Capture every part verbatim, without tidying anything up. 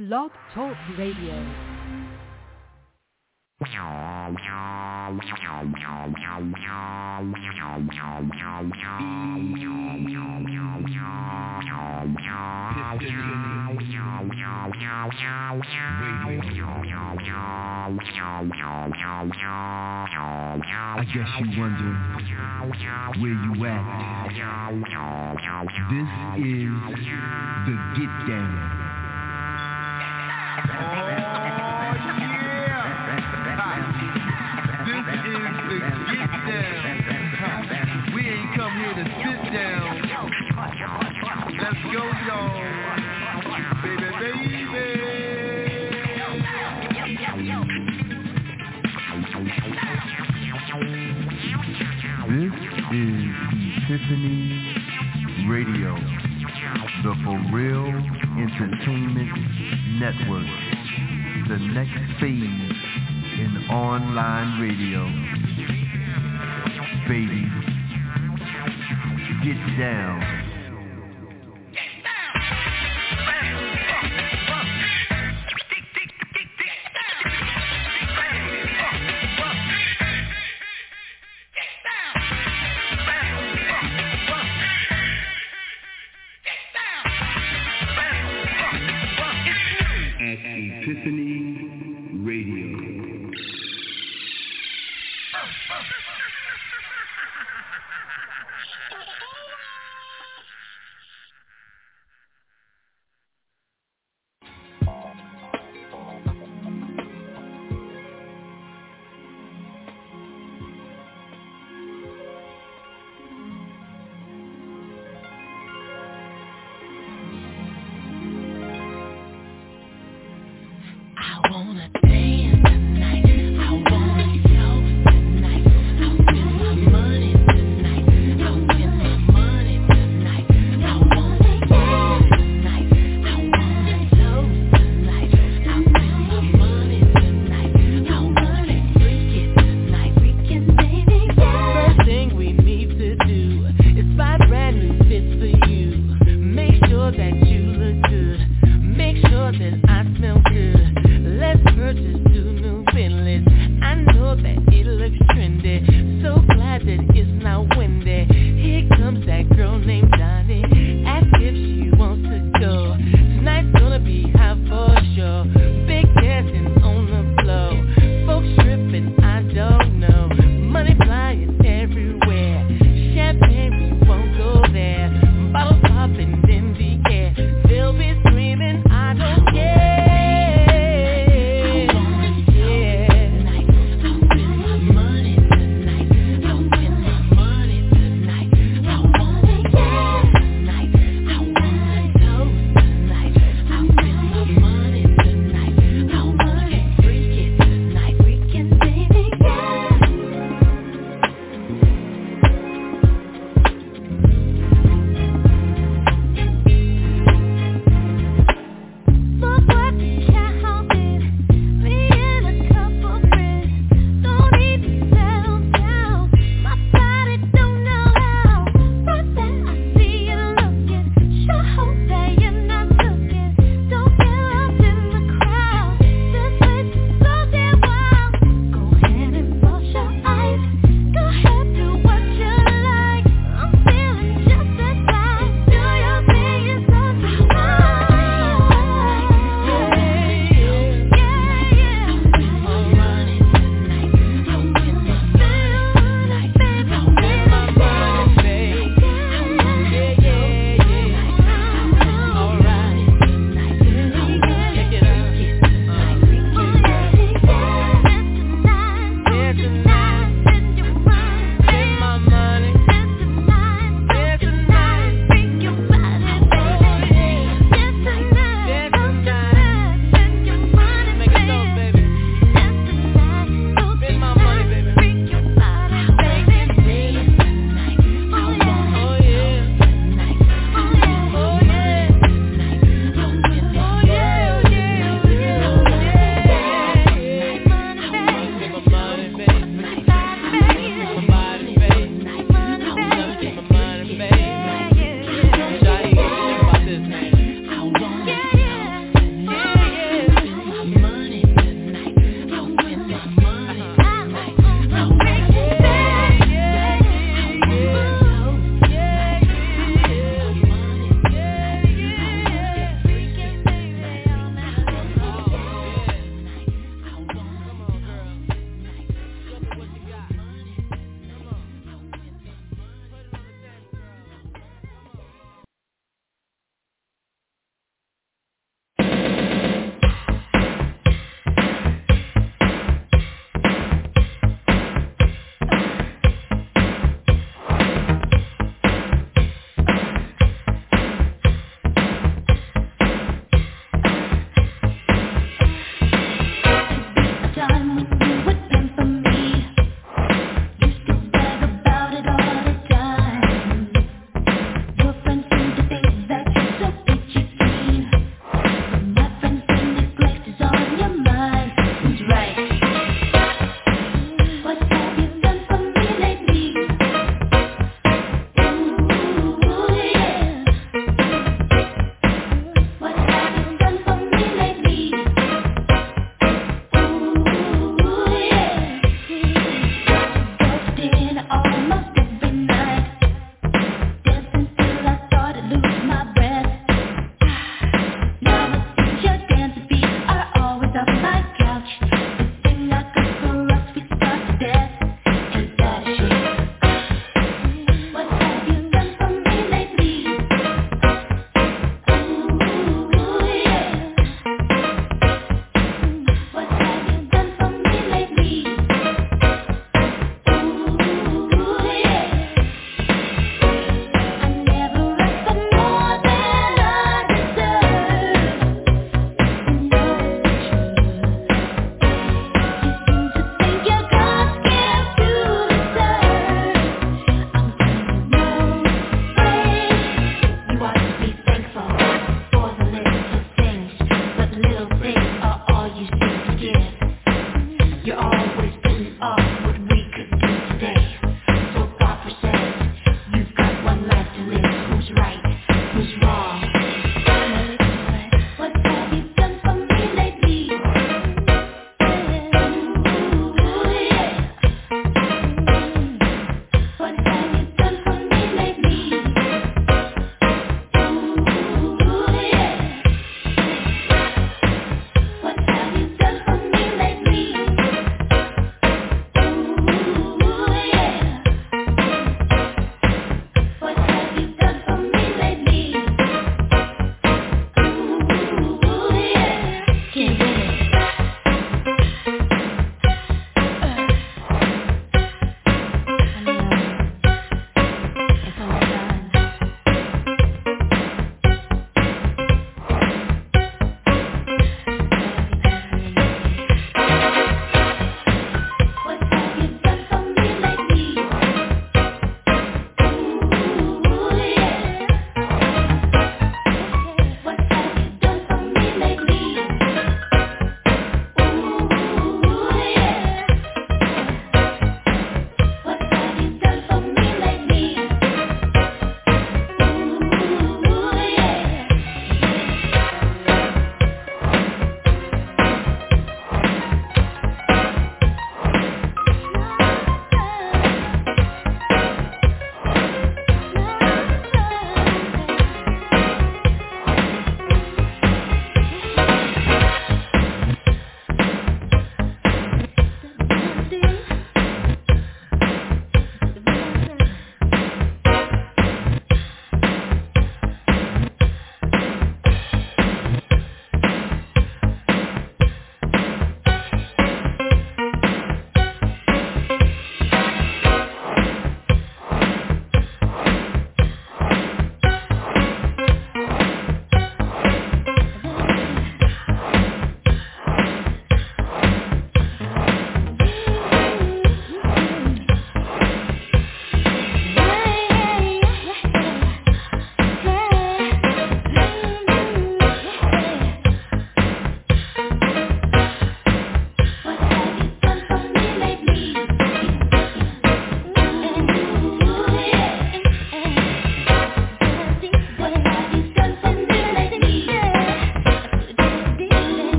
Blog Talk Radio. I guess you wonder where you at. This is the Get Down. Oh yeah! This is the Get Down. We ain't come here to sit down. Let's go, y'all. Baby, baby. This is Epiphany Radio, the For Real Entertainment Network, the next phase in online radio. Baby, get down. Epiphany Radio. They'll be screaming, I don't care.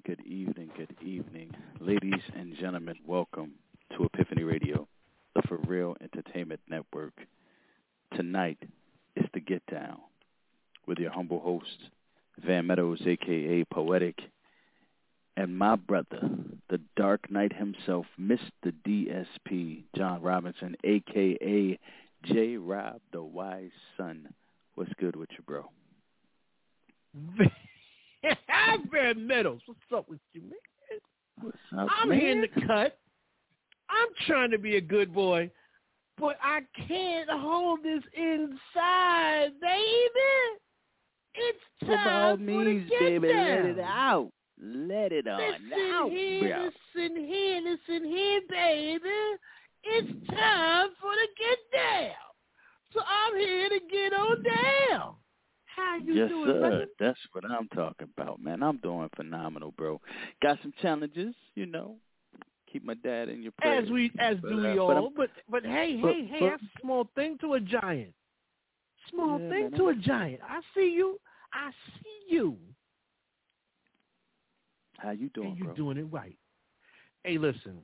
good evening, good evening. Ladies and gentlemen, welcome to Epiphany Radio, the For Real Entertainment Network. Tonight is the Get Down with your humble host, Van Meadows, a k a. Poetic, and my brother, the Dark Knight himself, Mister D S P, John Robinson, a k a. J-Rob, the Wise Son. What's good with you, bro? Van Meadows, what's up with you, man? What's up, I'm man? here in the cut. I'm trying to be a good boy, but I can't hold this inside, baby. It's time By all for means, the get baby, down. let it out. Let it on Listen out, here, bro. listen here, listen here, baby. It's time for the get down. So I'm here to get on down. How you Yes, doing, sir. brother? That's what I'm talking about, man. I'm doing phenomenal, bro. Got some challenges, you know. Keep my dad in your prayers. As we, as but, do we uh, all. But, But, but hey, but, hey, hey, but, that's a small thing to a giant. Small Yeah, thing man, to a I'm- giant. I see you. I see you. how you doing, And you're bro? doing it right. Hey, listen.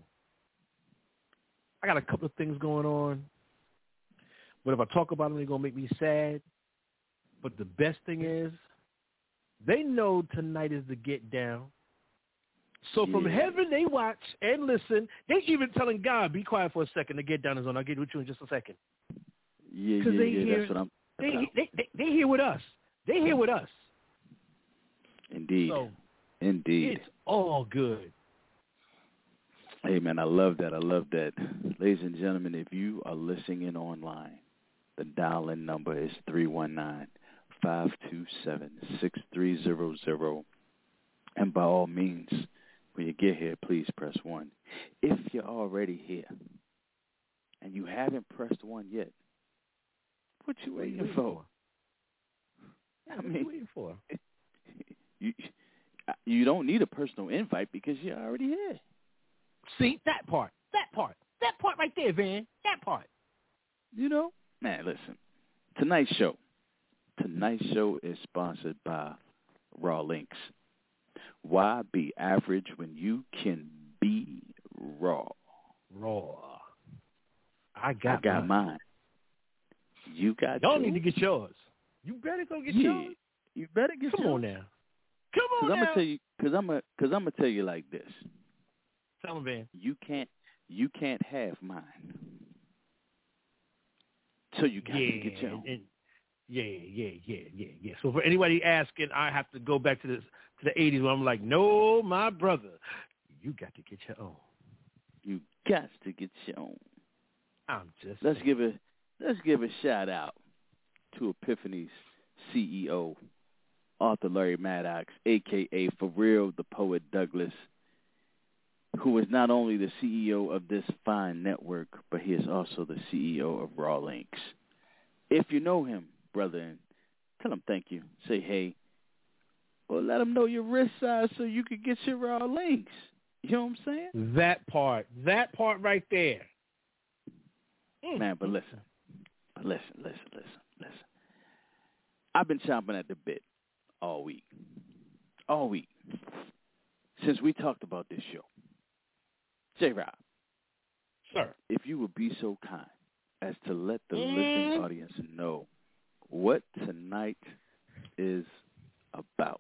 I got a couple of things going on. But if I talk about them, they're going to make me sad. But the best thing is, they know tonight is the get down. So from Yeah. heaven, they watch and listen. They even telling God, be quiet for a second. The get down is on. I'll get with you in just a second. Yeah, yeah, 'Cause they yeah. hear- That's what I'm They, about. they, they, they here with us. They here with us. Indeed. So Indeed. it's all good. Hey, man, I love that. I love that. Ladies and gentlemen, if you are listening in online, the dial-in number is three one nine, five two seven, six three zero zero. And by all means, when you get here, please press one. If you're already here and you haven't pressed one yet, what you What are you waiting waiting for? for? Yeah, I what mean, you waiting for? You, you don't need a personal invite because you're already here. See, that part. That part. That part right there, Van. That part. You know? Man, listen. Tonight's show. Tonight's show is sponsored by Raw Links. Why be average when you can be raw? Raw. I got, I got mine. mine. You got Y'all yours? need to get yours. You better go get Yeah. yours. You better get Come yours. on now. Come on Cause I'm now. gonna tell you. Cause I'm gonna. Cause I'm gonna tell you like this. Tell him, Van. You can't. You can't have mine. So you got yeah, to get your own. and, yeah, yeah, yeah, yeah, yeah. So for anybody asking, I have to go back to this to the eighties where I'm like, no, my brother, you got to get your own. You got to get your own. I'm just. Let's saying. give a. Let's give a shout out to Epiphany's C E O, Arthur Larry Maddox, a k a. For Real, the Poet Douglas, who is not only the C E O of this fine network, but he is also the C E O of Raw Links. If you know him, brother, tell him thank you. Say hey, or let him know your wrist size so you can get your Raw Links. You know what I'm saying? That part. That part right there. Mm. Man, but listen. But listen, listen, listen, listen. I've been chomping at the bit all week. All week. Since we talked about this show. J-Rob. Sir. If you would be so kind as to let the Mm. listening audience know what tonight is about.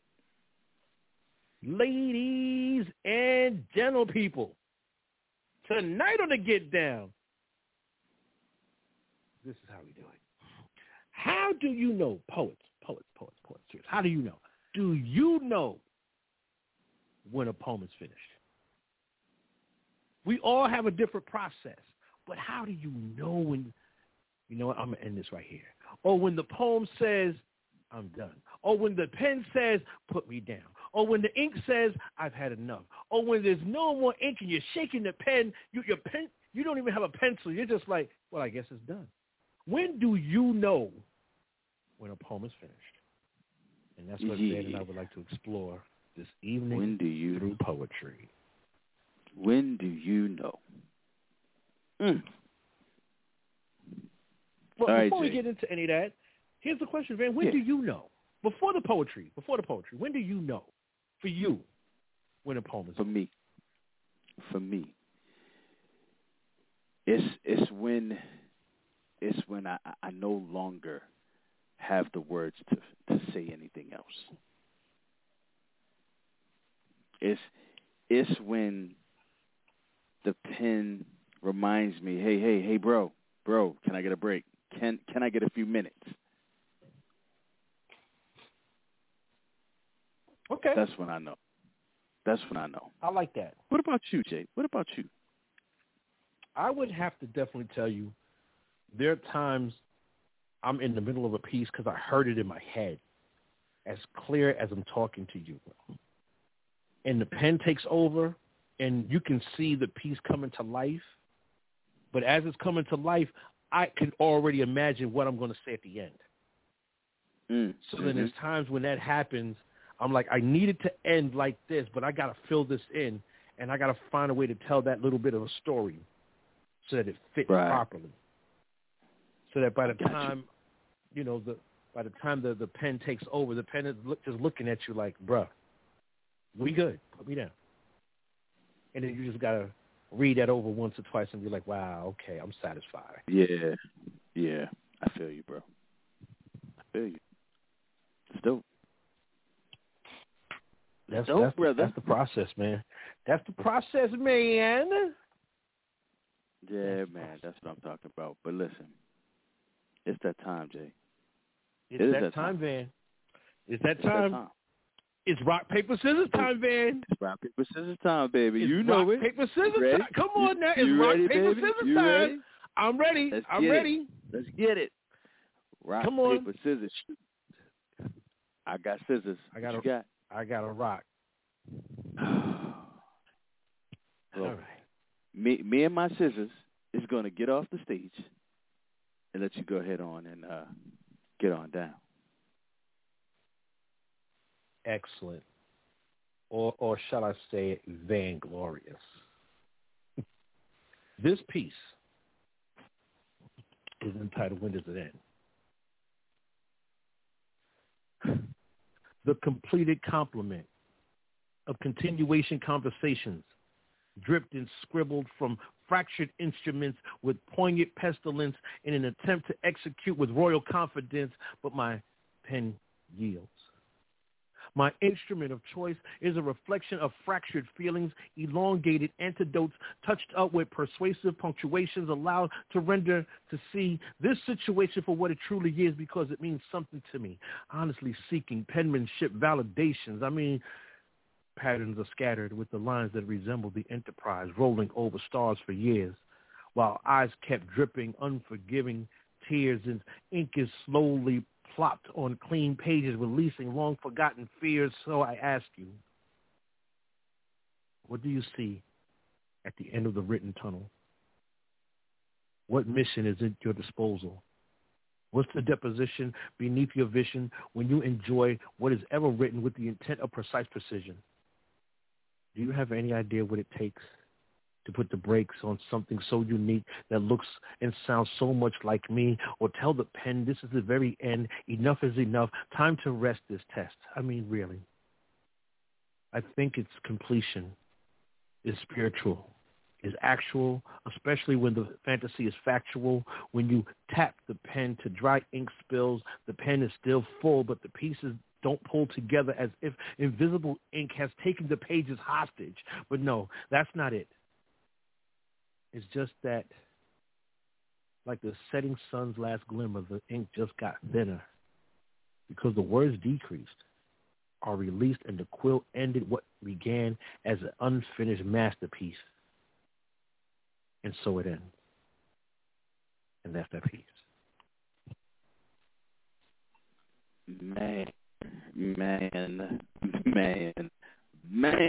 Ladies and gentle people, tonight on the Get Down, this is how we do it. How do you know, poets, poets, poets, poets, serious, how do you know? Do you know when a poem is finished? We all have a different process, but how do you know when, you know what, I'm going to end this right here. Or when the poem says, I'm done. Or when the pen says, put me down. Or when the ink says, I've had enough. Or when there's no more ink and you're shaking the pen, you, your pen, you don't even have a pencil. You're just like, well, I guess it's done. When do you know when a poem is finished? And that's what Yeah. Ben and I would like to explore this evening When do you through poetry. When do you know? Mm. Well, All right, before we Jay. get into any of that, here's the question, Van. When Yeah. do you know? Before the poetry, before the poetry, when do you know, for you, when a poem is for over? me, for me, it's it's when it's when I, I no longer have the words to to say anything else. It's it's when the pen reminds me, hey, hey, hey, bro, bro, can I get a break? Can can I get a few minutes? Okay. That's when I know. That's when I know. I like that. What about you, Jay? What about you? I would have to definitely tell you there are times I'm in the middle of a piece because I heard it in my head as clear as I'm talking to you. And the pen takes over, and you can see the piece coming to life. But as it's coming to life, I can already imagine what I'm going to say at the end. Mm. So mm-hmm. then there's times when that happens, I'm like, I need it to end like this, but I got to fill this in, and I got to find a way to tell that little bit of a story so that it fits right. properly. So that by the Gotcha. time, you know, the by the time the, the pen takes over, the pen is look, just looking at you like, bruh, we good. Put me down. And then you just got to read that over once or twice and be like, wow, okay, I'm satisfied. Yeah. Yeah. I feel you, bro. I feel you. It's dope. That's, dope, that's, brother. that's the process, man. That's the process, man. Yeah, That's man, that's what I'm talking about. But listen, it's that time, Jay. It's it that, that time, time, Van. It's that it's time. That time. It's rock, paper, scissors time, Van. It's rock, paper, scissors time, baby. It's you know rock, it. paper, scissors you time. Come on you, now. It's you rock, ready, paper, baby? scissors you time. Ready? I'm ready. Let's I'm get ready. It. Let's get it. Rock, Come on. paper, scissors. I got scissors. I got what a, you got? I got a rock. Well, All right. Me, me and my scissors is going to get off the stage and let you go ahead on and uh, get on down. Excellent. Or, or shall I say, vainglorious. This piece is entitled When Does It End? The completed complement of continuation conversations dripped and scribbled from fractured instruments with poignant pestilence in an attempt to execute with royal confidence, but my pen yields. My instrument of choice is a reflection of fractured feelings, elongated antidotes touched up with persuasive punctuations allowed to render to see this situation for what it truly is because it means something to me. Honestly seeking penmanship validations. I mean, patterns are scattered with the lines that resemble the Enterprise rolling over stars for years, while eyes kept dripping unforgiving tears and ink is slowly plopped on clean pages, releasing long-forgotten fears. So I ask you, what do you see at the end of the written tunnel? What mission is at your disposal? What's the deposition beneath your vision when you enjoy what is ever written with the intent of precise precision? Do you have any idea what it takes to put the brakes on something so unique that looks and sounds so much like me, or tell the pen this is the very end, enough is enough, time to rest this test? I mean, really. I think its completion is spiritual, is actual, especially when the fantasy is factual. When you tap the pen to dry ink spills, the pen is still full, but the pieces don't pull together as if invisible ink has taken the pages hostage. But no, that's not it. It's just that, like the setting sun's last glimmer, the ink just got thinner because the words decreased, are released, and the quill ended what began as an unfinished masterpiece. And so it ends. And that's that piece. Man, man, man, man.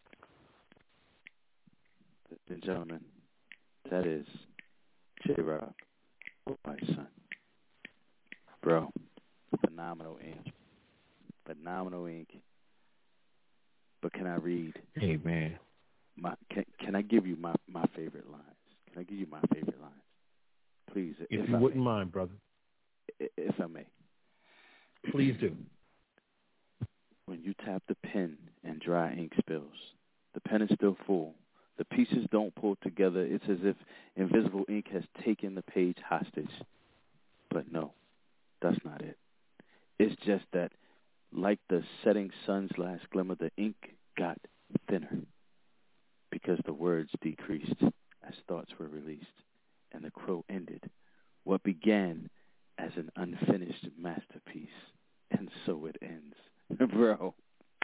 Ladies and gentlemen, that is J-Rob, my son. Bro, phenomenal ink. Phenomenal ink. But can I read? Hey, man. My can, can I give you my, my favorite lines? Can I give you my favorite lines? Please, if, If you I wouldn't may. mind, brother. If I may. Please do. When you tap the pen and dry ink spills, The pen is still full. The pieces don't pull together. It's as if invisible ink has taken the page hostage. But no, that's not it. It's just that, like the setting sun's last glimmer, the ink got thinner because the words decreased as thoughts were released, and the crow ended what began as an unfinished masterpiece. And so it ends. Bro.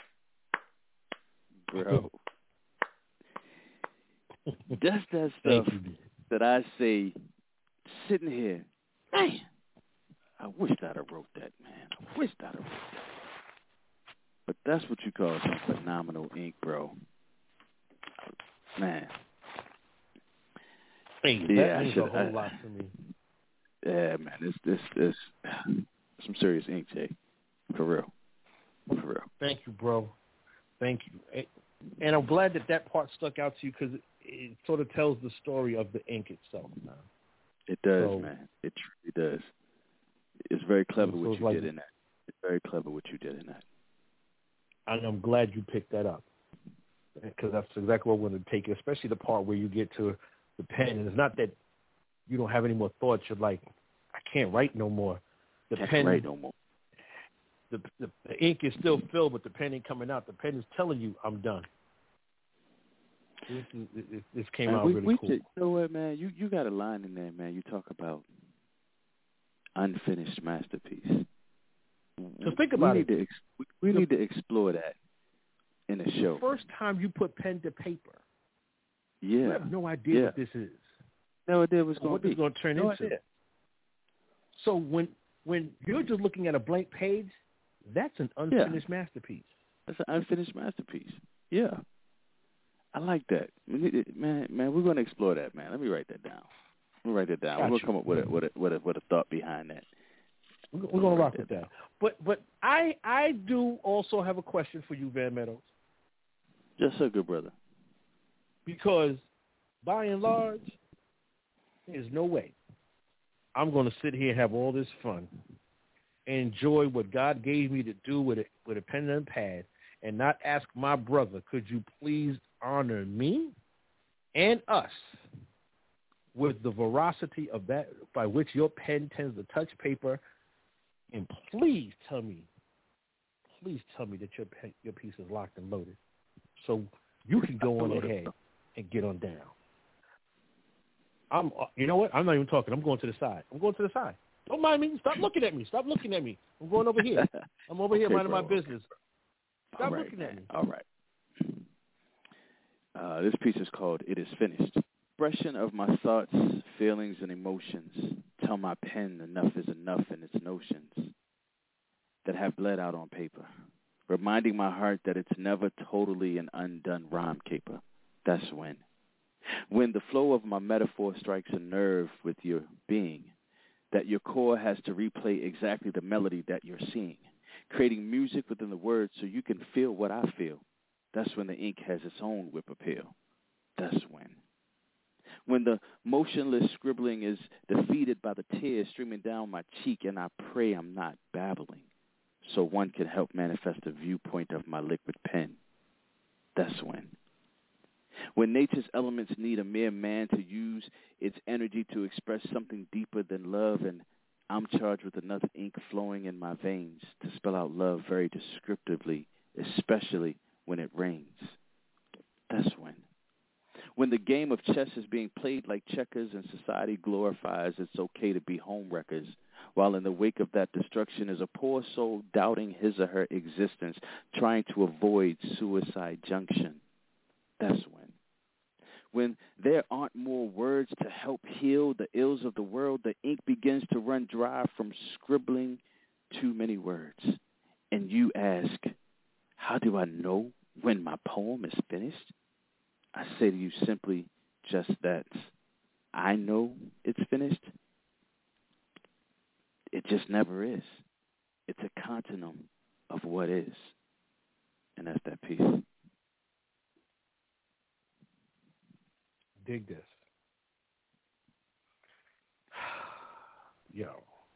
Bro. That's that stuff that I say sitting here, man, I wish I'd have wrote that, man. I wish I'd have wrote that. But that's what you call some phenomenal ink, bro. Man. Hey, that yeah, means I should, a whole I, lot to me. Yeah, man, this this this some serious ink, Jay. For real. For real. Thank you, bro. Thank you. And I'm glad that that part stuck out to you because it, it sort of tells the story of the ink itself. Man. It does, so, man. It truly does. It's very clever so what it's you like, did in that. It's very clever what you did in that. And I'm glad you picked that up because that's exactly what we're going to take, especially the part where you get to the pen. And it's not that you don't have any more thoughts. You're like, I can't write no more. The can't pen, write no more. The, the, the ink is still filled, but the pen ain't coming out. The pen is telling you, I'm done. This, this, this came man, out we, really we cool. Did, you know what, man? You, you got a line in there, man. You talk about unfinished masterpiece. So think about we it. Need to ex- we we the, need to explore that in a show. The first time you put pen to paper, yeah. you have no idea yeah. what this is. No idea what's going what to be. What it's going to turn no into. Idea. So when when you're just looking at a blank page, that's an unfinished yeah. masterpiece. That's an unfinished masterpiece. Yeah. I like that. Man, man, we're going to explore that, man. Let me write that down. Let me write that down. Got we're going to come up with a, with, a, with, a, with a thought behind that. We're, we're going to rock that with that. Down. But but I I do also have a question for you, Van Meadows. Yes, sir, good brother. Because by and large, there's no way I'm going to sit here and have all this fun and enjoy what God gave me to do with a, with a pen and a pad and not ask my brother, could you please honor me and us with the veracity of that by which your pen tends to touch paper, and please tell me, please tell me that your pen, your piece is locked and loaded so you can go on ahead and get on down. I'm, you know what? I'm not even talking. I'm going to the side. I'm going to the side. Don't mind me. Stop looking at me. Stop looking at me. I'm going over here. I'm over here okay, minding bro. my business. Stop right, looking at me. All right. Uh, this piece is called It Is Finished. Expression of my thoughts, feelings, and emotions. Tell my pen enough is enough in its notions that have bled out on paper. Reminding my heart that it's never totally an undone rhyme caper. That's when. When the flow of my metaphor strikes a nerve with your being, that your core has to replay exactly the melody that you're seeing, creating music within the words so you can feel what I feel. That's when the ink has its own whip appeal. That's when. When the motionless scribbling is defeated by the tears streaming down my cheek, and I pray I'm not babbling, so one can help manifest the viewpoint of my liquid pen. That's when. When nature's elements need a mere man to use its energy to express something deeper than love, and I'm charged with enough ink flowing in my veins to spell out love very descriptively, especially when it rains. That's when. When the game of chess is being played like checkers and society glorifies it's okay to be homewreckers, while in the wake of that destruction is a poor soul doubting his or her existence, trying to avoid suicide junction. That's when. When there aren't more words to help heal the ills of the world, the ink begins to run dry from scribbling too many words. And you ask, how do I know when my poem is finished? I say to you simply just that. I know it's finished. It just never is. It's a continuum of what is. And that's that piece. Dig this. Yo.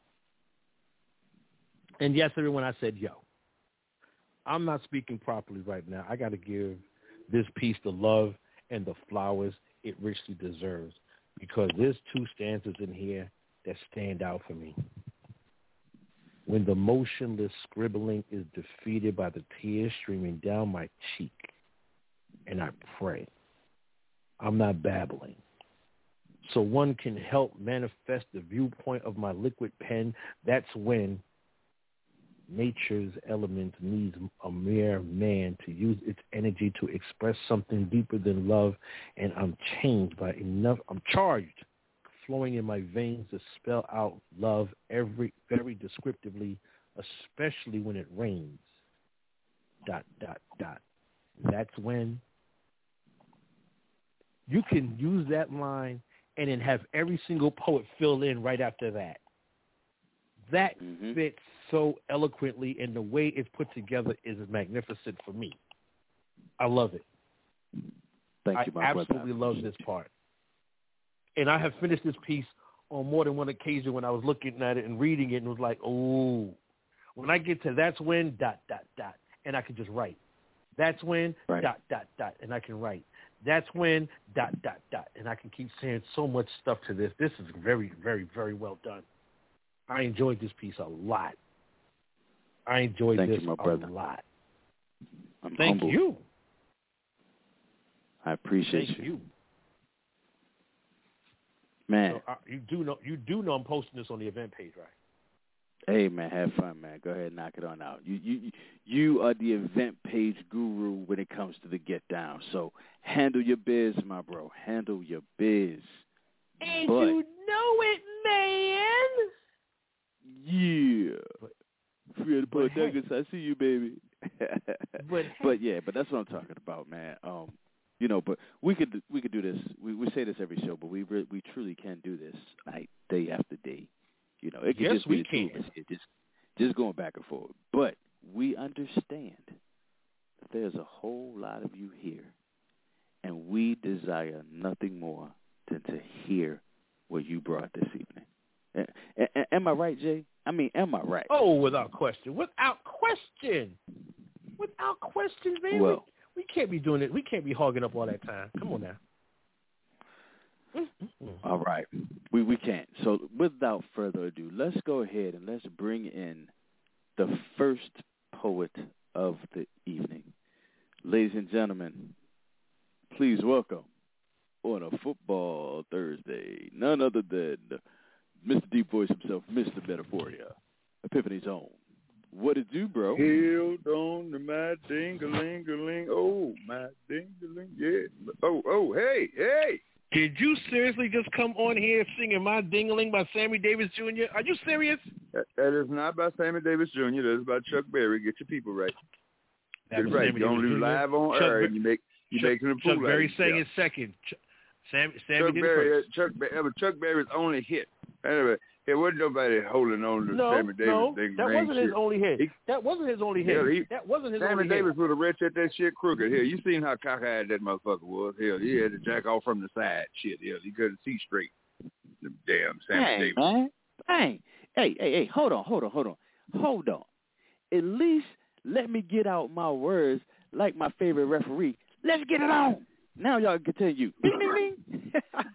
And yes, everyone, I said yo. I'm not speaking properly right now. I got to give this piece the love and the flowers it richly deserves, because there's two stanzas in here that stand out for me. When the motionless scribbling is defeated by the tears streaming down my cheek, and I pray, I'm not babbling, so one can help manifest the viewpoint of my liquid pen. That's when nature's element needs a mere man to use its energy to express something deeper than love, and I'm changed by enough. I'm charged, flowing in my veins to spell out love every very descriptively, especially when it rains. Dot dot dot. That's when you can use that line and then have every single poet fill in right after that. That mm-hmm. fits so eloquently, and the way it's put together is magnificent for me. I love it. Thank I you, my absolutely brother. love this part. And I have finished this piece on more than one occasion when I was looking at it and reading it and was like, oh, when I get to that's when, dot, dot, dot, and I can just write. That's when, right. dot, dot, dot, and I can write. That's when, dot, dot, dot, and I can keep saying so much stuff to this. This is very, very, very well done. I enjoyed this piece a lot. I enjoyed Thank this you, my a brother. lot. I'm Thank humbled. you. I appreciate Thank you. you. Man. So, uh, you do know you do know I'm posting this on the event page, right? Hey, man, have fun, man. Go ahead and knock it on out. You you you are the event page guru when it comes to the get down. So handle your biz, my bro. Handle your biz. And but, you know it, man. Yeah. But, Fred but Douglas, hey. I see you, baby. but but yeah, but that's what I'm talking about, man. Um, you know, but we could we could do this. We we say this every show, but we re- we truly can do this night, day after day. You know, it could yes, just be we the two can. of us. It just just going back and forth. But we understand that there's a whole lot of you here, and we desire nothing more than to hear what you brought this evening. A- a- am I right, Jay? I mean, am I right? Oh, without question. Without question. Without question, baby. Well, we can't be doing it. We can't be hogging up all that time. Come on now. Mm-hmm. All right. We we can't. So without further ado, let's go ahead and let's bring in the first poet of the evening. Ladies and gentlemen, please welcome on a football Thursday, none other than Mister Deep Voice himself, Mister Metaphoria, Epiphany's own. What it do, bro? Held on to my ding-a-ling-a-ling. Oh, my ding-a-ling, yeah. Oh, oh, hey, hey. Did you seriously just come on here singing My Ding-a-Ling by Sammy Davis Junior? Are you serious? That, that is not by Sammy Davis Junior That is by Chuck Berry. Get your people right. Get it right. Sammy You don't Davis do Junior live on Chuck air Ber- and you make you Chuck, make them fool Chuck Berry like sang yeah. it second. Ch- Sam, Sammy Chuck did Berry, it first. Chuck, Berry, Chuck Berry's only hit. Anyway, there wasn't nobody holding on to no, Sammy Davis. No, thing, that wasn't shit. his only hit. He, that wasn't his only hit. Yeah, he, that wasn't his Sammy only Davis hit. would have wrenched at that shit crooked. Hell, you seen how cockeyed that motherfucker was. Hell, he had to jack off from the side. Shit, hell, he couldn't see straight. Damn, Sammy Hey, Davis. man. Hey, hey, hey, hey, hold on, hold on, hold on. Hold on. At least let me get out my words like my favorite referee. Let's get it on. Now y'all can continue. Ding, ding, ding.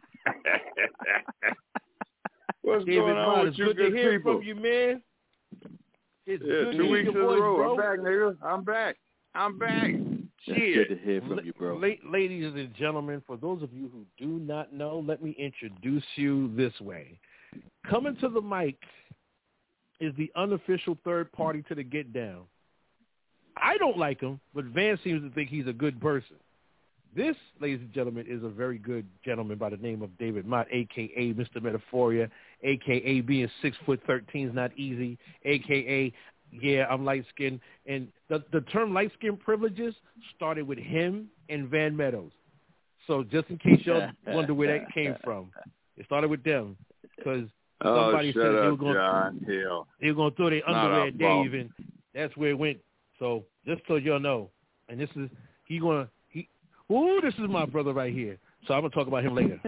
What's David going on Rod, with it's you good good to hear people? from you, man. It's Yeah, good two to hear weeks in your a voice, row. bro. I'm back, nigga. I'm back. I'm back. It's Shit. good to hear from you, bro. La- ladies and gentlemen, for those of you who do not know, let me introduce you this way. Coming to the mic is the unofficial third party to the Get Down. I don't like him, but Van seems to think he's a good person. This, ladies and gentlemen, is a very good gentleman by the name of David Mott, a k a. Mister Metaphoria, a k a being six foot thirteen is not easy, a k a yeah, I'm light-skinned. And the, the term light-skinned privileges started with him and Van Meadows. So just in case y'all wonder where that came from, it started with them because somebody oh, said up, they were going John Hill. they were going to throw their Not underwear a at bum. Dave, and that's where it went. So just so y'all know, and this is he going to he. Ooh, this is my brother right here. So I'm gonna talk about him later.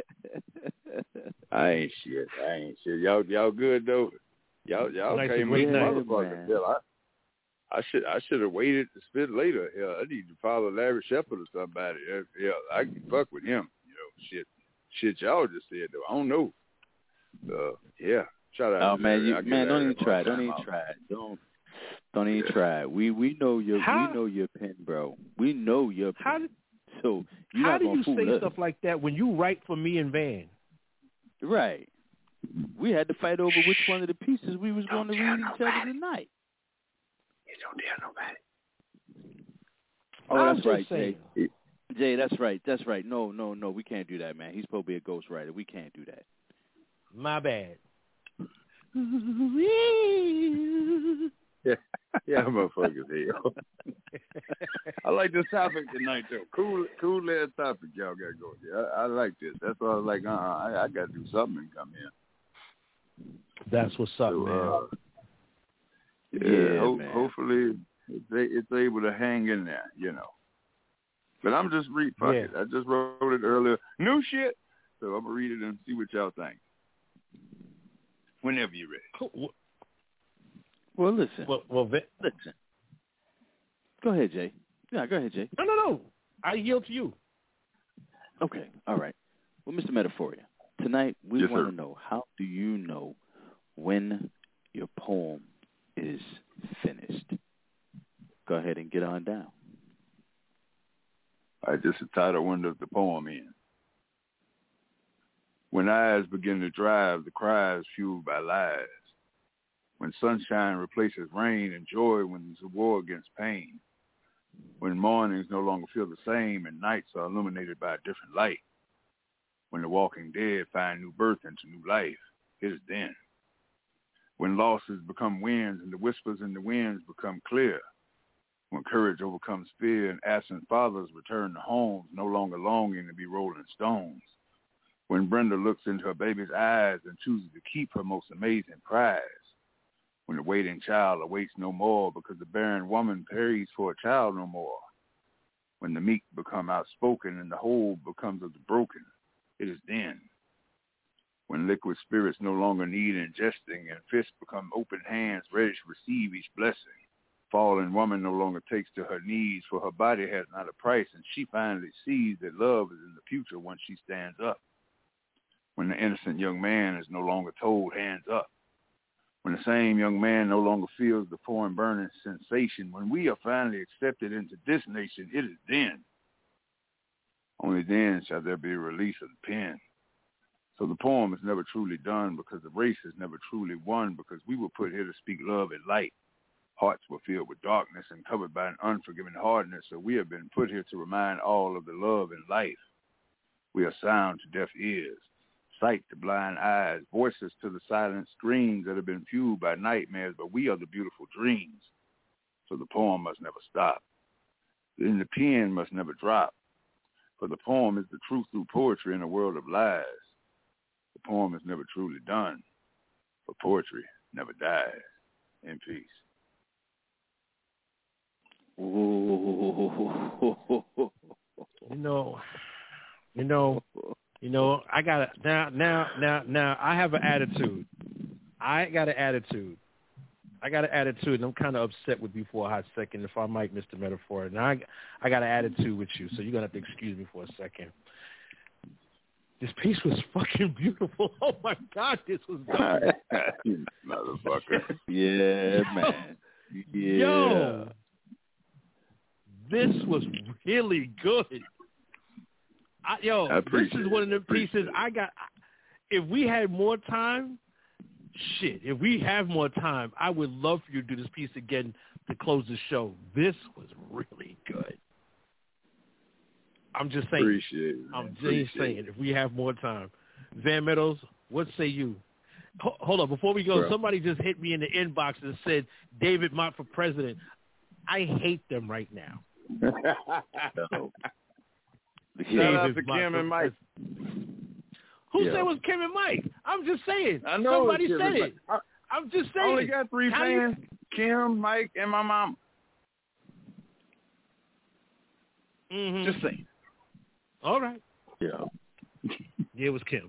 I ain't shit. I ain't shit. Y'all, y'all good though. Y'all, y'all Nice came and in great night, motherfucker. man. Hell, I, I should I should have waited to spit later. Hell, I need to follow Larry Shepard or somebody. Yeah, I can fuck with him. You know, shit, shit y'all just said though. I don't know. Uh, yeah. Shout out. Oh to man, Larry. you, man, don't even try. Don't even try. Don't don't even Yeah. try. We we know your How- we know your pen, bro. We know your pen. How did, so you're how not do gonna you fool say us. stuff like that when you write for me and Van? Right. We had to fight over which one of the pieces we was going to read each other tonight. You don't tell nobody. Oh, I'm that's just right, saying. Jay. Jay, that's right. That's right. No, no, no. We can't do that, man. He's supposed to be a ghostwriter. We can't do that. My bad. Yeah, yeah, motherfuckers hell. I like this topic tonight though. Cool, cool ass topic y'all got going. Yeah, I, I like this. That's why I was like, uh, I, I got to do something and come here. That's what's up, So, man. uh, yeah, Yeah, ho- man. hopefully it's, a- it's able to hang in there, you know. But I'm just read fuck Yeah. it. I just wrote it earlier. New shit. So I'm gonna read it and see what y'all think. Whenever you're ready. Cool. Well, listen. Well, well, Van- Listen. Go ahead, Jay. Yeah, go ahead, Jay. no, no, no. I yield to you. Okay. All right. Well, Mister Metaphoria, tonight we Yes, want sir. to know, how do you know when your poem is finished? Go ahead and get on down. All right, this is the title window of the poem in. When eyes begin to drive, the cries fueled by lies. When sunshine replaces rain and joy wins a war against pain. When mornings no longer feel the same and nights are illuminated by a different light. When the walking dead find new birth into new life, it is then. When losses become winds and the whispers in the winds become clear. When courage overcomes fear and absent fathers return to homes, no longer longing to be rolling stones. When Brenda looks into her baby's eyes and chooses to keep her most amazing prize. When the waiting child awaits no more because the barren woman prays for a child no more. When the meek become outspoken and the whole becomes of the broken, it is then. When liquid spirits no longer need ingesting and fists become open hands ready to receive each blessing. Fallen woman no longer takes to her knees, for her body has not a price, and she finally sees that love is in the future once she stands up. When the innocent young man is no longer told hands up. When the same young man no longer feels the foreign burning sensation. When we are finally accepted into this nation, it is then. Only then shall there be a release of the pen. So the poem is never truly done because the race is never truly won, because we were put here to speak love and light. Hearts were filled with darkness and covered by an unforgiving hardness, so we have been put here to remind all of the love and life. We are sound to deaf ears, sight to blind eyes, voices to the silent screams that have been fueled by nightmares, but we are the beautiful dreams. So the poem must never stop. Then the pen must never drop, for the poem is the truth through poetry in a world of lies. The poem is never truly done, for poetry never dies. In peace. You know, you know, you know. I got to now, now, now, now. I have an attitude. I got an attitude. I got an attitude, and I'm kind of upset with you for a hot second, if I might, Mister Metaphor. Now, I, I got an attitude with you, so you're gonna have to excuse me for a second. This piece was fucking beautiful. Oh my God, this was dope. Motherfucker. Yeah, man. Yeah. Yo, this was really good. I, yo, I this appreciate is one of the it. Appreciate pieces it. I got. If we had more time, shit. If we have more time, I would love for you to do this piece again to close the show. This was really good. I'm just saying. Appreciate it. I'm just Appreciate saying. it. If we have more time, Van Meadows, what say you? Ho- hold on, before we go, Bro. somebody just hit me in the inbox and said David Mott for president. I hate them right now. No. Shout out David to Mott Kim for and Mike. president. Who Yeah. said it was Kim and Mike? I'm just saying. I know Somebody it's Kim said and it. Mike. I'm just I saying. only got three How do you- fans: Kim, Mike, and my mom. Mhm. Just saying. All right. Yeah. Yeah, it was Kim.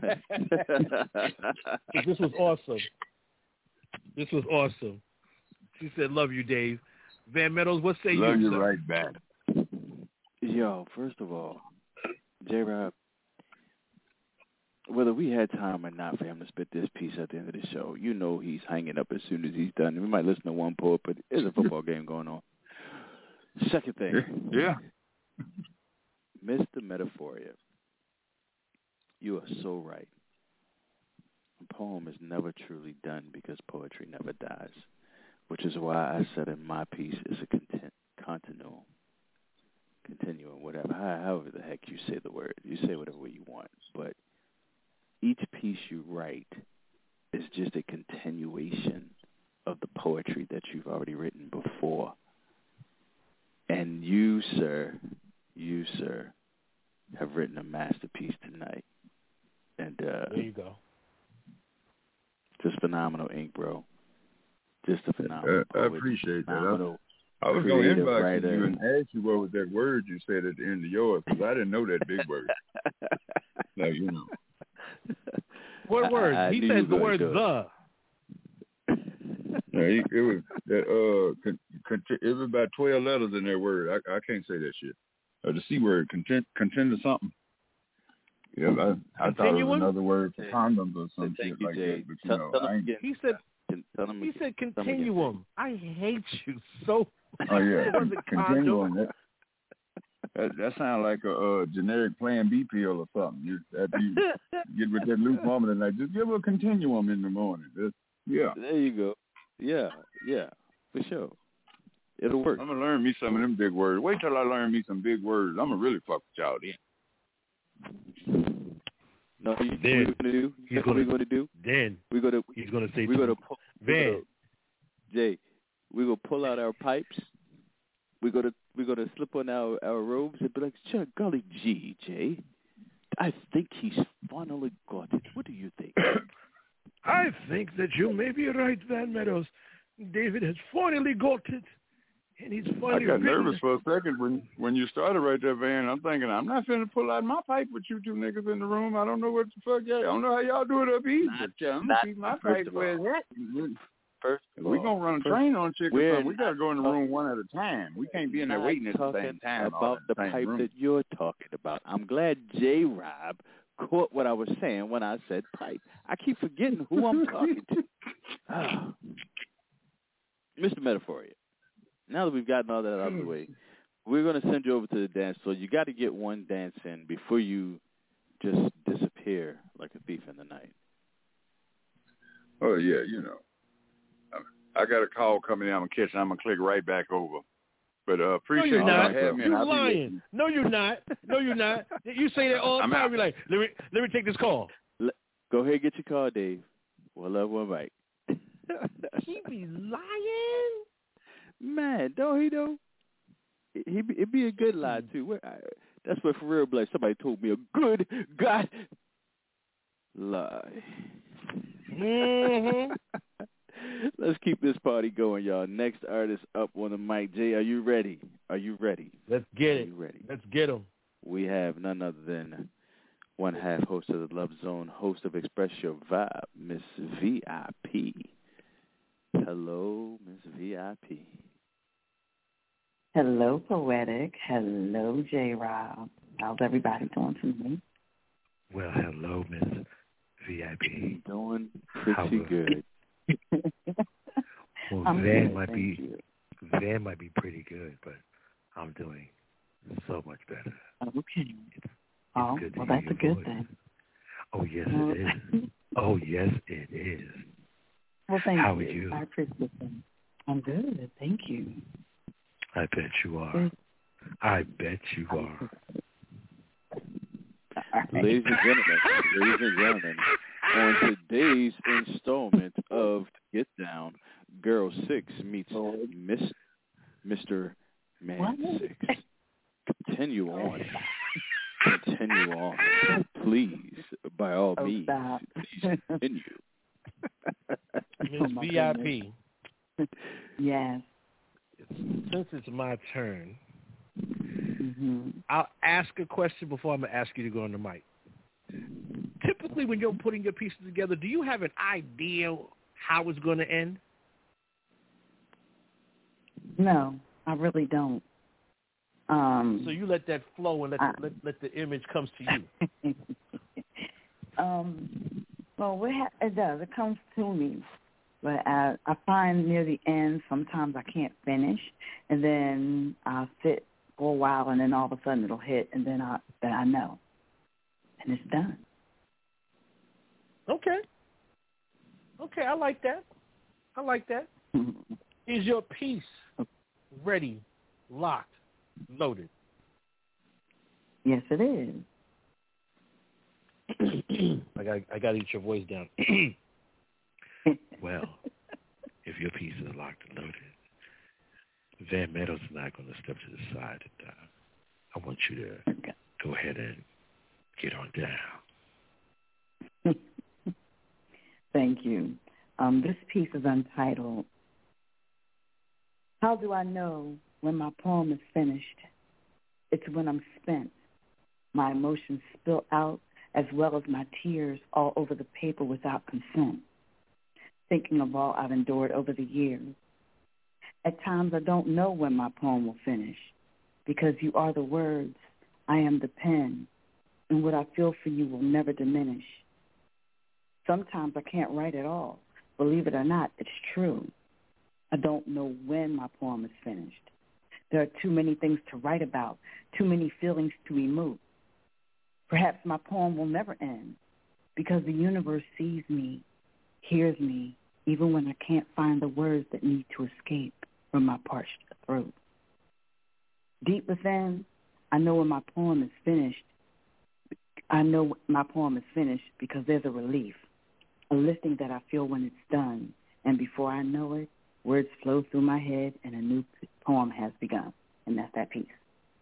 This was awesome. This was awesome. She said, love you, Dave. Van Meadows, what say Love you, you sir? right back. Yo, first of all, J-Rob, whether we had time or not for him to spit this piece at the end of the show, you know he's hanging up as soon as he's done. We might listen to one poet, but there's a football game going on. Second thing. Yeah. Mister Metaphoria, you are so right. A poem is never truly done because poetry never dies, which is why I said in my piece it's a content, continuum, continuum, whatever, however the heck you say the word. You say whatever way you want, but each piece you write is just a continuation of the poetry that you've already written before. And you, sir, you, sir, have written a masterpiece tonight. And uh, there you go. Just phenomenal ink, bro. Just a phenomenal uh, I poet, appreciate phenomenal that. I, I was going to inbox writer. you and ask you what was that word you said at the end of yours, because I didn't know that big word. Like, you know. What word? I, I he says the word the. No, he, it was that. Uh, con, con, it was about twelve letters in that word. I, I can't say that shit. Uh, the C word, content, content or something. Yeah, I, I thought it was another word for condoms or some shit you, like Jay. that. But you tell, know, tell I ain't. He said. Him, he said continuum. I hate you so. Oh yeah, It wasn't continuum. That, that, that sounds like a uh, generic Plan B pill or something. You, after you get with that loose woman and like, just give her a continuum in the morning. That's, yeah. There you go. Yeah, yeah, for sure. It'll work. I'm gonna learn me some of them big words. Wait till I learn me some big words. I'm gonna really fuck with y'all then. No, you, then what we're gonna do? He's what gonna, we're gonna do? Then we're gonna he's gonna say we're to gonna him, pull, Van, gonna, Jay, we're gonna pull out our pipes. We're gonna we're gonna slip on our, our robes and be like, Chuck, golly gee, Jay, I think he's finally got it. What do you think? I think that you may be right, Van Meadows. David has finally got it, and he's finally. I got written. nervous for a second when when you started right there, Van. I'm thinking I'm not finna pull out my pipe with you two niggas in the room. I don't know what the fuck. Yeah, I don't know how y'all do it up east, but yeah, I'm gonna keep my pipe where it's at. First, we gonna run a train on chick or something. We gotta go in the room talking, one at a time. We can't be in there waiting at the same time. About the, the pipe room. That you're talking about. I'm glad J-Rob caught what I was saying when I said pipe. I keep forgetting who I'm talking to. Oh. Mister Metaphoria, now that we've gotten all that out of the way, we're going to send you over to the dance floor. You got to get one dance in before you just disappear like a thief in the night. Oh, yeah, you know. I got a call coming in. I'm going to catch it. I'm going to click right back over. But uh, appreciate no, you're not. having me. You're lying. No, you're not. No, you're not. You say that all the I'm time. out. You're like, let me, let me take this call. Let, go ahead and get your call, Dave. One love, one bite. He be lying? Man, don't he though? He be, it be a good lie too. Where, I, that's what for real, like somebody told me a good God lie. Mm-hmm. Let's keep this party going, y'all. Next artist up on the mic. Jay, are you ready? Are you ready? Let's get are it. You ready? Let's get him. We have none other than one half host of the Love Zone, host of Express Your Vibe, Miss V I P. Hello, Miss V I P. Hello, Poetic. Hello, J-Rob. How's everybody doing tonight? Well, hello, Miss V I P. Doing pretty How good. Well, I'm Van good, might be you. Van might be pretty good, but I'm doing so much better. Okay. It's, it's oh, good to well, hear that's a your good voice. thing. Oh, yes, it is. Oh, yes, it is. Well, thank How you. are you? I appreciate that. I'm good. Thank you. I bet you are. I bet you are. Right. Ladies and gentlemen, ladies and gentlemen, on today's installment of Get Down, Girl Six meets Miss Mister Man What? Six. Continue on. Continue on. Please, by all Oh, means, stop. please continue. Miss Oh, my V I P. Yes. Since it's my turn, Mm-hmm. I'll ask a question before I'm going to ask you to go on the mic. Typically, when you're putting your pieces together, do you have an idea how it's going to end? No, I really don't. Um, So you let that flow and let I, the, let, let the image comes to you. um, well, what ha- it does. It comes to me. But I, I find near the end, sometimes I can't finish, and then I'll sit for a while, and then all of a sudden it'll hit, and then I then I know, and it's done. Okay. Okay, I like that. I like that. Is your piece ready, locked, loaded? Yes, it is. I got I got to eat your voice down. Well, if your piece is locked and loaded, Van Meadows is not going to step to the side, and uh, I want you to Okay. go ahead and get on down. Thank you. Um, this piece is untitled. How do I know when my poem is finished? It's when I'm spent. My emotions spill out as well as my tears all over the paper without consent. Thinking of all I've endured over the years. At times I don't know when my poem will finish because you are the words, I am the pen, and what I feel for you will never diminish. Sometimes I can't write at all. Believe it or not, it's true. I don't know when my poem is finished. There are too many things to write about, too many feelings to remove. Perhaps my poem will never end because the universe sees me, hears me, even when I can't find the words that need to escape from my parched throat. Deep within, I know when my poem is finished. I know my poem is finished because there's a relief, a lifting that I feel when it's done. And before I know it, words flow through my head and a new poem has begun. And that's that piece.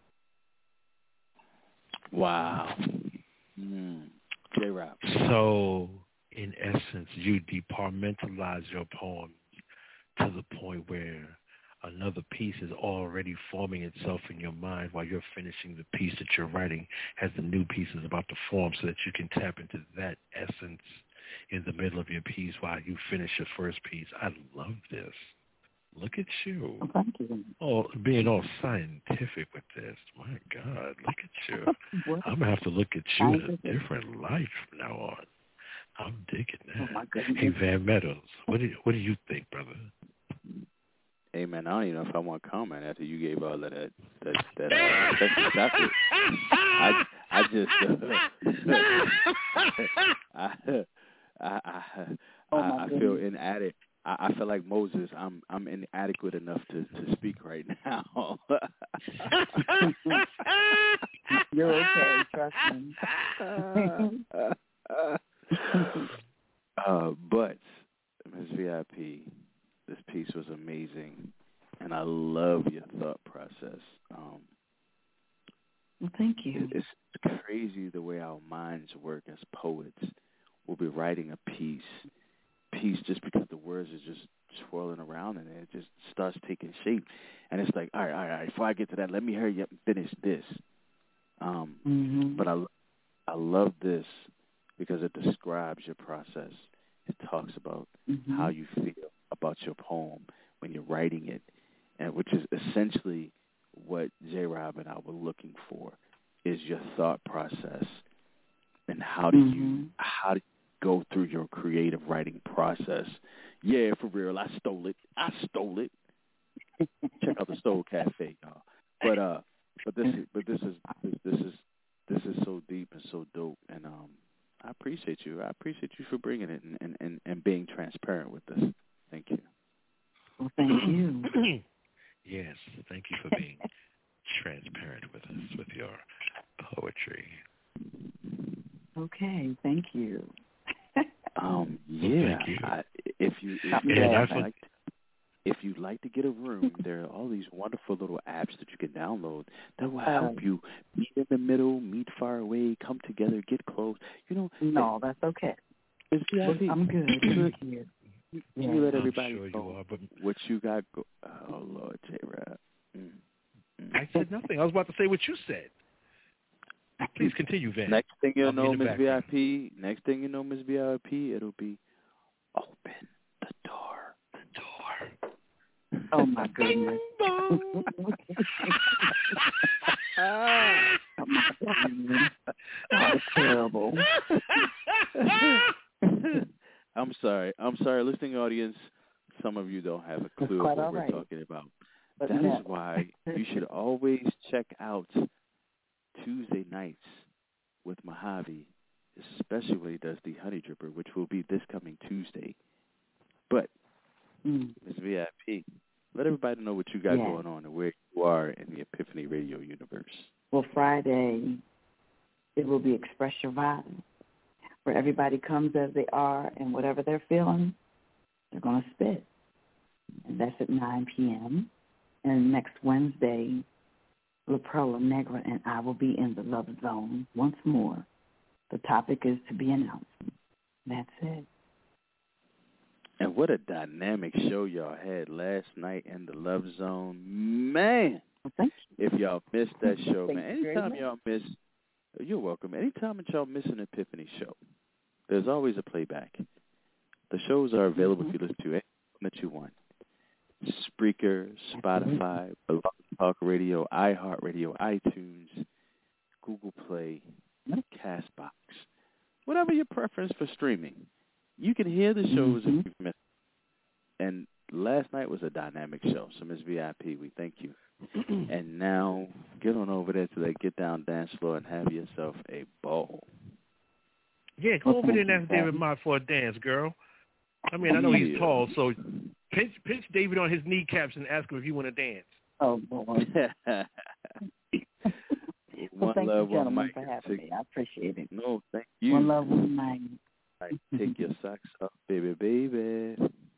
Wow. Mm. J-Rob. So, in essence, you departmentalize your poems to the point where another piece is already forming itself in your mind while you're finishing the piece that you're writing, as the new piece is about to form, so that you can tap into that essence in the middle of your piece while you finish your first piece. I love this. Look at you. Oh, thank you. Oh, being all scientific with this. My God, look at you. I'm going to have to look at you in a different light from now on. I'm digging that. Oh, my goodness. Hey, Van Meadows, what do you, what do you think, brother? Hey, man, I don't even know if I want to comment after you gave all of that, that, that, uh, especially chocolate. I, I just, uh, I, I, I, Oh, I, my I feel goodness. inadequate. I, I feel like Moses. I'm, I'm inadequate enough to, to speak right now. You're okay, trust me. uh, but, Miz V I P, this piece was amazing, and I love your thought process. Um, Well, thank you. it, it's crazy the way our minds work as poets. We'll be writing a piece, piece just because the words are just swirling around and it just starts taking shape. And it's like, all right, all right, all right, before I get to that, let me hurry up and finish this. Um, Mm-hmm. But I, I love this because it describes your process. It talks about Mm-hmm. how you feel about your poem when you're writing it, and which is essentially what J-Rob and I were looking for, is your thought process and how do Mm-hmm. you how do you go through your creative writing process. Yeah, for real, I stole it. I stole it. Check out the Stole Cafe, y'all. But uh, but this is but this is this, this is this is so deep and so dope, and um, I appreciate you. I appreciate you for bringing it and and, and, and being transparent with us. Thank you. Well, thank you. Yes, thank you for being transparent with us with your poetry. Okay, thank you. Um, Well, yeah. thank you. I, if you if I'm you glad. would I- like to, if you'd like to get a room, there are all these wonderful little apps that you can download that will help Um, you meet in the middle, meet far away, come together, get close. You know, No, that's okay. it's V I P. I'm good. You, Thank you. you Yeah. let I'm everybody sure you know are, but what you got. Go- oh Lord, J-Rod. Mm, mm. I said nothing. I was about to say what you said. Please continue, Van. Next thing you'll I'm know, in the Miss V I background. P. Next thing you know, Miss V I P, it'll be open the door. The door. Oh, my goodness. Oh, my goodness. That was terrible. I'm sorry. I'm sorry, listening audience. Some of you don't have a clue of what we're right. talking about. But that no. is why you should always check out Tuesday nights with Mojave, especially when he does the Honey Dripper, which will be this coming Tuesday. But, mm. Miz V I P, let everybody know what you got yeah. going on and where you are in the Epiphany Radio universe. Well, Friday, it will be Express Your Vibe, where everybody comes as they are and whatever they're feeling, they're going to spit. And that's at nine p.m. And next Wednesday, La Perla Negra and I will be in the Love Zone once more. The topic is to be announced. That's it. And what a dynamic show y'all had last night in the Love Zone. Man, well, thank you. If y'all missed that show, thank man, you anytime y'all miss, you're welcome. Anytime that y'all miss an Epiphany show, there's always a playback. The shows are available mm-hmm. if you listen to it that you want. Spreaker, Spotify, Blog Talk Radio, iHeartRadio, iTunes, Google Play, Castbox, whatever your preference for streaming. You can hear the shows mm-hmm. if you've missed. And last night was a dynamic show. So, Miz V I P, we thank you. And now get on over there to that get down dance floor and have yourself a ball. Yeah, go over there and ask David Mott for a dance, girl. I mean, I know he's yeah. tall, so pinch, pinch David on his kneecaps and ask him if he want to dance. Oh, boy. Well, thank you, gentlemen, for having me. I appreciate it. No, thank you. One love, one night. Right, take your socks off, baby, baby.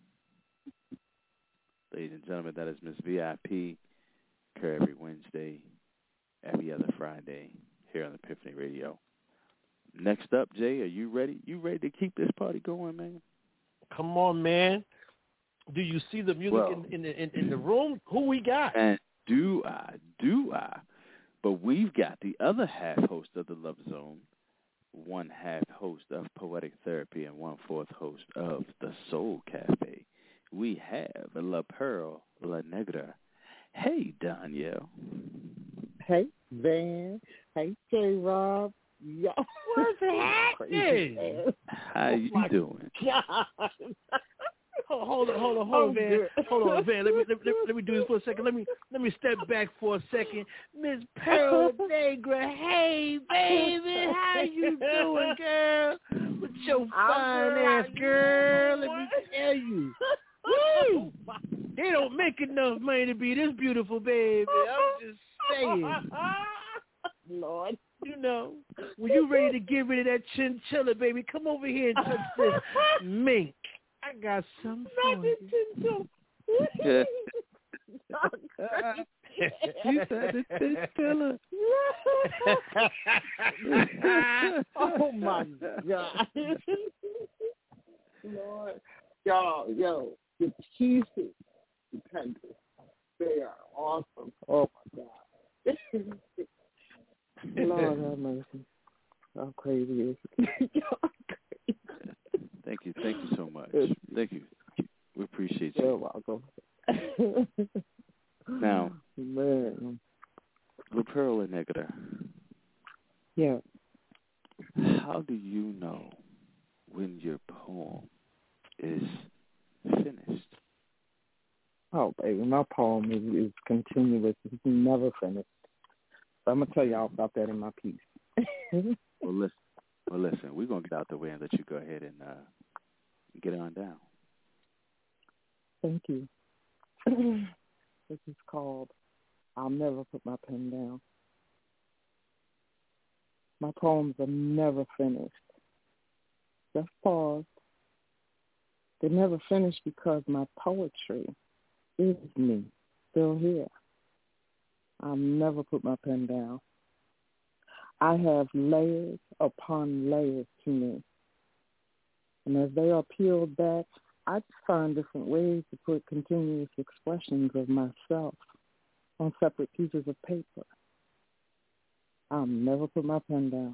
Ladies and gentlemen, that is Miss V I P. Occur every Wednesday, every other Friday here on Epiphany Radio. Next up, Jay, are you ready? You ready to keep this party going, man? Come on, man. Do you see the music well, in, in, in, in the room? Who we got? And do I, do I. But we've got the other half host of the Love Zone, one half host of Poetic Therapy, and one fourth host of the Soul Cafe. We have La Pearl La Negra. Hey, Danielle. Hey, Van. Hey, J-Rob. Yo. What's happening? How you oh doing? God. Hold on, hold on, hold on, Van. Hold on, Van. Let me let, let, let me do this for a second. Let me let me step back for a second. Miss Pearl Negra, hey baby, how you doing, girl? With your fine ass girl, let me tell you. Woo! They don't make enough money to be this beautiful, baby. I'm just saying. Lord. You know, when you ready to get rid of that chinchilla, baby, come over here and touch this mink. I got some for you. You said the chinchilla. Oh, my God. Lord. Yo, yo, the pieces, the tenders, they are awesome. Oh, my God. Lord have mercy. How crazy is it? Thank you. Thank you so much. Thank you. We appreciate you. You're welcome. Now, man. La Pearl Negra. Yeah. How do you know when your poem is finished? Oh, baby, my poem is, is continuous. It's never finished. So I'm going to tell y'all about that in my piece. well, listen, well, listen, we're going to get out the way and let you go ahead and uh, get on down. Thank you. This is called I'll Never Put My Pen Down. My poems are never finished. Just paused. They're never finished because my poetry is me, still here. I'll never put my pen down. I have layers upon layers to me. And as they are peeled back, I just find different ways to put continuous expressions of myself on separate pieces of paper. I'll never put my pen down.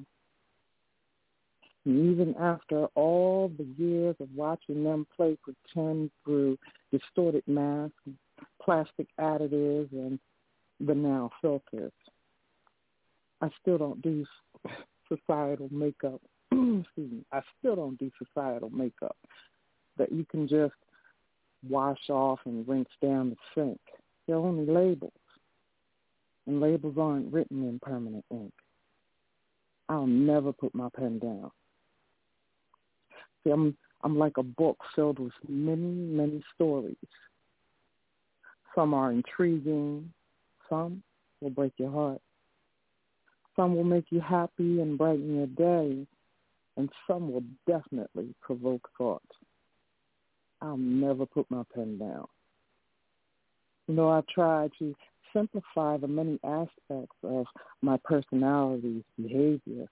And even after all the years of watching them play pretend through distorted masks, plastic additives and banal filters. I still don't do societal makeup. Excuse me. I still don't do societal makeup that you can just wash off and rinse down the sink. They're only labels, and labels aren't written in permanent ink. I'll never put my pen down. See, I'm I'm like a book filled with many, many stories. Some are intriguing. Some will break your heart. Some will make you happy and brighten your day. And some will definitely provoke thought. I'll never put my pen down. You know, I try to simplify the many aspects of my personality's behavior.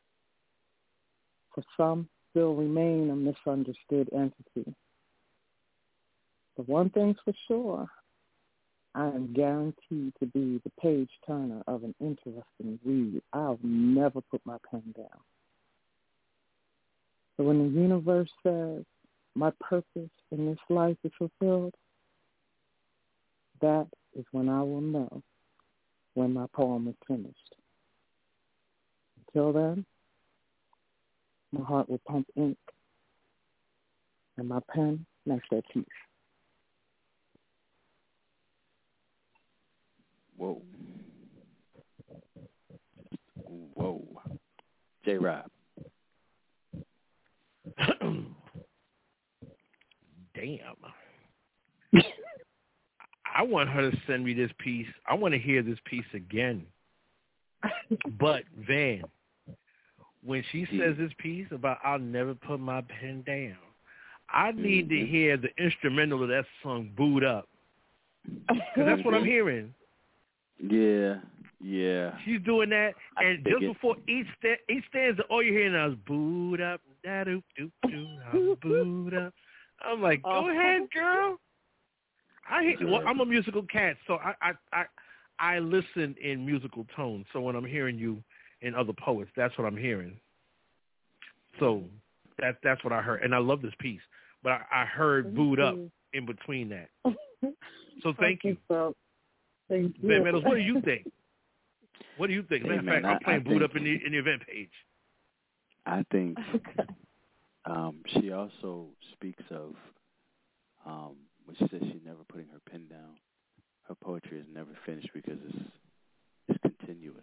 For some, still remain a misunderstood entity. But one thing's for sure, I am guaranteed to be the page turner of an interesting read. I'll never put my pen down. So when the universe says my purpose in this life is fulfilled, that is when I will know when my poem is finished. Until then, my heart will pump ink, and my pen makes that piece. Whoa. Whoa. J-Rob. Damn. I want her to send me this piece. I want to hear this piece again. But, Van, when she says this piece about I'll never put my pen down, I need mm-hmm. to hear the instrumental of that song Booed Up. Because that's what I'm hearing. Yeah, yeah. She's doing that, and just it. before each sta- each stanza, all you're hearing now is Booed Up, da doop doop doop, Booed Up. I'm like, go oh. ahead, girl. I hear, well, I'm a musical cat, so I, I I I listen in musical tones. So when I'm hearing you and other poets, that's what I'm hearing. So that that's what I heard, and I love this piece. But I, I heard thank "Booed Up" in between that. So thank you. So, thank you. Ben Meadows, what do you think? What do you think? Hey, Matter of man, fact, I'm I, playing I "Booed think, Up" in the in the event page. I think um, she also speaks of um, when she says she's never putting her pen down. Her poetry is never finished because it's it's continuous,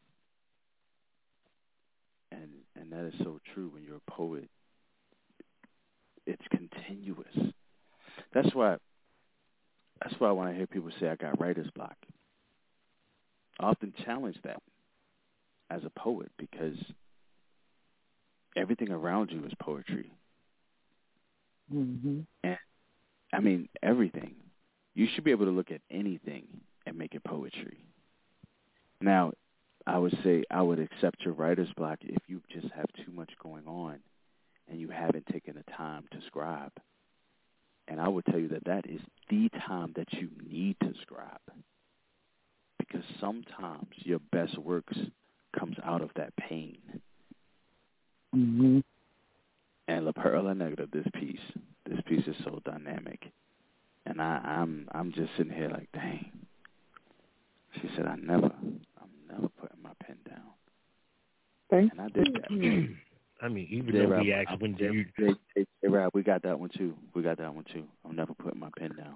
and and that is so true. When you're a poet, it's continuous. That's why. That's why when I hear people say I got writer's block, I often challenge that as a poet because everything around you is poetry. Mm-hmm. And I mean everything. You should be able to look at anything and make it poetry. Now, I would say I would accept your writer's block if you just have too much going on and you haven't taken the time to scribe. And I would tell you that that is the time that you need to scribe. Because sometimes your best works comes out of that pain. Mm-hmm. And La Perla Negra, this piece, this piece is so dynamic. And I, I'm I'm just sitting here like, dang. She said, I never, I'm never putting my pen down. Thank and I did that. I mean, even though we asked when do you... Hey, hey, hey, Rob, we got that one too. We got that one too. I'm never putting my pen down.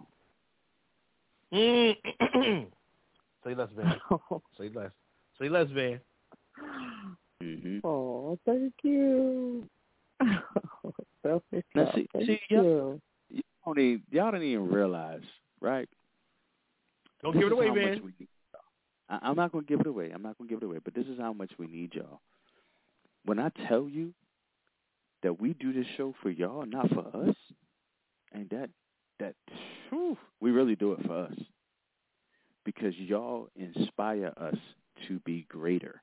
Say less, Van. Say less. Say less, Van. Mm-hmm. Oh, thank you. That's now, see, thank see y'all, you don't even, y'all don't even realize, right? Don't this give it away, man. I, I'm not going to give it away. I'm not going to give it away. But this is how much we need y'all. When I tell you that we do this show for y'all, not for us, and that, that whew, we really do it for us. Because y'all inspire us to be greater.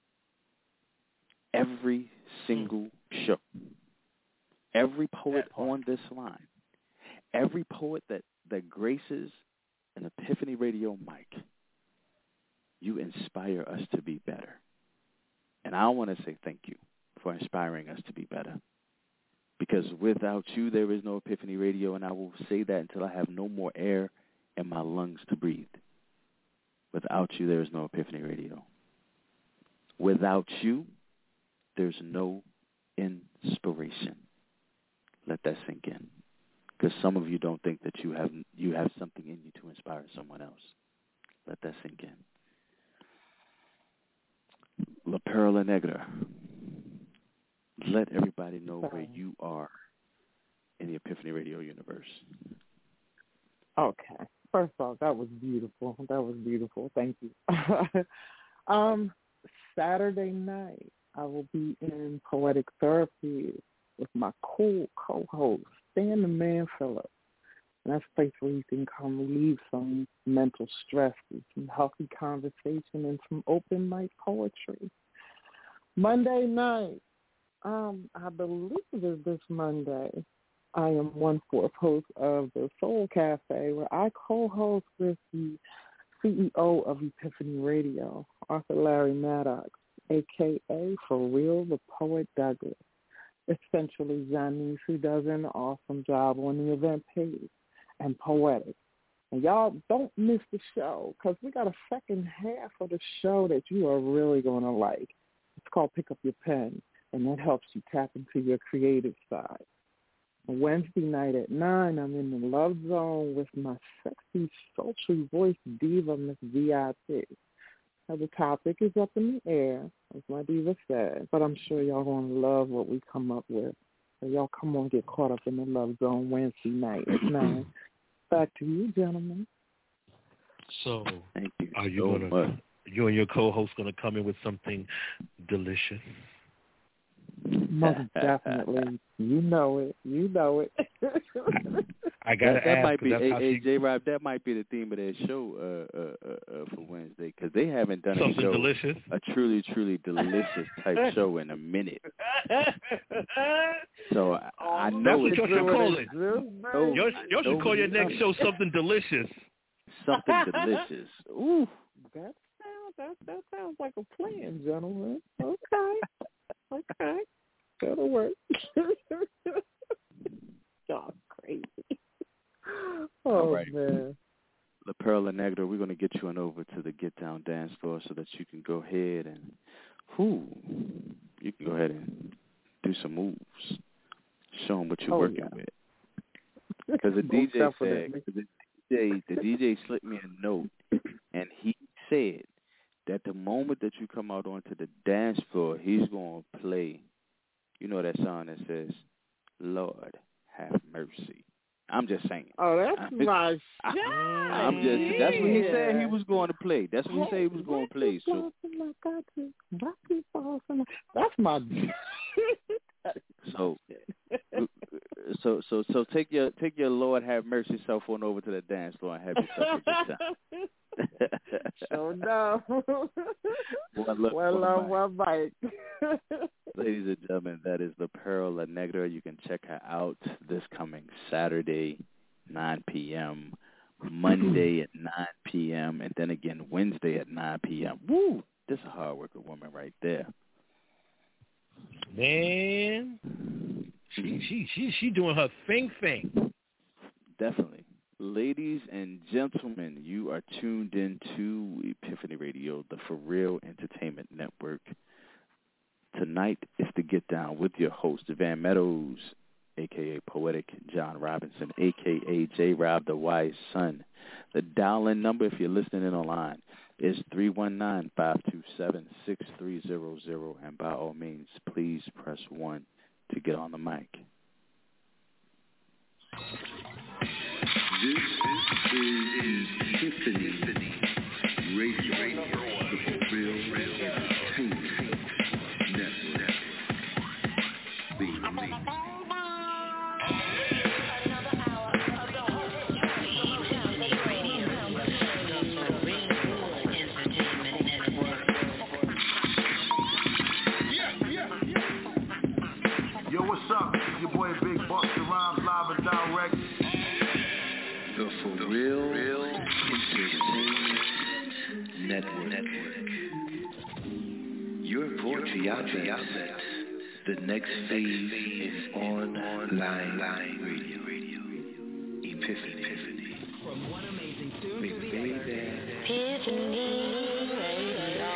Every single show, every poet on this line, every poet that, that graces an Epiphany Radio mic, you inspire us to be better. And I want to say thank you for inspiring us to be better. Because without you, there is no Epiphany Radio, and I will say that until I have no more air and my lungs to breathe. Without you, there is no Epiphany Radio. Without you, there's no inspiration. Let that sink in. Because some of you don't think that you have you have something in you to inspire someone else. Let that sink in. La Perla Negra, let everybody know where you are in the Epiphany Radio universe. Okay. First off, that was beautiful. That was beautiful. Thank you. um, Saturday night, I will be in Poetic Therapy with my cool co-host, Stan the Man Phillips. And that's a place where you can come relieve some mental stress with some healthy conversation and some open mic poetry. Monday night, um, I believe it's this Monday, I am one-fourth host of the Soul Cafe, where I co-host with the C E O of Epiphany Radio, Arthur Larry Maddox, a k a. For Real the Poet Douglas. Essentially, Janice, who does an awesome job on the event page, and Poetic. And y'all don't miss the show, because we got a second half of the show that you are really going to like. It's called Pick Up Your Pen, and that helps you tap into your creative side. Wednesday night at nine, I'm in the Love Zone with my sexy, sultry voice diva, Miss V I P. Now, the topic is up in the air, as my diva said, but I'm sure y'all going to love what we come up with. So y'all come on, get caught up in the Love Zone Wednesday night at nine. Back to you, gentlemen. So, Thank you are you so gonna, much. you and your co-host going to come in with something delicious? Most definitely. You know it. You know it. I got to that, that ask. Might be, that's hey, how hey, she... J-Rob, that might be the theme of their show uh, uh, uh, uh, for Wednesday, because they haven't done something a show, delicious? a truly, truly delicious type show in a minute. So I, I know that's what it's you should call it. No, You should call your next show something delicious. Something delicious. Ooh. That sounds, that, that sounds like a plan, gentlemen. Okay. Okay. That'll work. Y'all crazy. Oh, all right. man. La Perla Negra, we're going to get you on over to the Get Down dance floor so that you can go ahead and, whoo, you can go ahead and do some moves. Show them what you're oh, working yeah. with. Because the D J said, the D J, the D J slipped me a note, and he said that the moment that you come out onto the dance floor, he's going to play, you know that song that says, Lord, have mercy. I'm just saying. Oh, that's I'm, my shit. I'm just, that's what he said he was going to play. That's what he said he was going to play. So, that's my so, so, so, so take your, take your Lord have mercy self on over to the dance floor and have yourself a good time. So no. Well, look, well, uh, well, Mike. Ladies and gentlemen, that is La Perla Negra. You can check her out this coming Saturday, nine p.m., Monday at nine p.m., and then again Wednesday at nine p.m. Woo! This is a hard-working woman right there. Man, she she she she doing her thing thing. Definitely. Ladies and gentlemen, you are tuned into Epiphany Radio, the For Real Entertainment Network. Tonight is the Get Down with your host, Van Meadows, a k a. Poetic John Robinson, a k a. J-Rob, the Wise Son. The dial-in number, if you're listening in online, is three one nine, five two seven, six three zero zero, and by all means, please press one to get on the mic. This is Epiphany Radio, the Real Entertainment Network. Be me. Yo, what's up? It's your boy Big Busta Rhymes, live and direct. The For Real, Real Entertainment Network. Network. Your poetry outlet. The next phase is online radio. Radio. Epiphany. Epiphany. From one amazing tune to the other. Tiffany Radio.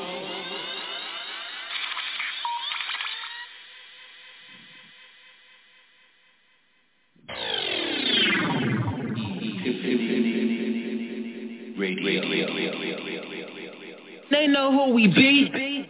Radio. They know who we be.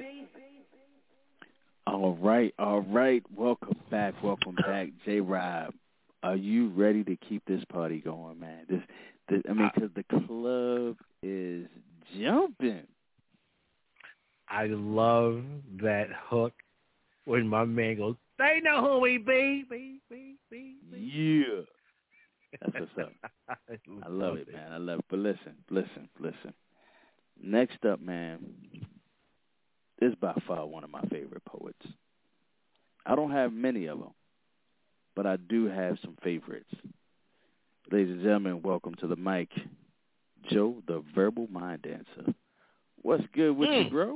All right, all right. Welcome back, welcome back, J-Rob. Are you ready to keep this party going, man? This, this I mean, because the club is jumping. I love that hook when my man goes, they know who we be, be, be, be, be. Yeah. That's what's up. I love it, man. I love it. But listen, listen, listen. Next up, man, this is by far one of my favorite poets. I don't have many of them, but I do have some favorites. Ladies and gentlemen, welcome to the mic, Joe, the Verbal Mind Dancer. What's good with mm. you, bro?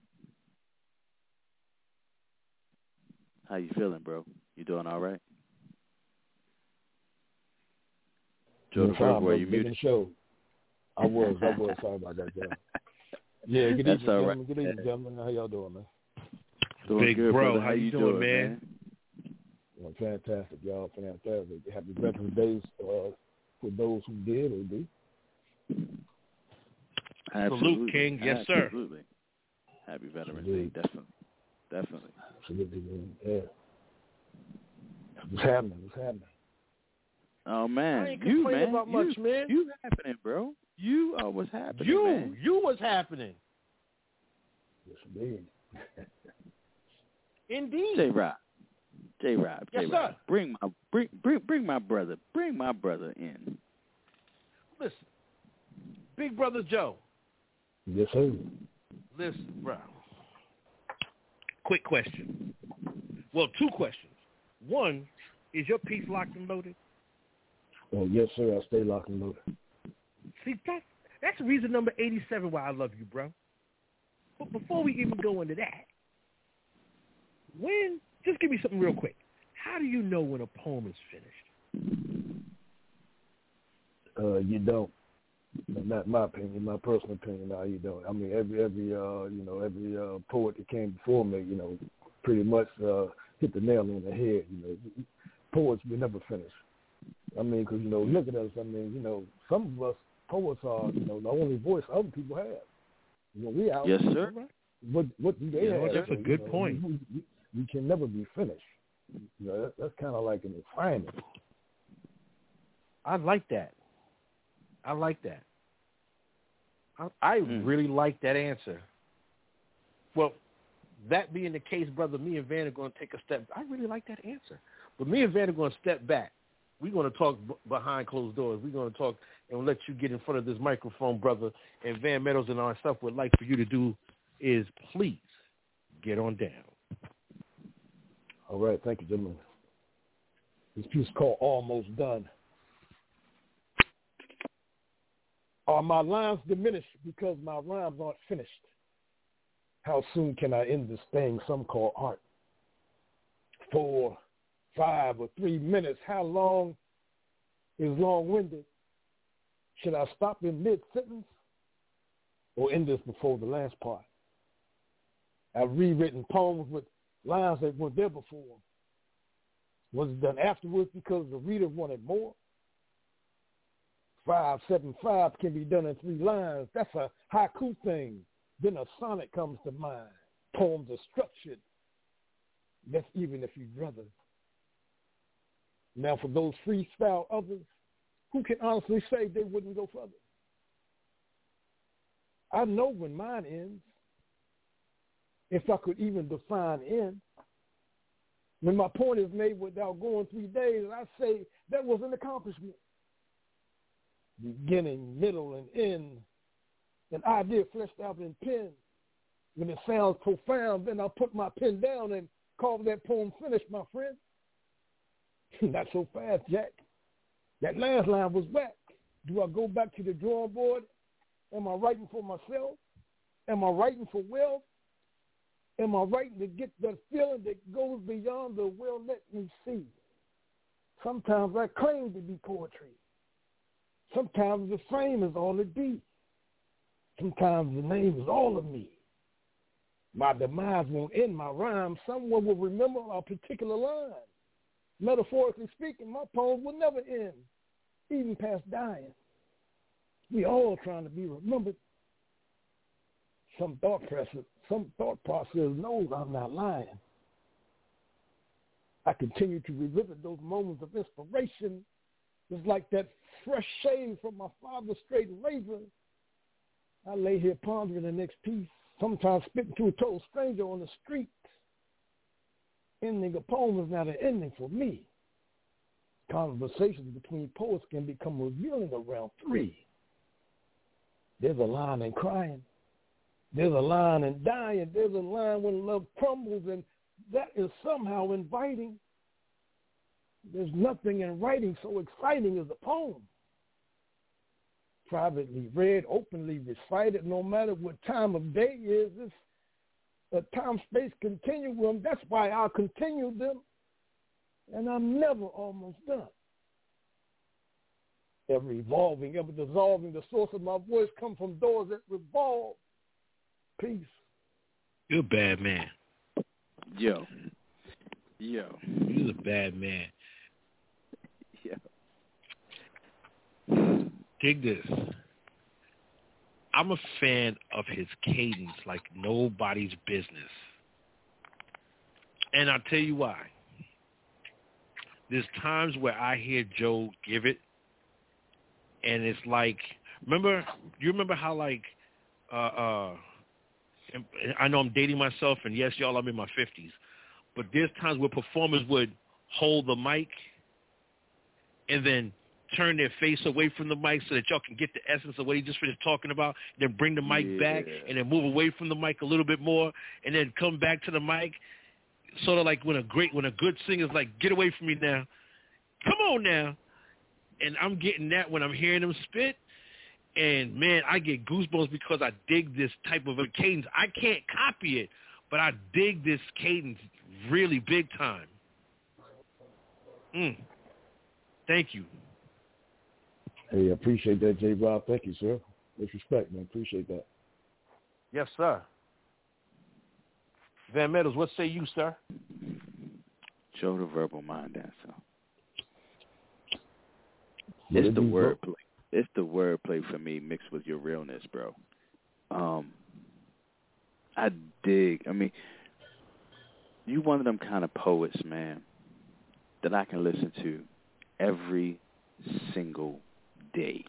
How you feeling, bro? You doing all right? Joe, the Verbal, are you muted? Show. I was, I was. Sorry about that, Joe. Yeah, good evening, gentlemen. Right. Good evening, gentlemen. How y'all doing, man? Doing Big good, bro. brother. How, How you doing, doing man? man? Well, fantastic, y'all. Fantastic. Happy Veterans Days uh, for those who did or do. Absolutely. Salute, King. Yes, sir. Absolutely. Happy Veterans Day. Definitely. Definitely. Absolutely, man. Yeah. What's happening? What's happening? Oh, man. I ain't you, complaining man. about you, much, man. You happening, bro. You are what's happening, You. man. You what's happening. Yes, indeed. Indeed. J-Rob. J-Rob. Yes, J-Rob. sir. Bring my, bring, bring, bring my brother. Bring my brother in. Listen. Big Brother Joe. Yes, sir. Listen, bro. Quick question. Well, two questions. One, is your piece locked and loaded? Oh, yes, sir. I stay locked and loaded. See, that, that's reason number eighty-seven why I love you, bro. But before we even go into that, when, just give me something real quick. How do you know when a poem is finished? Uh, you don't. Not my opinion, my personal opinion. No, you don't. I mean, every every uh, you know every uh, poet that came before me, you know, pretty much uh, hit the nail on the head. You know, poets we never finish. I mean, because you know, look at us. I mean, you know, some of us poets are, you know, the only voice other people have. You know, we out. Yes, sir. What what do they you know, have? That's a good you know, point. You, you, you can never be finished. You know, that, that's kind of like an refinement. I like that. I like that. I, I mm. really like that answer. Well, that being the case, brother, me and Van are going to take a step. I really like that answer. But me and Van are going to step back. We're going to talk b- behind closed doors. We're going to talk and let you get in front of this microphone, brother. And Van Meadows and ourselves would like for you to do is please get on down. All right. Thank you, gentlemen. This piece is called Almost Done. Are my lines diminished because my rhymes aren't finished? How soon can I end this thing some call art? Four, five, or three minutes. How long is long-winded? Should I stop in mid-sentence or end this before the last part? I've rewritten poems with lines that weren't there before. Was it done afterwards because the reader wanted more? Five, seven, five can be done in three lines. That's a haiku thing. Then a sonnet comes to mind. Poems are structured. That's even if you'd rather. Now, for those freestyle others, who can honestly say they wouldn't go further? I know when mine ends, if I could even define end. When my point is made without going three days, I say that was an accomplishment. Beginning, middle, and end. An idea fleshed out in pen. When it sounds profound, then I'll put my pen down and call that poem finished, my friend. Not so fast, Jack. That last line was whack. Do I go back to the drawing board? Am I writing for myself? Am I writing for wealth? Am I writing to get that feeling that goes beyond the well, let me see? Sometimes I claim to be poetry. Sometimes the fame is all it be. Sometimes the name is all of me. My demise won't end my rhyme. Someone will remember a particular line. Metaphorically speaking, my poems will never end, even past dying. We all trying to be remembered. Some thought process, some thought process knows I'm not lying. I continue to revisit those moments of inspiration. It's like that fresh shave from my father's straight razor. I lay here pondering the next piece, sometimes spitting to a total stranger on the street. Ending a poem is not an ending for me. Conversations between poets can become revealing around three. There's a line in crying. There's a line in dying. There's a line when love crumbles, and that is somehow inviting. There's nothing in writing so exciting as a poem. Privately read, openly recited, no matter what time of day is, it's a time-space continuum. That's why I'll continue them, and I'm never almost done. Ever evolving, ever dissolving, the source of my voice comes from doors that revolve. Peace. You're a bad man. Yo. Yo. You're a bad man. Yo. Dig this. I'm a fan of his cadence like nobody's business. And I'll tell you why. There's times where I hear Joe give it, and it's like, remember, you remember how like, uh, uh, I know I'm dating myself, and yes, y'all, I'm in my fifties, but there's times where performers would hold the mic and then turn their face away from the mic so that y'all can get the essence of what he just finished talking about, then bring the mic yeah. back and then move away from the mic a little bit more and then come back to the mic. Sort of like when a great, when a good singer's like, get away from me now. Come on now. And I'm getting that when I'm hearing him spit. And, man, I get goosebumps because I dig this type of a cadence. I can't copy it, but I dig this cadence really big time. Mm. Thank you. Hey, I appreciate that, J. Rob. Thank you, sir. Disrespect, man. Appreciate that. Yes, sir. Van Meadows, what say you, sir? Joe the Verbal Mind Dancer. It's the wordplay. It's the wordplay for me mixed with your realness, bro. Um, I dig. I mean, you one of them kind of poets, man, that I can listen to every single day.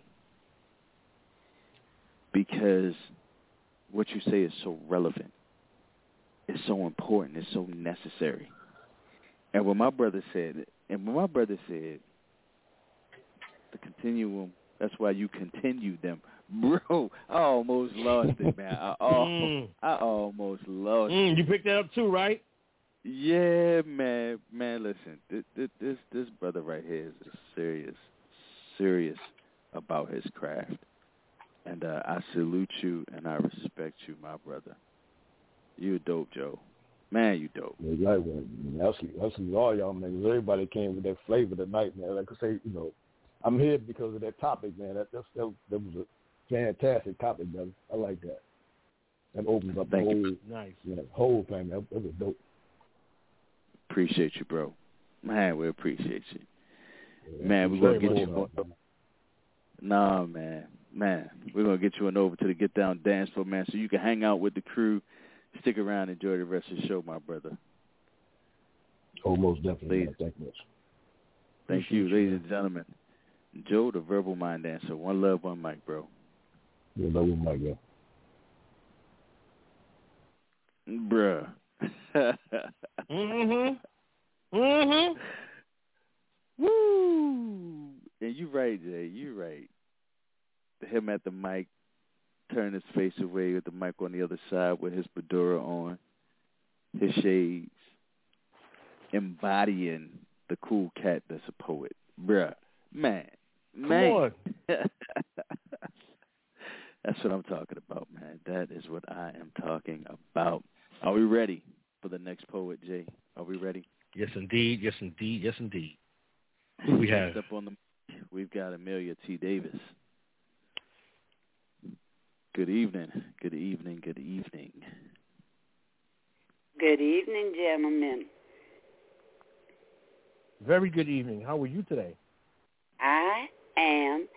Because what you say is so relevant. It's so important. It's so necessary. And when my brother said, and when my brother said, the continuum, that's why you continue them. Bro, I almost lost it, man. I, al- mm. I almost lost mm, it. You picked that up too, right? Yeah, man. Man, listen, this, this, this brother right here is serious, serious about his craft. And uh, I salute you and I respect you, my brother. You dope, Joe. Man, you dope. Yeah, right, man. I see, I see all y'all niggas. Everybody came with that flavor tonight, man. Like I say, you know, I'm here because of that topic, man. That that's, that, that was a fantastic topic, brother. I like that. That opens up Thank the whole, you. Nice. You know, whole thing. That, that was dope. Appreciate you, bro. Man, we appreciate you. Yeah, man, we're going to get you on. on. Nah, man. Man, we're going to get you on over to the Get Down Dance Floor, man, so you can hang out with the crew. Stick around and enjoy the rest of the show, my brother. Oh, most definitely. Ladies, man. Thank you. Thank you, ladies and gentlemen. Joe, the Verbal Mind Dancer. One love, one mic, bro. One love, one mic, bro. Bruh. mm-hmm. Mm-hmm. Woo! And you right, Jay. You right. Him at the mic, turn his face away with the mic on the other side with his fedora on, his shades, embodying the cool cat that's a poet. Bruh. Man. Come man. on. That's what I'm talking about, man. That is what I am talking about. Are we ready for the next poet, Jay? Are we ready? Yes, indeed. Yes, indeed. Yes, indeed. Who do we have? Next up on the we've got Amelia T. Davis. Good evening. Good evening. Good evening. Good evening, gentlemen. Very good evening. How are you today? I am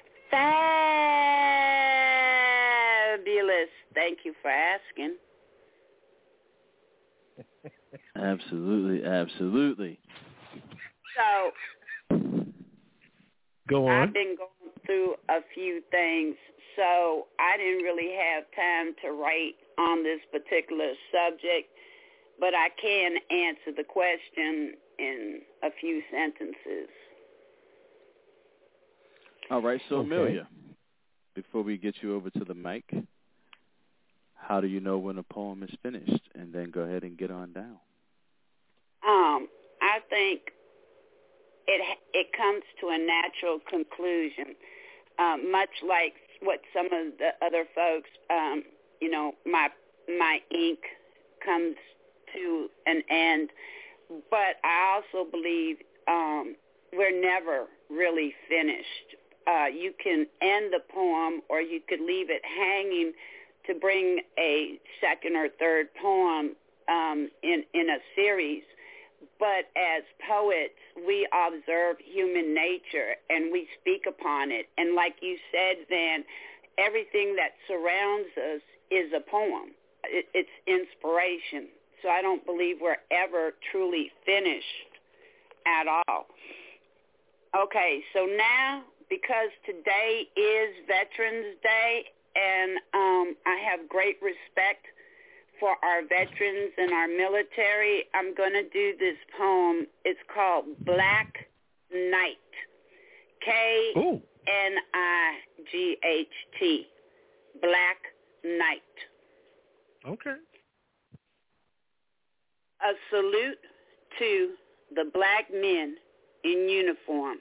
fabulous. Thank you for asking. Absolutely, absolutely. So, go on. I've been going through a few things, so I didn't really have time to write on this particular subject, but I can answer the question in a few sentences. All right, so okay. Amelia, before we get you over to the mic, how do you know when a poem is finished? And then go ahead and get on down. Um, I think it it comes to a natural conclusion, um, much like what some of the other folks, um, you know, my my ink comes to an end. But I also believe um, we're never really finished. Uh, you can end the poem, or you could leave it hanging to bring a second or third poem um, in, in a series. But as poets, we observe human nature and we speak upon it. And like you said, Van, everything that surrounds us is a poem. It, it's inspiration. So I don't believe we're ever truly finished at all. Okay, so now, because today is Veterans Day, and um, I have great respect for our veterans and our military, I'm going to do this poem. It's called Black Night. K N I G H T. Black Night. Okay. A salute to the black men in uniform.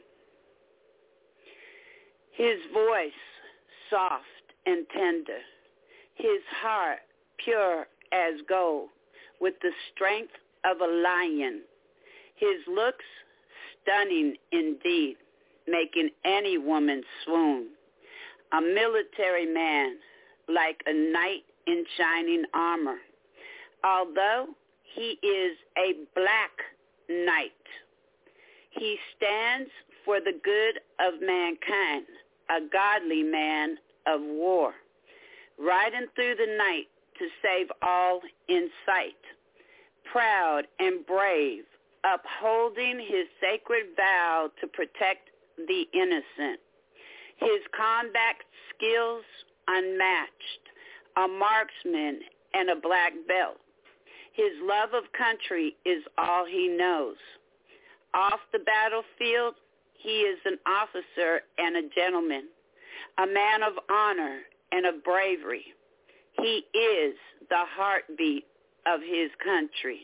His voice soft and tender, his heart pure as gold, with the strength of a lion. His looks stunning indeed, making any woman swoon. A military man, like a knight in shining armor. Although he is a black knight, he stands for the good of mankind, a godly man of war, riding through the night to save all in sight, proud and brave, upholding his sacred vow to protect the innocent. His combat skills unmatched, a marksman and a black belt. His love of country is all he knows. Off the battlefield, he is an officer and a gentleman, a man of honor and of bravery. He is the heartbeat of his country.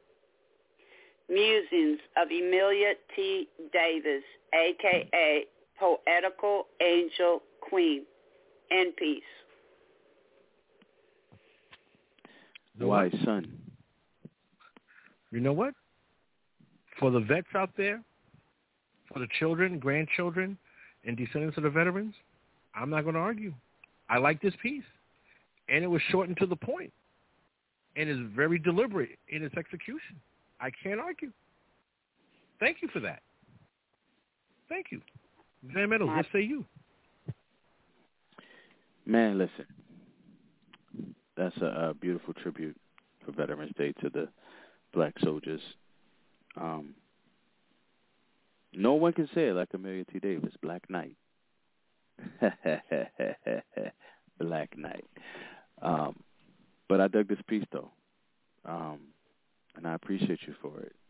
Musings of Amelia T. Davis, a k a. Poetical Angel Queen. In peace. Why, son? You know what? For the vets out there, for the children, grandchildren, and descendants of the veterans, I'm not going to argue. I like this piece. And it was short and to the point. And is very deliberate in its execution. I can't argue. Thank you for that. Thank you. Van Meadows, what say you? Man, listen. That's a, a beautiful tribute for Veterans Day to the black soldiers. Um, no one can say it like Amelia T. Davis, Black Knight. Black Knight. Um, but I dug this piece, though, um, and I appreciate you for it.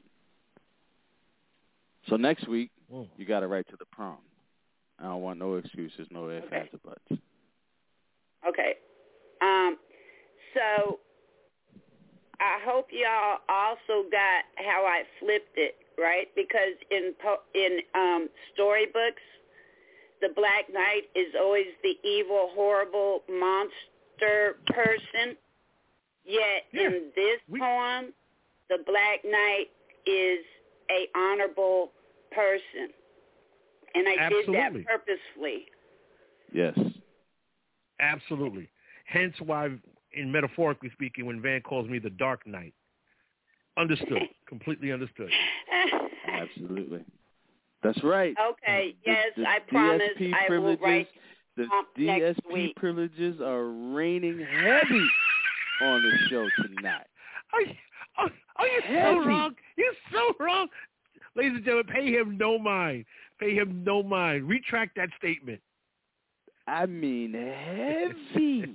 So next week, mm. you got to write to the prom. I don't want no excuses, no ifs, okay. ands, or buts. Okay. Um, so I hope y'all also got how I flipped it, right? Because in in um, storybooks, the Black Knight is always the evil, horrible monster person. Yet yeah. in this we- poem, the Black Knight is a honorable person. And I Absolutely. did that purposefully. Yes. Absolutely. Hence why, in metaphorically speaking, when Van calls me the Dark Knight, understood, completely understood. Absolutely. That's right. Okay, the, yes, the I promise D S P I will write The um, D S next P week. privileges are raining heavy on the show tonight. Are you, are, are you so Heavy. wrong? You're so wrong. Ladies and gentlemen, pay him no mind. Pay him no mind. Retract that statement. I mean heavy.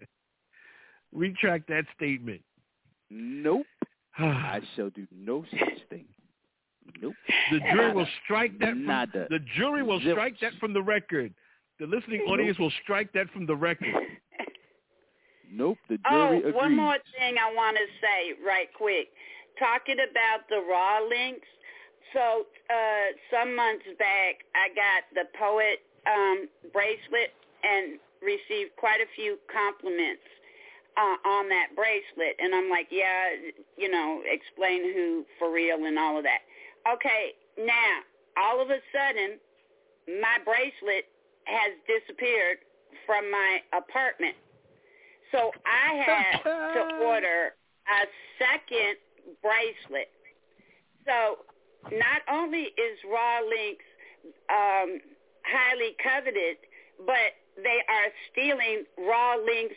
Retract that statement. Nope. I shall do no such thing. Nope. The jury will strike that from Nada. the jury will Zilch. strike that from the record. The listening audience will strike that from the record. Nope. The Oh, jury agrees. one more thing I want to say right quick. Talking about the raw links. So uh, some months back, I got the Poet um, bracelet and received quite a few compliments uh, on that bracelet. And I'm like, yeah, you know, explain who for real and all of that. Okay, now, all of a sudden, my bracelet has disappeared from my apartment. So I had to order a second bracelet. So not only is Raw Links um, highly coveted, but they are stealing Raw Links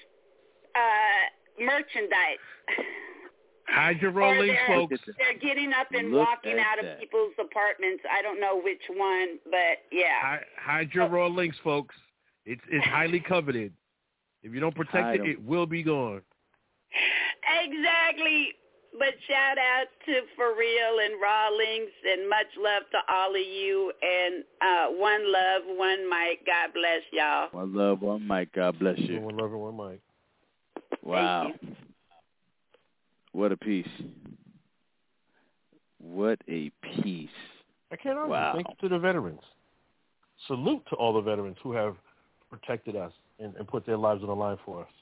uh, merchandise. Hide your Raw Or Links, they're, folks. They're getting up and Look walking at out of that. people's apartments. I don't know which one, but yeah. Hide, hide your Raw Links, folks. It's it's highly coveted. If you don't protect Hide it, 'em. it will be gone. Exactly. But shout out to For Real and Raw Links, and much love to all of you. And uh, one love, one mic. God bless y'all. One love, one mic. God bless you. One love and one mic. Wow. What a piece. What a piece. I can't argue. Wow. Thank you to the veterans. Salute to all the veterans who have protected us and, and put their lives on the line for us.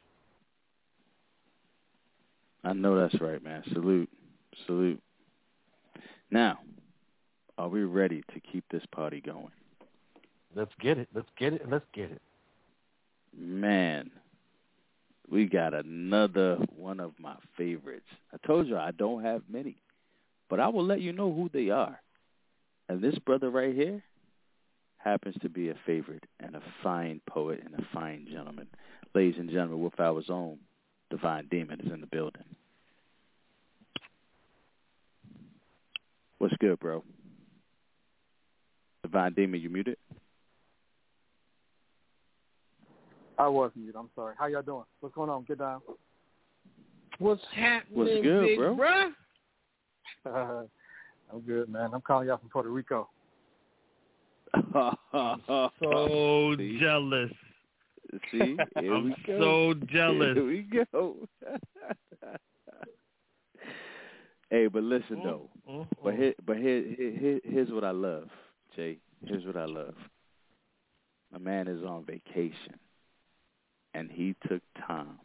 I know that's right, man. Salute. Salute. Now, are we ready to keep this party going? Let's get it. Let's get it. And let's get it. Man, we got another one of my favorites. I told you I don't have many, but I will let you know who they are. And this brother right here happens to be a favorite and a fine poet and a fine gentleman. Ladies and gentlemen, with our own Divine Demon is in the building. What's good, bro? Divine Demon, you muted? I was muted. I'm sorry. How y'all doing? What's going on? Get down. What's happening, What's good, big bro? bruh? Uh, I'm good, man. I'm calling y'all from Puerto Rico. So See? jealous. See? Here I'm we go. so jealous. Here we go. Hey, but listen, though. Mm-hmm. But here, but here, here, here's what I love, Jay. Here's what I love. My man is on vacation, and he took time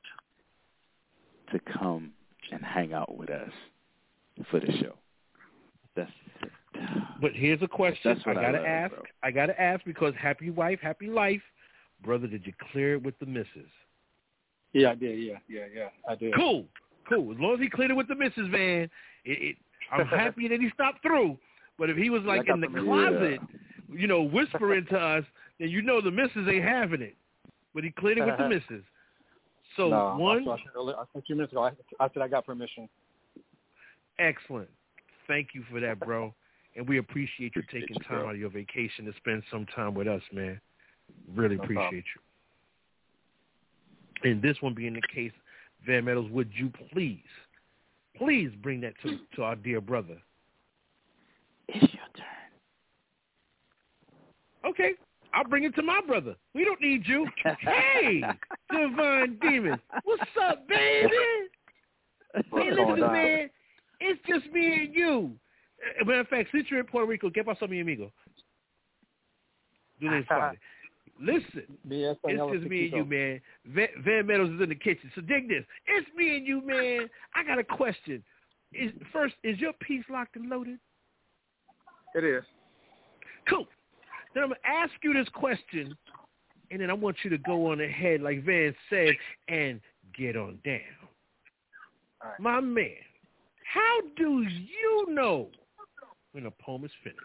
to come and hang out with us for the show. That's it. But here's a question That's what I I gotta love, ask. bro. I gotta ask because happy wife, happy life, brother. Did you clear it with the missus? Yeah, I did. Yeah, yeah, yeah. I did. Cool, cool. As long as he cleared it with the missus, man, it, it, I'm happy that he stopped through. But if he was like I got in the permission. closet, you know, whispering to us, then you know the missus ain't having it. But he cleared it with the missus. So no, one, I, I think two minutes ago, I, I said I got permission. excellent. Thank you for that, bro. And we appreciate you taking Appreciate you, time bro. out of your vacation to spend some time with us, man. Really No appreciate you. And this one being the case, Van Meadows, would you please, please bring that to, to our dear brother? It's your turn. Okay, I'll bring it to my brother. We don't need you. Hey, Divine Demon. What's up, baby? What's Hey, going listen, on? man. It's just me and you. As a matter of fact, since you're in Puerto Rico, ¿qué pasó, mi amigo? Do this party. Listen, Me and it's Español just me and you, Chiquito. man. Van, Van Meadows is in the kitchen. So dig this. It's me and you, man. I got a question. Is, first, is your piece locked and loaded? It is. Cool. Then I'm going to ask you this question, and then I want you to go on ahead, like Van said, and get on down. Right. My man, how do you know when a poem is finished?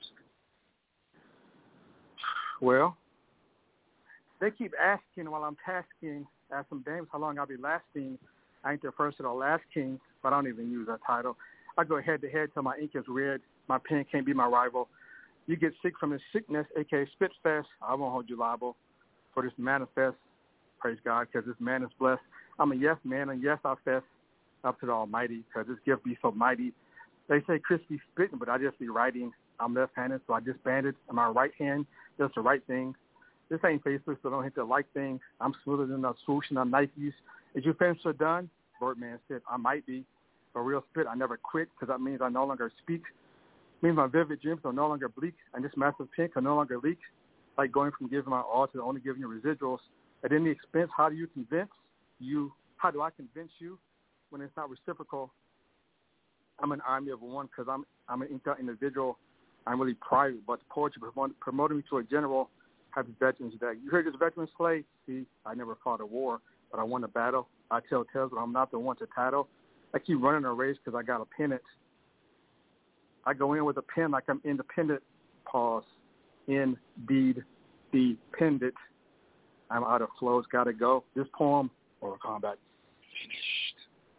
Well, they keep asking while I'm tasking, ask some dames how long I'll be lasting. I ain't the first or the last king, but I don't even use that title. I go head to head till my ink is red. My pen can't be my rival. You get sick from this sickness, a k a. Spitfest. I won't hold you liable for this manifest. Praise God, because this man is blessed. I'm a yes man, and yes, I fess up to the Almighty, because this gift be so mighty. They say Chris be spitting, but I just be writing. I'm left-handed, so I disbanded. And my right hand does the right thing. This ain't Facebook, so don't hit the like thing. I'm smoother than a swoosh and I'm Nikes. Is you finished or done? Birdman said, I might be. For real spit, I never quit, because that means I no longer speak. It means my vivid dreams are no longer bleak, and this massive pen can no longer leak. Like going from giving my all to only giving you residuals. At any expense, how do you convince you? How do I convince you when it's not reciprocal? I'm an army of one, because I'm I'm an inked out individual. I'm really private, but the poetry promoted me to a general. Happy Veterans Day. You heard this veteran slave? See, I never fought a war, but I won a battle. I tell tales, but I'm not the one to tattle. I keep running a race because I got a pennant. I go in with a pen like I'm independent. Pause. Indeed, dependent. I'm out of flows. Got to go. This poem, Mortal Kombat, finished.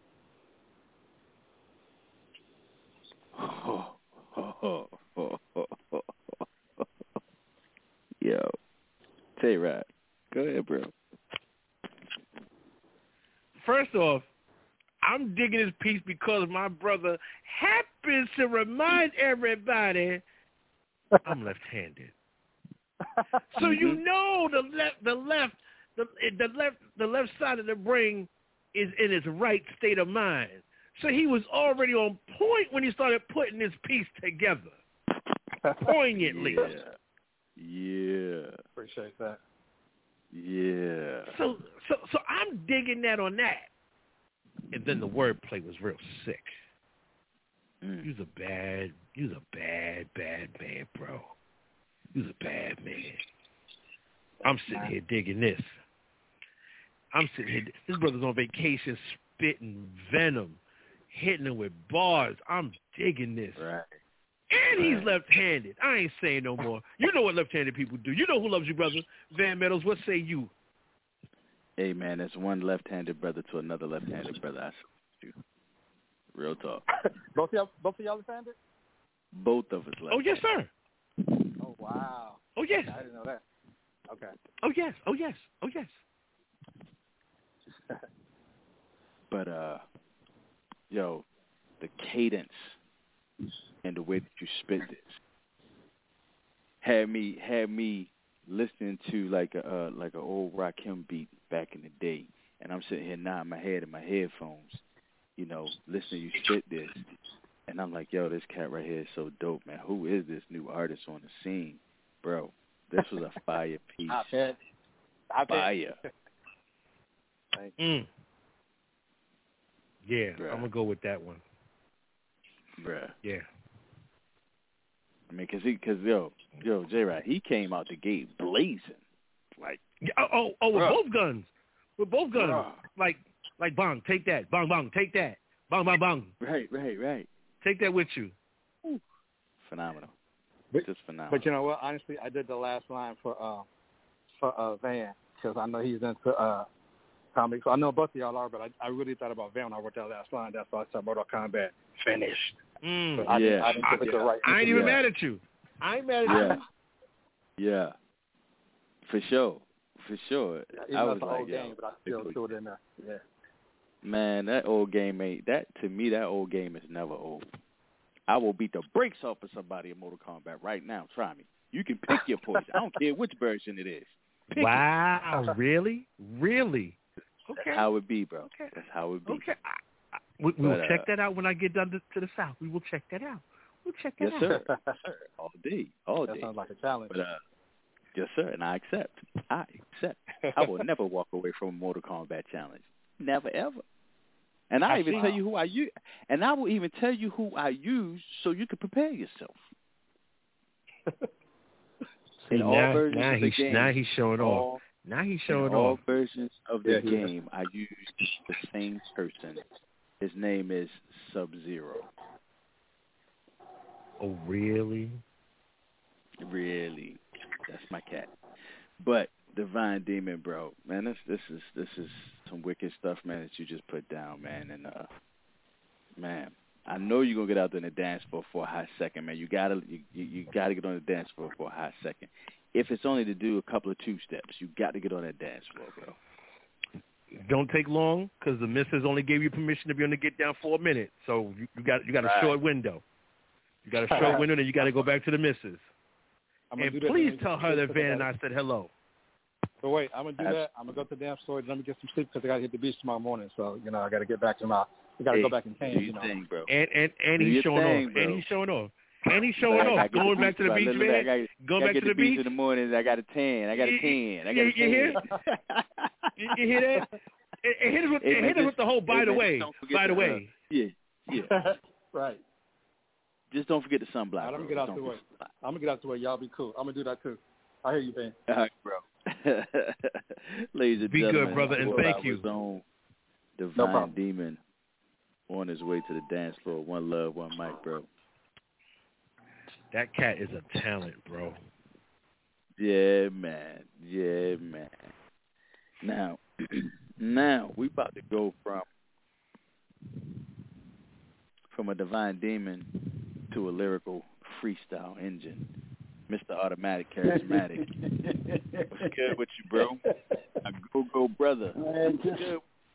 Oh, oh, oh, oh, oh, oh. Yo, Tay-Rod, go ahead, bro. First off, I'm digging this piece because my brother happens to remind everybody I'm left-handed. So you know the left, the left, the, the left, the left side of the brain is in its right state of mind. So he was already on point when he started putting this piece together, poignantly. Yeah. Yeah. Appreciate that. Yeah. So, so, so I'm digging that on that. And then the wordplay was real sick. Mm. You was a bad, you was a bad, bad man, bro. You was a bad man. I'm sitting here digging this. I'm sitting here. This brother's on vacation, spitting venom, hitting him with bars. I'm digging this. Right. And he's left-handed. I ain't saying no more. You know what left-handed people do. You know who loves you, brother. Van Meadows, what say you? Hey, man, that's one left-handed brother to another left-handed brother. I salute you. Real talk. both of y'all, both of y'all left-handed? Both of us left-handed. Oh, yes, sir. Oh, wow. Oh, yes. I didn't know that. Okay. Oh, yes. Oh, yes. Oh, yes. But, uh, yo, the cadence and the way that you spit this had me had me listening to like a uh, like an old Rakim beat back in the day, and I'm sitting here nodding my head in my headphones, you know, listening to you spit this, and I'm like, yo, this cat right here is so dope, man. Who is this new artist on the scene, bro? This was a fire piece. I bet. I bet. Fire. Mm. Yeah, Bruh. I'm gonna go with that one. Bruh. Yeah. I mean, cause he, cause yo, yo, J-Rod, he came out the gate blazing, like yeah, oh, oh, oh with Bruh. both guns, with both guns, Bruh. like, like bang, take that, bang, bang, take that, bang, bang, bang. Right, right, right. Take that with you. Ooh. Phenomenal. But, Just phenomenal. But you know what? Honestly, I did the last line for uh, for uh, Van because I know he's into uh, comics. So I know both of y'all are, but I, I really thought about Van when I wrote that last line. That's why I said Mortal Kombat finished. Mm. But I, yeah. didn't, I didn't give it the right. I ain't even yeah. mad at you. I ain't mad at Yeah. you. Yeah. For sure. For sure. Even I though was it's an like, old yo, game, but I still threw it in there. Yeah. man, that old game ain't that to me. That old game is never old. I will beat the brakes off of somebody in Mortal Kombat right now. Try me. You can pick your poison. I don't care which version it is. Pick wow, it. really, really? Okay. That's how it be, bro. Okay. That's how it be. Okay. I, I, we, we will But, check uh, that out when I get down to, to the south. We will check that out. We'll check that Yes, out. sir. Yes, sir. All day. All That day. sounds like a challenge. But, uh, yes, sir, and I accept. I accept. I will never walk away from a Mortal Kombat challenge. Never, ever. And I, I even see. tell you who I use. And I will even tell you who I use so you can prepare yourself. See, in all now, versions now of the he's game, now he's showing all, off. Now he's in showing all off. versions of the Yeah, yeah. game, I used the same person. His name is Sub-Zero. Oh, really? Really, that's my cat. But Divine Demon, bro, man, this this is this is some wicked stuff, man, that you just put down, man. And uh, man, I know you're gonna get out there in the dance floor for a hot second, man. You gotta you, you, you gotta get on the dance floor for a hot second. If it's only to do a couple of two steps, you got to get on that dance floor, bro. Don't take long, because the missus only gave you permission to be on the get down for a minute. So you, you got you got a Right. short window. You got a short window, then you got to go back to the missus. I'm gonna And do that. please tell her that Van and I said hello. So wait, I'm gonna do that. I'm gonna go to the dance floor. Let me get some sleep because I gotta hit the beach tomorrow morning. So you know I gotta get back to my. I gotta Hey, go back and do change. your You know. thing, bro. And and and Do he's your showing thing, off. bro. And he's showing off. And he's showing I gotta off. get Going the back to the bro. beach, Look, look, I man. gotta, Going gotta back get to the beach beach. in the morning. I got a ten. I got a You- ten. I got you, a ten. you hear that? you, you hear that? And, and hit it with, Hey, and man, hit it with just- the whole. By hey, the man, way, just don't forget by the to, uh, way. Yeah, yeah. Right. Just don't forget the sunblock. All right, I'm bro. gonna get out Just the don't way. forget I'm gonna get out the way. Y'all be cool. I'm gonna do that too. I hear you, Ben. the sunblock. All right, bro. Ladies and Be good, gentlemen, brother, and four thank hours you. On Divine No problem. Demon on his way to the dance floor. One love, one mic, bro. That cat is a talent, bro. Yeah, man. Yeah, man. Now, now we about to go from from a Divine Demon to a lyrical freestyle engine. Mister Automatic Charismatic. What's good with you, bro? A go-go brother. Man, What's just, good?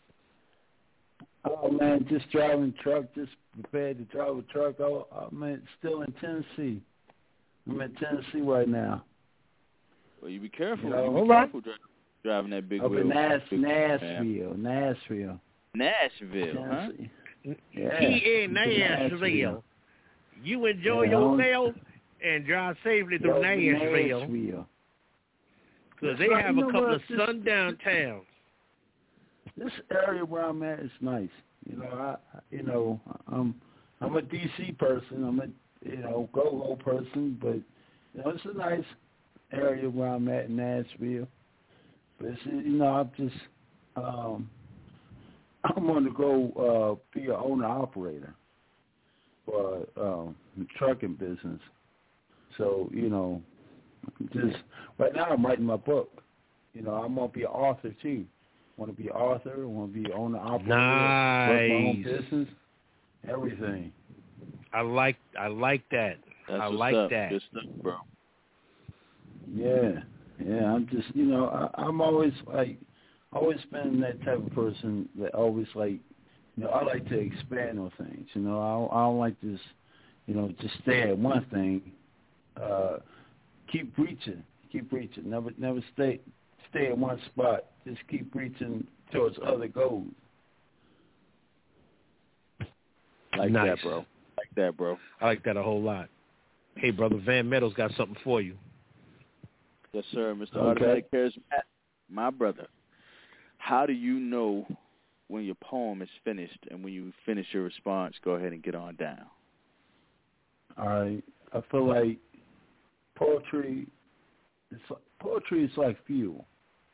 oh man, just driving truck, just prepared to drive a truck. Oh, I'm in, still in Tennessee. I'm in Tennessee right now. Well, you be careful. You know, you be hold on. careful dri- driving that big Up wheel. in Nash, big Nashville, Nashville. Nashville, huh? Tennessee. Yeah. He in Nashville. Nashville. You enjoy Yeah, your I'm- meal and drive safely through Yo, Nashville. Nashville. Because That's they right. have You a know couple what? of This- sundown towns. This area where I'm at is nice. You know, I, you know, I'm, I'm a D C person. I'm a, you know, go-go person, but you know, it's a nice area where I'm at in Nashville. But it's, you know, I'm just, um, I'm going to go uh, be an owner operator for um, the trucking business. So, you know, just right now I'm writing my book. You know, I'm going to be an author too. I want to be an author. I want to be an owner operator. Run my own Nice. business. Everything. I like I like that. That's I what's like up. that. Good stuff, bro. Yeah, yeah. I'm just, you know, I, I'm always like, always been that type of person that always like, you know, I like to expand on things. You know, I don't, I don't like this, you know, just stay at one thing. Uh, keep reaching, keep reaching. Never, never stay, stay in one spot. Just keep reaching towards other goals. Like Nice. that, bro. Like that, bro. I like that a whole lot. Hey, brother, Van Meadows got something for you. Yes, sir, Mister Okay. Automatic Charismatic. My brother, how do you know when your poem is finished, and when you finish your response, go ahead and get on down? All right. I feel like poetry, it's like, poetry is like fuel,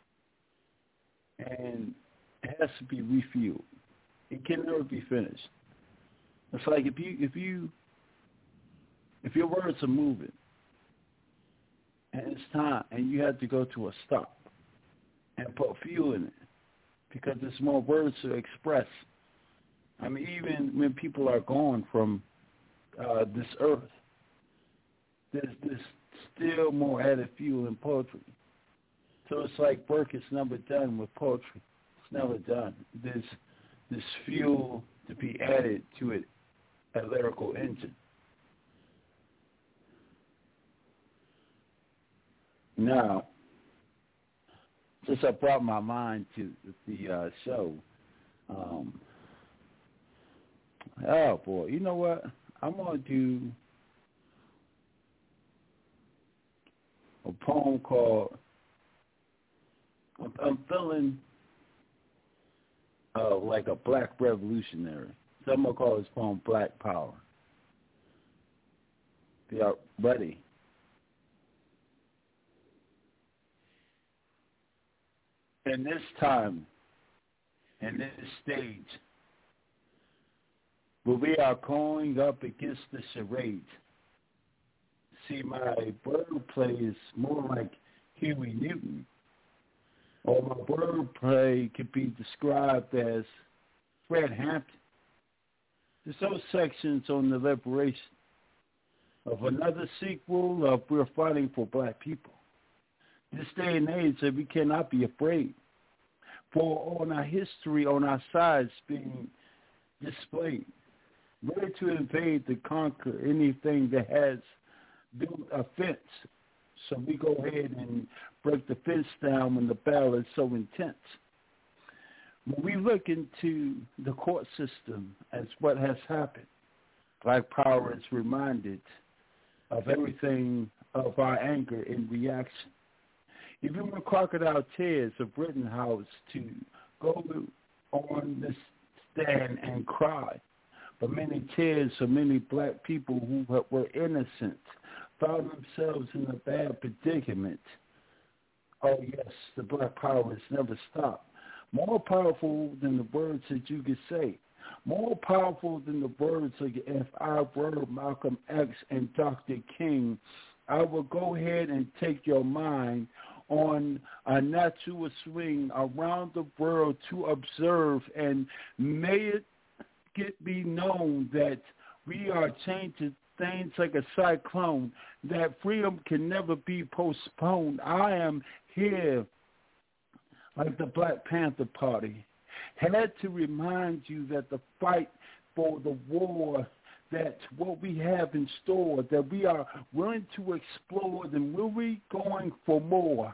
and it has to be refueled. It can never be finished. It's like if you if you if your words are moving, and it's time, and you have to go to a stop and put fuel in it, because there's more words to express. I mean, even when people are gone from uh, this earth, there's, there's still more added fuel in poetry. So it's like work is never done with poetry. It's never done. There's this fuel to be added to it, a lyrical engine. Now, since I brought my mind to the uh, show, um, oh boy, you know what? I'm going to do a poem called, I'm, I'm feeling uh, like a black revolutionary. So I'm going to call this poem Black Power. Be out ready. in this time, in this stage, where we are going up against the charade. See, my wordplay is more like Huey Newton, or my wordplay could be described as Fred Hampton. There's those sections on the liberation of another sequel of We're Fighting for Black People. This day and age that we cannot be afraid. For on our history, on our sides being displayed, ready to invade, to conquer anything that has built a fence. So we go ahead and break the fence down when the battle is so intense. When we look into the court system as what has happened, Black Power is reminded of everything of our anger and reaction. Even when Crocodile Tears of Rittenhouse to go on this stand and cry, but many tears of many black people who were innocent found themselves in a bad predicament. Oh yes, the Black Power has never stopped. More powerful than the words that you could say. More powerful than the words of if I were Malcolm X and Doctor King, I will go ahead and take your mind on a natural swing around the world to observe, and may it get be known that we are changing things like a cyclone, that freedom can never be postponed. I am here like the Black Panther Party. Had to remind you that the fight for the war, that what we have in store, that we are willing to explore, and we'll be going for more.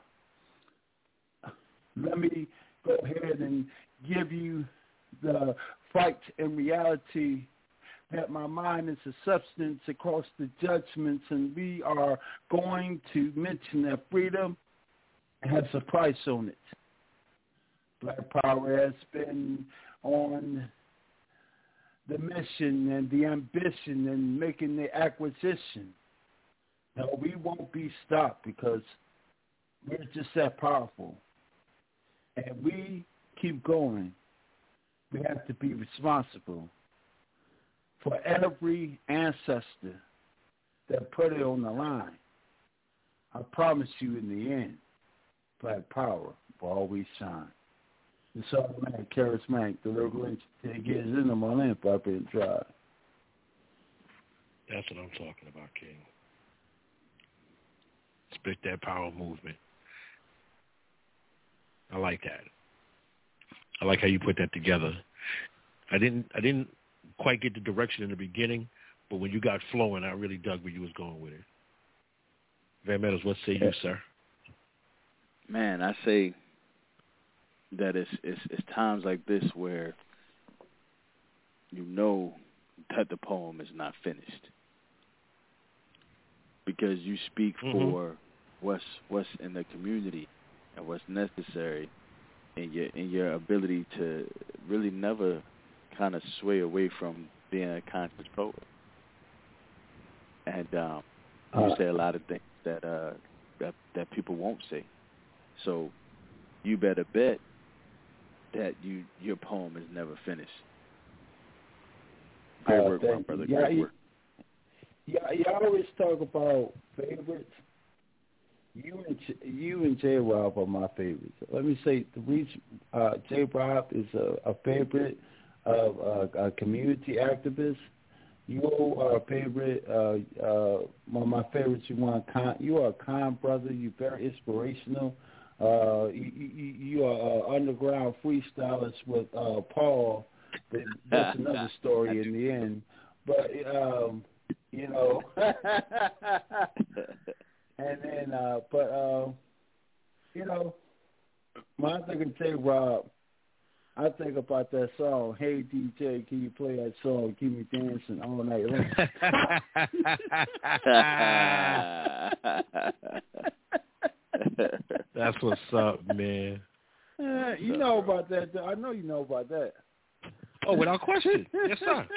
Let me go ahead and give you the fight in reality, that my mind is a substance across the judgments, and we are going to mention that freedom has a price on it. Black Power has been on the mission and the ambition and making the acquisition. No, we won't be stopped because we're just that powerful. And we keep going. We have to be responsible for every ancestor that put it on the line. I promise you in the end, Black Power will always shine. It's automatic, charismatic, the lyrical entity gets into my lamp up and try. That's what I'm talking about, King. Spit that power movement. I like that. I like how you put that together. I didn't I didn't quite get the direction in the beginning, but when you got flowing, I really dug where you was going with it. Van Meadows, what say you, sir? Man, I say that it's, it's it's times like this where you know that the poem is not finished, because you speak mm-hmm. for what's what's in the community and what's necessary, in your in your ability to really never kind of sway away from being a conscious poet. And um, you uh, say a lot of things that uh, that that people won't say. So you better bet that you your poem is never finished. Great uh, work, my brother. Yeah, Great you, work. Yeah, you always talk about favorites. You and you and J. Rob are my favorites. Let me say the reason uh, J. Rob is a, a favorite of uh, a community activist. You are a favorite. Uh, uh, one of my favorites. You want con, You are a kind brother. You're very inspirational. Uh, you, you, you are uh, underground freestylers with uh, Paul. But that's another story in the end. But um, you know, and then uh, but uh, you know, when I think of J. Rob, I think about that song. Hey D J, can you play that song? Keep me dancing all night long. That's what's up, man. Uh, you know about that. I know you know about that. Oh, without question. Yes, sir.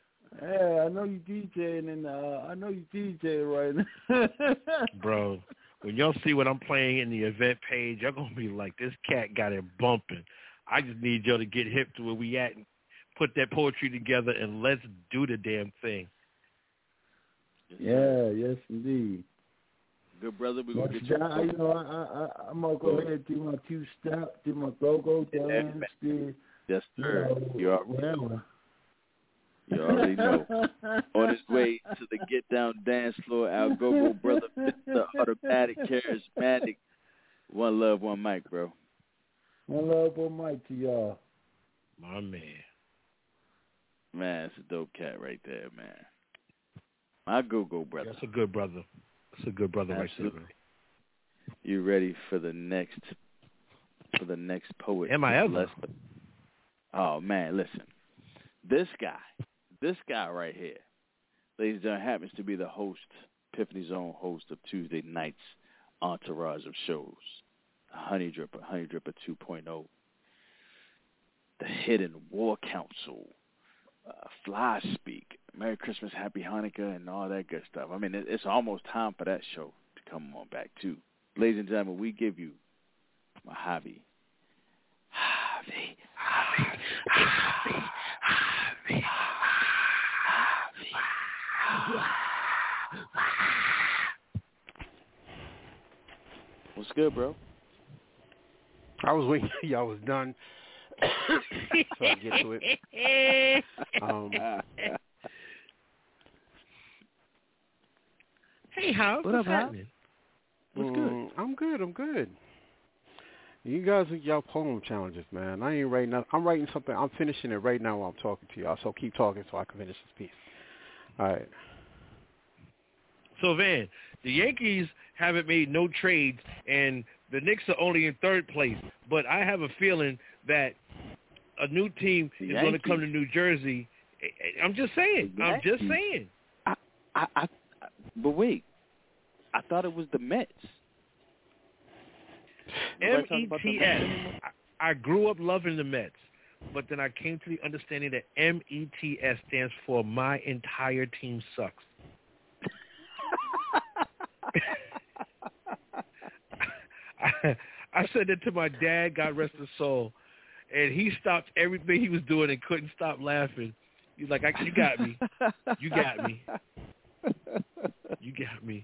Yeah, I know you DJing, and uh, I know you DJing right now. Bro, when y'all see what I'm playing in the event page, y'all gonna be like, this cat got it bumping. I just need y'all to get hip to where we at and put that poetry together and let's do the damn thing. Yeah, yes indeed. Good brother, we gonna get you. I, you know, I, I, I'm gonna go ahead and do my two step, do my go-go dance. Yes, sir. You already know. You already know. On his way to the Get Down dance floor, our go-go brother, Mister Automatic, Charismatic. One love, one mic, bro. One love, one mic to y'all. My man. Man, it's a dope cat right there, man. My go-go brother. That's a good brother. That's a good brother Absolutely. right there. You ready for the next for the next poet? Am I ever? Oh man, listen. This guy, this guy right here, ladies and gentlemen, happens to be the host, Epiphany's own host of Tuesday night's entourage of shows. Honey Dripper, Honey Dripper two point oh. The Hidden War Council. Uh, Fly Speak, Merry Christmas, Happy Hanukkah, and all that good stuff. I mean, it, it's almost time for that show to come on back, too. Ladies and gentlemen, we give you Mojave. Javi, Javi, Javi, Javi, Javi, Javi. What's good, bro? I was waiting till y'all was done. So I get to it. Um, hey, how? What What's up, happening? What's mm, good? I'm good. I'm good. You guys are y'all poem challenges, man. I ain't writing. I'm writing something. I'm finishing it right now while I'm talking to y'all. So keep talking so I can finish this piece. All right. So, Van, the Yankees haven't made no trades, and the Knicks are only in third place. But I have a feeling that a new team The is going to Yankees. come to New Jersey. I'm just saying. The I'm just Yankees. saying. I, I, I, but wait, I thought it was the Mets. M E T S. I, I grew up loving the Mets, but then I came to the understanding that M E T S stands for My Entire Team Sucks. I, I said that to my dad, God rest his soul, and he stopped everything he was doing and couldn't stop laughing. He's like, I, you got me. You got me. You got me.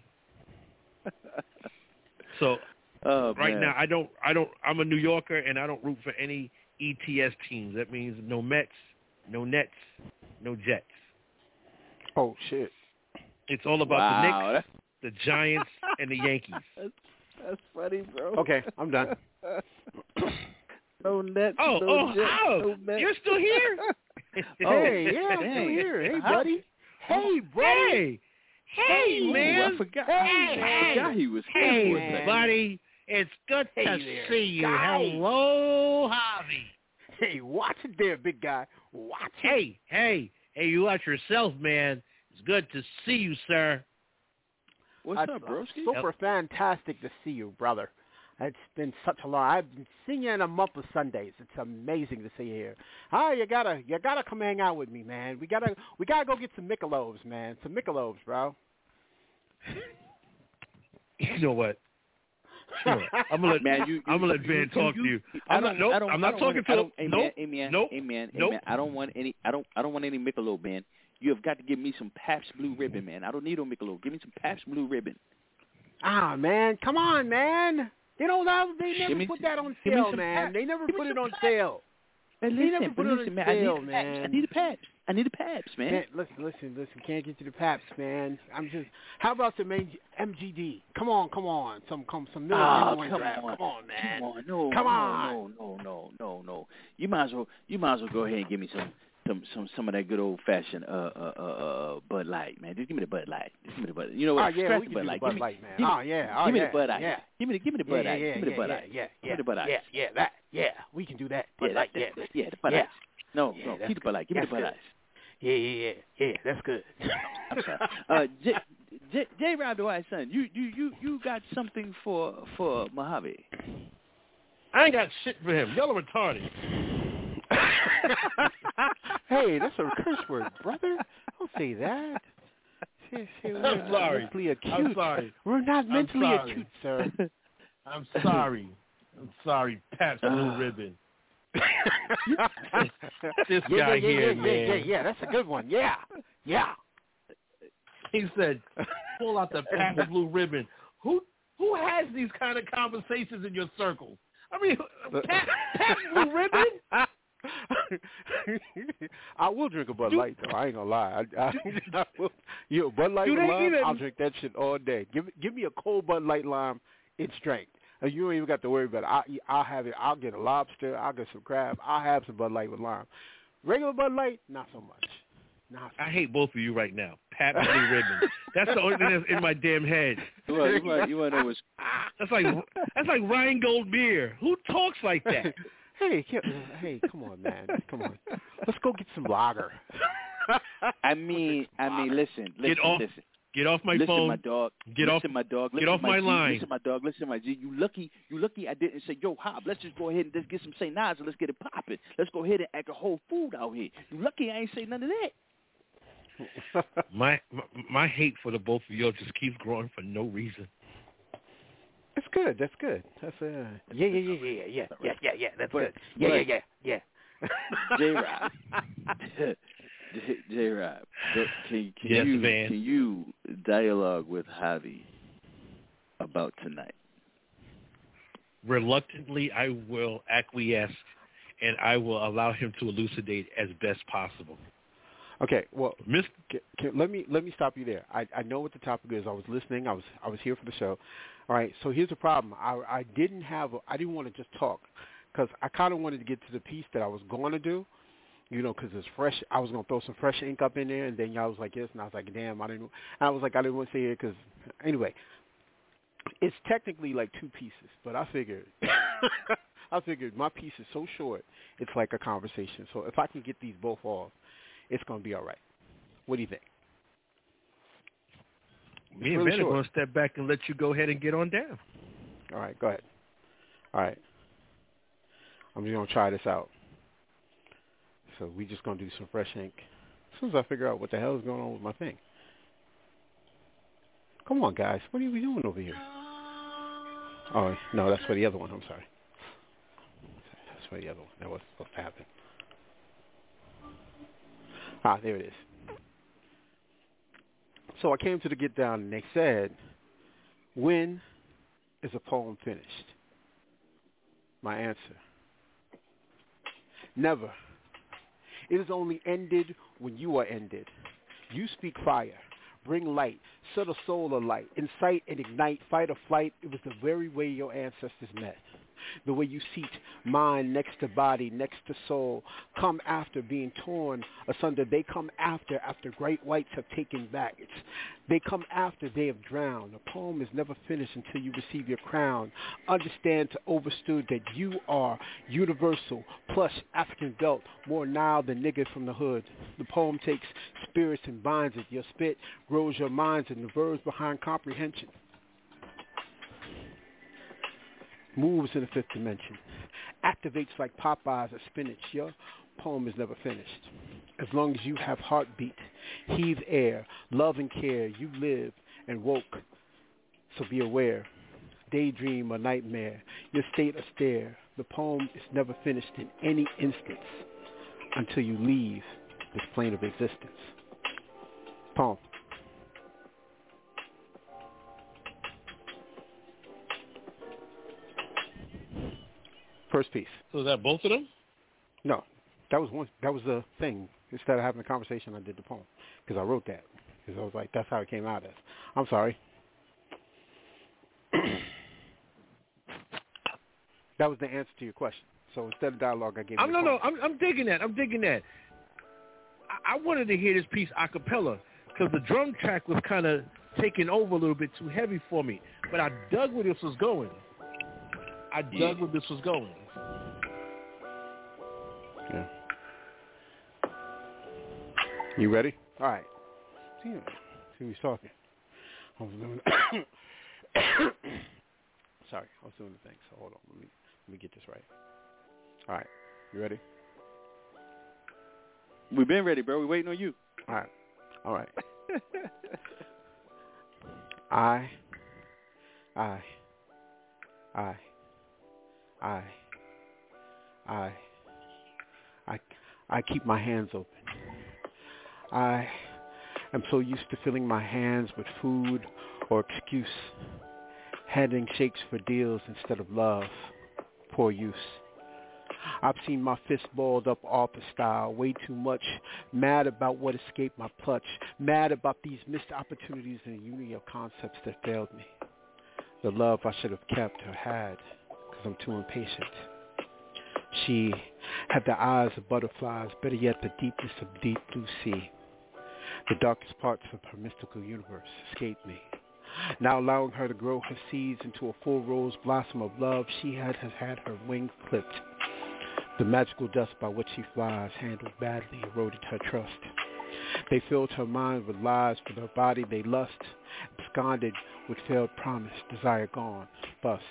So oh, right man. now, I don't, I don't, I'm a New Yorker, and I don't root for any E T S teams. That means no Mets, no Nets, no Jets. Oh, shit. It's all about wow, the Knicks, the Giants, and the Yankees. That's, that's funny, bro. Okay, I'm done. No Nets, Oh, no oh, Jets, how? no Mets. You're still here? Hey, yeah, I'm dang. still here. Hey, How? buddy. Hey, buddy. Hey, hey, Ooh, man. I forgot, Hey, I forgot hey. he was here Hey, for a second. buddy. It's good Hey to there, see you. guy. Hello, Javi. Hey, watch it there, big guy. Watch it. Hey, hey, hey, you watch yourself, man. It's good to see you, sir. What's That's up, broski? super fantastic to see you, brother. It's been such a long. I've been seeing you in a month of Sundays. It's amazing to see you here. Ah, you gotta, you gotta come hang out with me, man. We gotta, we gotta go get some Michelobs, man. Some Michelobs, bro. You know what? You know what? I'm gonna let Man, you, you, I'm gonna let Van you, talk you, to you. I I'm don't, not. Nope. I don't, I'm I not don't talking want, to I him. don't, Nope. Amen, Nope. amen, Nope. amen, Nope. amen. I don't want any. I don't. I don't want any Michelob, man. You have got to give me some Pabst Blue Ribbon, man. I don't need no Michelob. Give me some Pabst Blue Ribbon. Ah, man, come on, man. They don't. They never me put some- that on give me sale, some man. Pabst. They never Give me put it some on Pabst. sale. But They listen, never but put it on listen, man. sale, I need man. a Pabst. I need a Pabst. I need a Pabst, man. Man, listen, listen, listen. Can't get to the Paps, man. I'm just. How about some M G D? Come on, come on. Some, come, some Miller Oh, Lite come draft. on. Come on, man. Come on, no, Come no, on. no, no, no, no, no. You might as well, you might as well go ahead and give me some, some, some, some of that good old fashioned uh, uh, uh, uh, Bud Light, man. Just give me the Bud Light. Just give me the Bud. You know what? Oh yeah, Scratch we the can Bud do Light. the Bud Give me, Light, man. give me, Oh yeah, oh give me yeah, the Bud Ice. yeah. Give me the, give me the Yeah, Bud yeah, Ice. yeah, Give me the yeah, Bud yeah, Ice. yeah, Give me the Bud Ice. yeah, yeah, that, yeah. We can do that. Bud Yeah, Light, that, yeah, that, yeah, the Bud yeah. Ice. No, Yeah, no, that's keep the Bud Light. Give me the That's Bud good. Ice. Yeah, yeah, yeah, yeah. That's good. I'm sorry. Uh, J. J. J. Rob the White Son, you, you, you, you got something for for Mojave? I ain't got shit for him. Y'all are retarded. Hey, that's a curse word, brother. Don't say that. See, see, we're I'm not sorry. mentally acute. I'm sorry. We're not I'm mentally sorry. acute, sir. I'm sorry. I'm sorry, Pat's Blue Ribbon. This yeah, guy yeah, yeah, here, yeah, man. yeah, yeah, yeah, that's a good one. Yeah, yeah. He said, pull out the Pat's Blue Ribbon. Who who has these kind of conversations in your circle? I mean, Pat, Pat's Blue Ribbon? I will drink a Bud Do, Light, though. I ain't gonna lie. I, I, I will, you know, Bud Light do with they lime, even, I'll drink that shit all day. Give give me a cold Bud Light lime in strength. And you don't even got to worry about it. I, I'll have it. I'll get a lobster. I'll get some crab. I'll have some Bud Light with lime. Regular Bud Light, not so much. Not so I hate both of you right now. Pat Blue Ribbon. That's the only thing that's in my damn head. You want, you want, you want to know what's... That's like that's like Rheingold beer. Who talks like that? Hey, hey, come on, man. Come on. Let's go get some lager. I mean, I mean, listen, listen, Get off, listen. Get off my listen, phone. my dog. Get listen, off my dog. Listen, Get off my, my G. line. Listen, my dog. Listen, my G. You lucky. You lucky. I didn't say, yo, Hob. Let's just go ahead and just get some Saint Nas and let's get it popping. Let's go ahead and act a whole food out here. You lucky I ain't say none of that. my, my my hate for the both of y'all just keeps growing for no reason. That's good. That's good. That's uh. Yeah, yeah, yeah, yeah, yeah, yeah, yeah, yeah, yeah. That's but, good. Yeah, but, yeah, yeah, yeah. J-Rob. J-Rob, can, can yes, you man. can you dialogue with Javi about tonight? Reluctantly, I will acquiesce, and I will allow him to elucidate as best possible. Okay, well, Miss, can, can, let me let me stop you there. I, I know what the topic is. I was listening. I was I was here for the show. All right. So here's the problem. I I didn't have a, I didn't want to just talk because I kind of wanted to get to the piece that I was going to do. You know, because it's fresh. I was gonna throw some fresh ink up in there, and then y'all was like yes, and I was like, damn, I didn't. And I was like, I didn't want to say it because anyway, it's technically like two pieces, but I figured, I figured my piece is so short, it's like a conversation. So if I can get these both off, it's gonna be all right. What do you think? Me and really Ben are going to step back and let you go ahead and get on down. All right, go ahead. All right, I'm just gonna try this out. So we just going to do some fresh ink as soon as I figure out what the hell is going on with my thing. Come on, guys. What are we doing over here? Oh, no, that's for the other one. I'm sorry. That's for the other one. That was supposed to happen. Ah, there it is. So I came to the Get Down, and they said, when is a poem finished? My answer, never. It is only ended when you are ended. You speak fire, bring light, set a soul alight, incite and ignite, fight or flight. It was the very way your ancestors met. The way you seat mind next to body, next to soul, come after being torn asunder. They come after, after great whites have taken back. It's, they come after they have drowned. A poem is never finished until you receive your crown. Understand to overstood that you are universal, plus African belt, more Nile than nigga from the hood. The poem takes spirits and binds it. Your spit grows your minds and the verbs behind comprehension. Moves in the fifth dimension, activates like Popeyes or spinach. Your poem is never finished. As long as you have heartbeat, heave air, love and care, you live and woke. So be aware, daydream or nightmare, your state or stare. The poem is never finished in any instance until you leave this plane of existence. Poem. First piece. So is that both of them? No, that was one. That was the thing. Instead of having a conversation, I did the poem because I wrote that because I was like, that's how it came out as. I'm sorry. That was the answer to your question. So instead of dialogue, I gave you. I'm, no, no, I'm, I'm digging that. I'm digging that. I, I wanted to hear this piece a cappella because the drum track was kind of taking over a little bit too heavy for me. But I dug where this was going. I dug yeah. where this was going. Yeah. You ready? All right. See, see who's talking. I was doing Sorry, I was doing the thing. So hold on. Let me let me get this right. All right. You ready? We've been ready, bro. We're waiting on you. All right. All right. I, I, I, I, I, I, I keep my hands open. I am so used to filling my hands with food or excuse, handing shakes for deals instead of love. Poor use. I've seen my fist balled up Arthur style, way too much, mad about what escaped my clutch, mad about these missed opportunities and the unity of concepts that failed me. The love I should have kept or had, because I'm too impatient. She had the eyes of butterflies, better yet the deepness of deep blue sea. The darkest parts of her mystical universe escaped me. Now allowing her to grow her seeds into a full rose blossom of love, she had, has had her wings clipped. The magical dust by which she flies, handled badly, eroded her trust. They filled her mind with lies, for her body they lust, absconded with failed promise, desire gone, bust.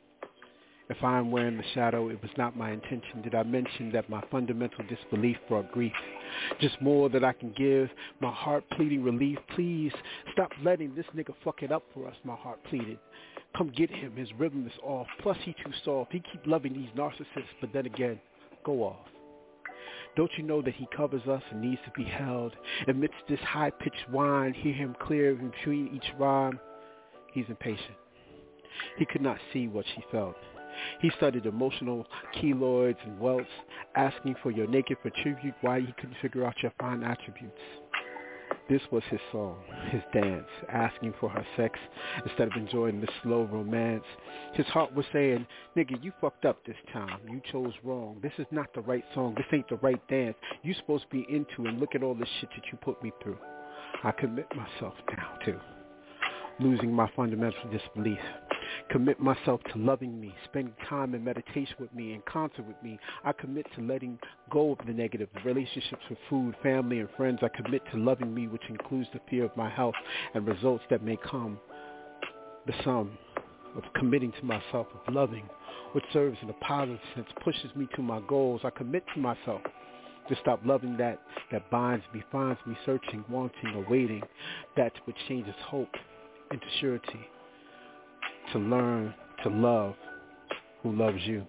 If I am wearing the shadow, it was not my intention. Did I mention that my fundamental disbelief brought grief? Just more that I can give, my heart pleading relief. Please, stop letting this nigga fuck it up for us, my heart pleaded. Come get him, his rhythm is off, plus he too soft. He keep loving these narcissists, but then again, go off. Don't you know that he covers us and needs to be held? Amidst this high-pitched whine, hear him clear in between each rhyme. He's impatient. He could not see what she felt. He studied emotional keloids and welts, asking for your naked for tribute while he couldn't figure out your fine attributes. This was his song, his dance, asking for her sex instead of enjoying the slow romance. His heart was saying, nigga, you fucked up this time. You chose wrong. This is not the right song. This ain't the right dance. You supposed to be into and look at all this shit that you put me through. I commit myself now to losing my fundamental disbelief. Commit myself to loving me, spending time in meditation with me, in concert with me. I commit to letting go of the negative, the relationships with food, family, and friends. I commit to loving me, which includes the fear of my health and results that may come. The sum of committing to myself, of loving, which serves in a positive sense, pushes me to my goals. I commit to myself to stop loving that that binds me, finds me searching, wanting, awaiting, that which changes hope into surety. To learn to love who loves you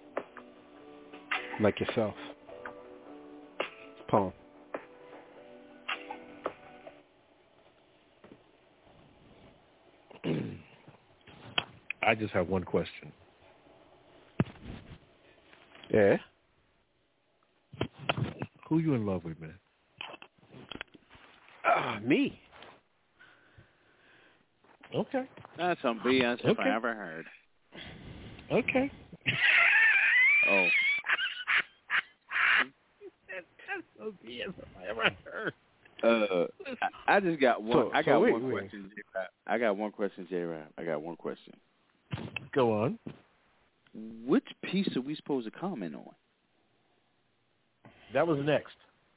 like yourself. Poem. I just have one question. Yeah? Who you in love with, man? Uh, me. Okay. That's some B S if Okay. I ever heard. Okay. Oh. That's so B S if I ever heard. Uh, I, I just got one. So- I so got wait, one wait. question. J-Rap. I got one question, J-Rap. I got one question. Go on. Which piece are we supposed to comment on? That was next.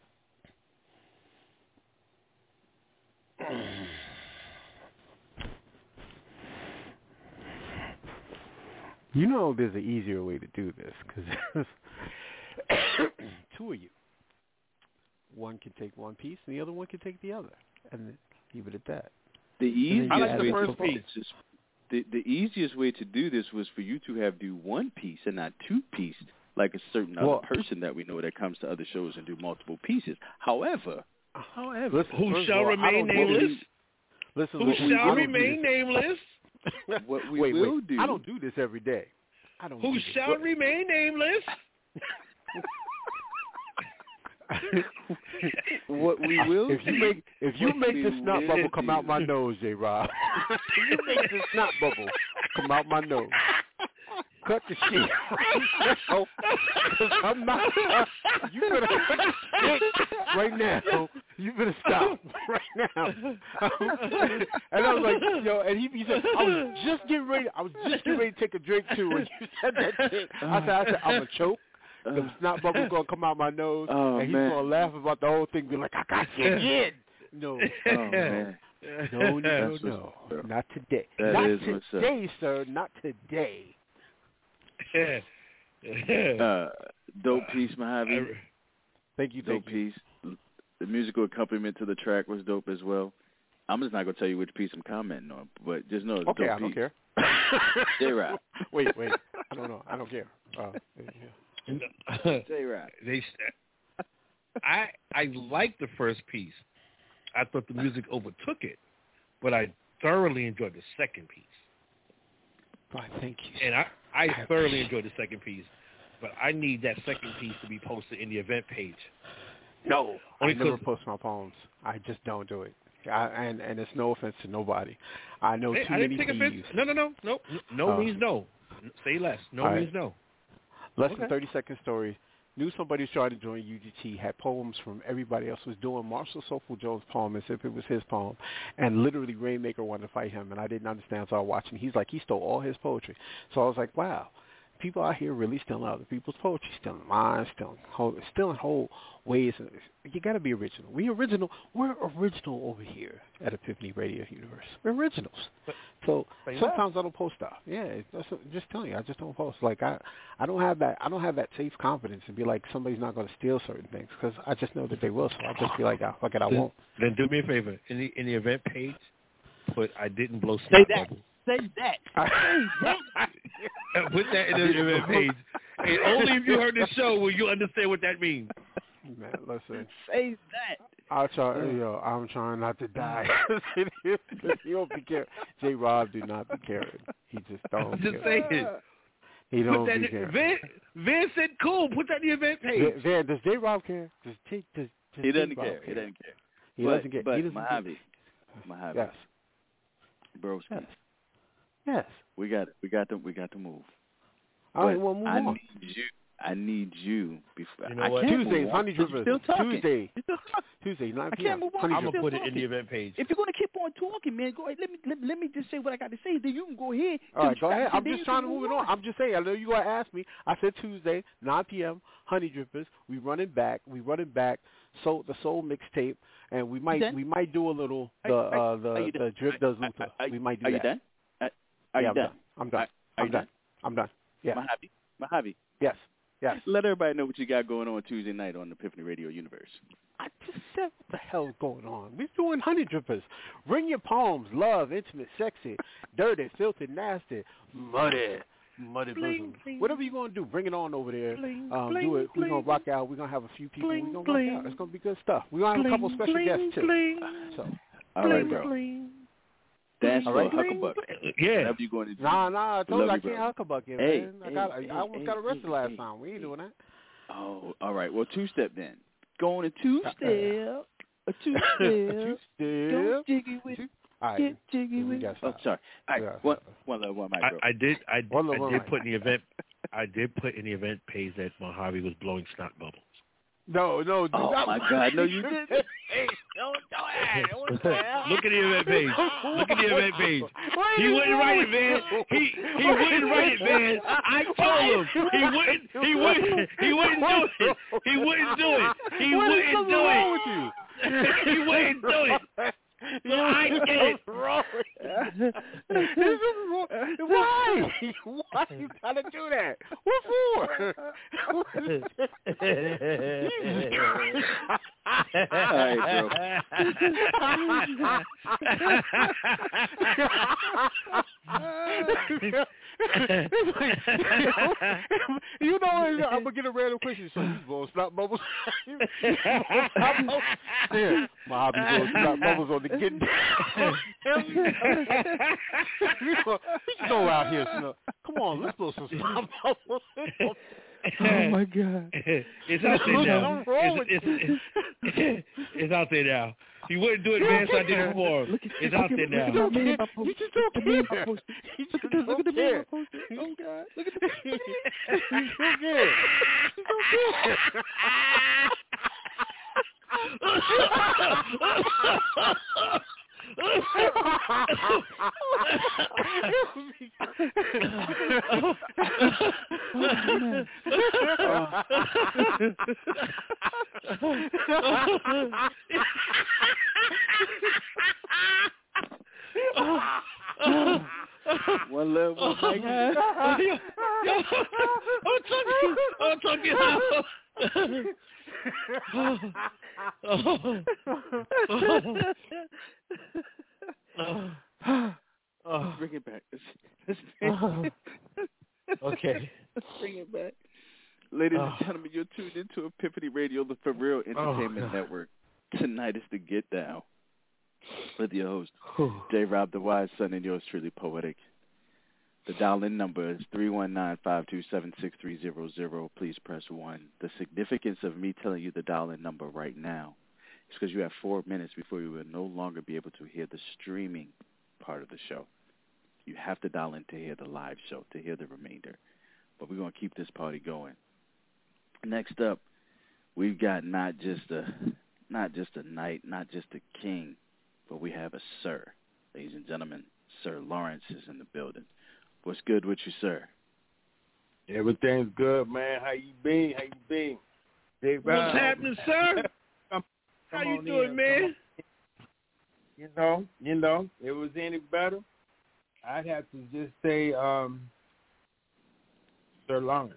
You know there's an easier way to do this, because there's two of you. One can take one piece, and the other one can take the other, and then leave it at that. The easiest I like the way first to piece. Is, the, the easiest way to do this was for you to have do one piece and not two pieces, like a certain Well, other person that we know that comes to other shows and do multiple pieces. However, however, Listen, Who first shall of all, I remain don't do nameless? this- Listen, Who listen, I shall don't do remain this- nameless? what we wait, will wait. do. I don't do this every day. I don't. Who do this. shall What- remain nameless? What we will If you do- make if you what make we this snot will bubble come do- out my nose, J. Rob. If you make this snot bubble come out my nose, cut the shit right now. 'Cause I'm not. You better cut the shit right now. You better stop right now. And I was like, yo, and he, he said, I was just getting ready. I was just getting ready to take a drink too when you said that shit. I said, I said, I'm gonna choke. The snot bubble gonna come out my nose, Oh, and he's man. gonna laugh about the whole thing, be like, I got you again. No, Oh, man. no, no, That's no, what's up. not today. That not is what's up. today, sir. Not today. Uh, dope piece, Mojave. Thank you, Dope thank you. piece. The musical accompaniment to the track was dope as well. I'm just not gonna tell you which piece I'm commenting on, but just know it's a Okay, dope I don't piece. care. J-Rap. Wait, wait. I don't know. I don't care. Uh, yeah. J-Rap. They, I I liked the first piece. I thought the music overtook it, but I thoroughly enjoyed the second piece. Why, thank you. And I, I thoroughly enjoyed the second piece, but I need that second piece to be posted in the event page. No, Only I never 'cause- post my poems. I just don't do it. I, and and it's no offense to nobody. I know Hey, too I didn't many take offense. thieves. No, no, no, no. No Uh, means no. Say less. No all right. means no. Less Okay. than thirty second story. Knew somebody was trying to join U G T, had poems from everybody else, was doing Marshall Soulful Jones' poem as if it was his poem, and literally Rainmaker wanted to fight him, and I didn't understand, so I was watching. He's like, he stole all his poetry. So I was like, wow, people out here really stealing other people's poetry, stealing mine, stealing whole, stealing whole ways. You got to be original. We original. We're original over here at Epiphany Radio Universe. We're originals. So Say sometimes I don't post stuff. Yeah, that's just telling you, I just don't post. Like I, I don't have that. I don't have that safe confidence to be like somebody's not going to steal certain things because I just know that they will. So I just be like, oh, fuck it, I then, won't. Then do me a favor. In the in the event page, put I didn't blow Say snot that. bubbles. Say that. Say that. Put that in the event page. And only if you heard the show will you understand what that means. Man, listen. Say that. I'll try, yo, I'm trying not to die. You don't be caring. J. Rob do not be caring. He just don't. Just care. saying. He don't Put that be in, caring. Van, Van said, "Cool." Put that in the event page. Van, Van, does J. Rob care? Does J. Does, does He doesn't J. Rob care. He doesn't care. He but, doesn't care. But He doesn't Mojave, care. Mojave, Yes. Broski, Yes. Yes. we got we got to we got to move. All right, But well, move I on. need you. I need you before. You know I what? can't Tuesdays, move on Honey because you're Drippers. still talking. Tuesday. You're still talking. Tuesday, nine I p.m. can't move on. Honey I'm gonna Drippers. put it in the event page. If you're gonna keep on talking, man, go ahead. Let me let, let me just say what I got to say. Then you can go ahead. All right, go ahead. I'm Then just you trying can to move move it on. I'm just saying. I know you gonna ask me. I said Tuesday, nine p.m. Honey Drippers. We running back. We running back. So the soul mixtape, and we might done? we might do a little the Are- are- uh, the are you the done? drip does Luther. Are, We might do are that. you done? Are, are yeah, you I'm done? done. I'm done. Are, are I'm you done. done? I'm done. Yeah. Mojave, Mojave. Yes. Yes. Let everybody know what you got going on Tuesday night on the Epiphany Radio Universe. I just said what the hell's going on. We're doing Honey Drippers. Bring your poems, love, intimate, sexy, dirty, filthy, nasty, muddy, muddy bosom. Whatever you're going to do, bring it on over there. Bling, Um, bling, do it. We're going bling. to rock out. We're going to have a few people. Bling, We're going to bling. rock out. It's going to be good stuff. We're going to have a couple Bling, special bling, guests, too. bling. So, All right, Bling, bro. bling. Dance All for right. Hucklebuck. Yeah. Whatever you going to do. nah, nah, I told Love you I you, can't bro. hucklebuck it, Hey, man. I, hey, got, I hey, almost hey, got arrested hey, last hey, time. We ain't doing that. Oh, all right. Well, two-step then. Going to two-step. A two-step. Two-step. Don't jiggy with it. All right. Get jiggy We with got it. Oh, stop. sorry. All Yeah, right. One, one love, one mic, bro. I, I did. I, One love, I one did mic. put in the event. I did put in the event page that Mojave was blowing snot bubbles. No, no. Do Oh, not. my God. No, you didn't. Hey, don't do it. What the hell? Look at the event page. Look at the event page. What He is wouldn't wrong write it, with man. you? He he wouldn't write it, man. I told him he wouldn't. He wouldn't. He wouldn't do it. He wouldn't do it. He What is wouldn't something do wrong it. with you? He wouldn't do it. So I did it. Wrong with you? There's something wrong. Why? Why you gotta do that? What for? All right, You know, I'm gonna get a random question. So you blowing snot bubbles? You yeah, my hobby blowing snot bubbles on the get down. We go, we go out here, snot. Come on, let's blow some snot bubbles. Oh, my God. It's out there now. It's, it's, it's, it's out there now. He wouldn't do it, man, so I did it for him. It's out there now. You just don't care. You just don't care. Oh, God. Look at the You don't care. You don't care. One love, one mic. Yo, yo, I'm talking. I'm talking. Let's bring it back. Let's, let's bring okay. Let's bring it back. Ladies oh. and gentlemen, you're tuned into Epiphany Radio, the For Real Entertainment oh, Network. Tonight is the Get Down with your host, J. Rob the Wise Son, and yours truly, Poetic. The dial-in number is three one nine, five two seven, six three zero zero. Please press one. The significance of me telling you the dial-in number right now is because you have four minutes before you will no longer be able to hear the streaming part of the show. You have to dial in to hear the live show, to hear the remainder. But we're going to keep this party going. Next up, we've got not just a not just a knight, not just a king, but we have a sir. Ladies and gentlemen, Sir Lawrence is in the building. What's good with you, sir? Everything's good, man. How you been? How you been? Hey, what's happening, sir? come, How come you on doing, in. man? You know, you know, if it was any better, I'd have to just say um, Sir Lawrence.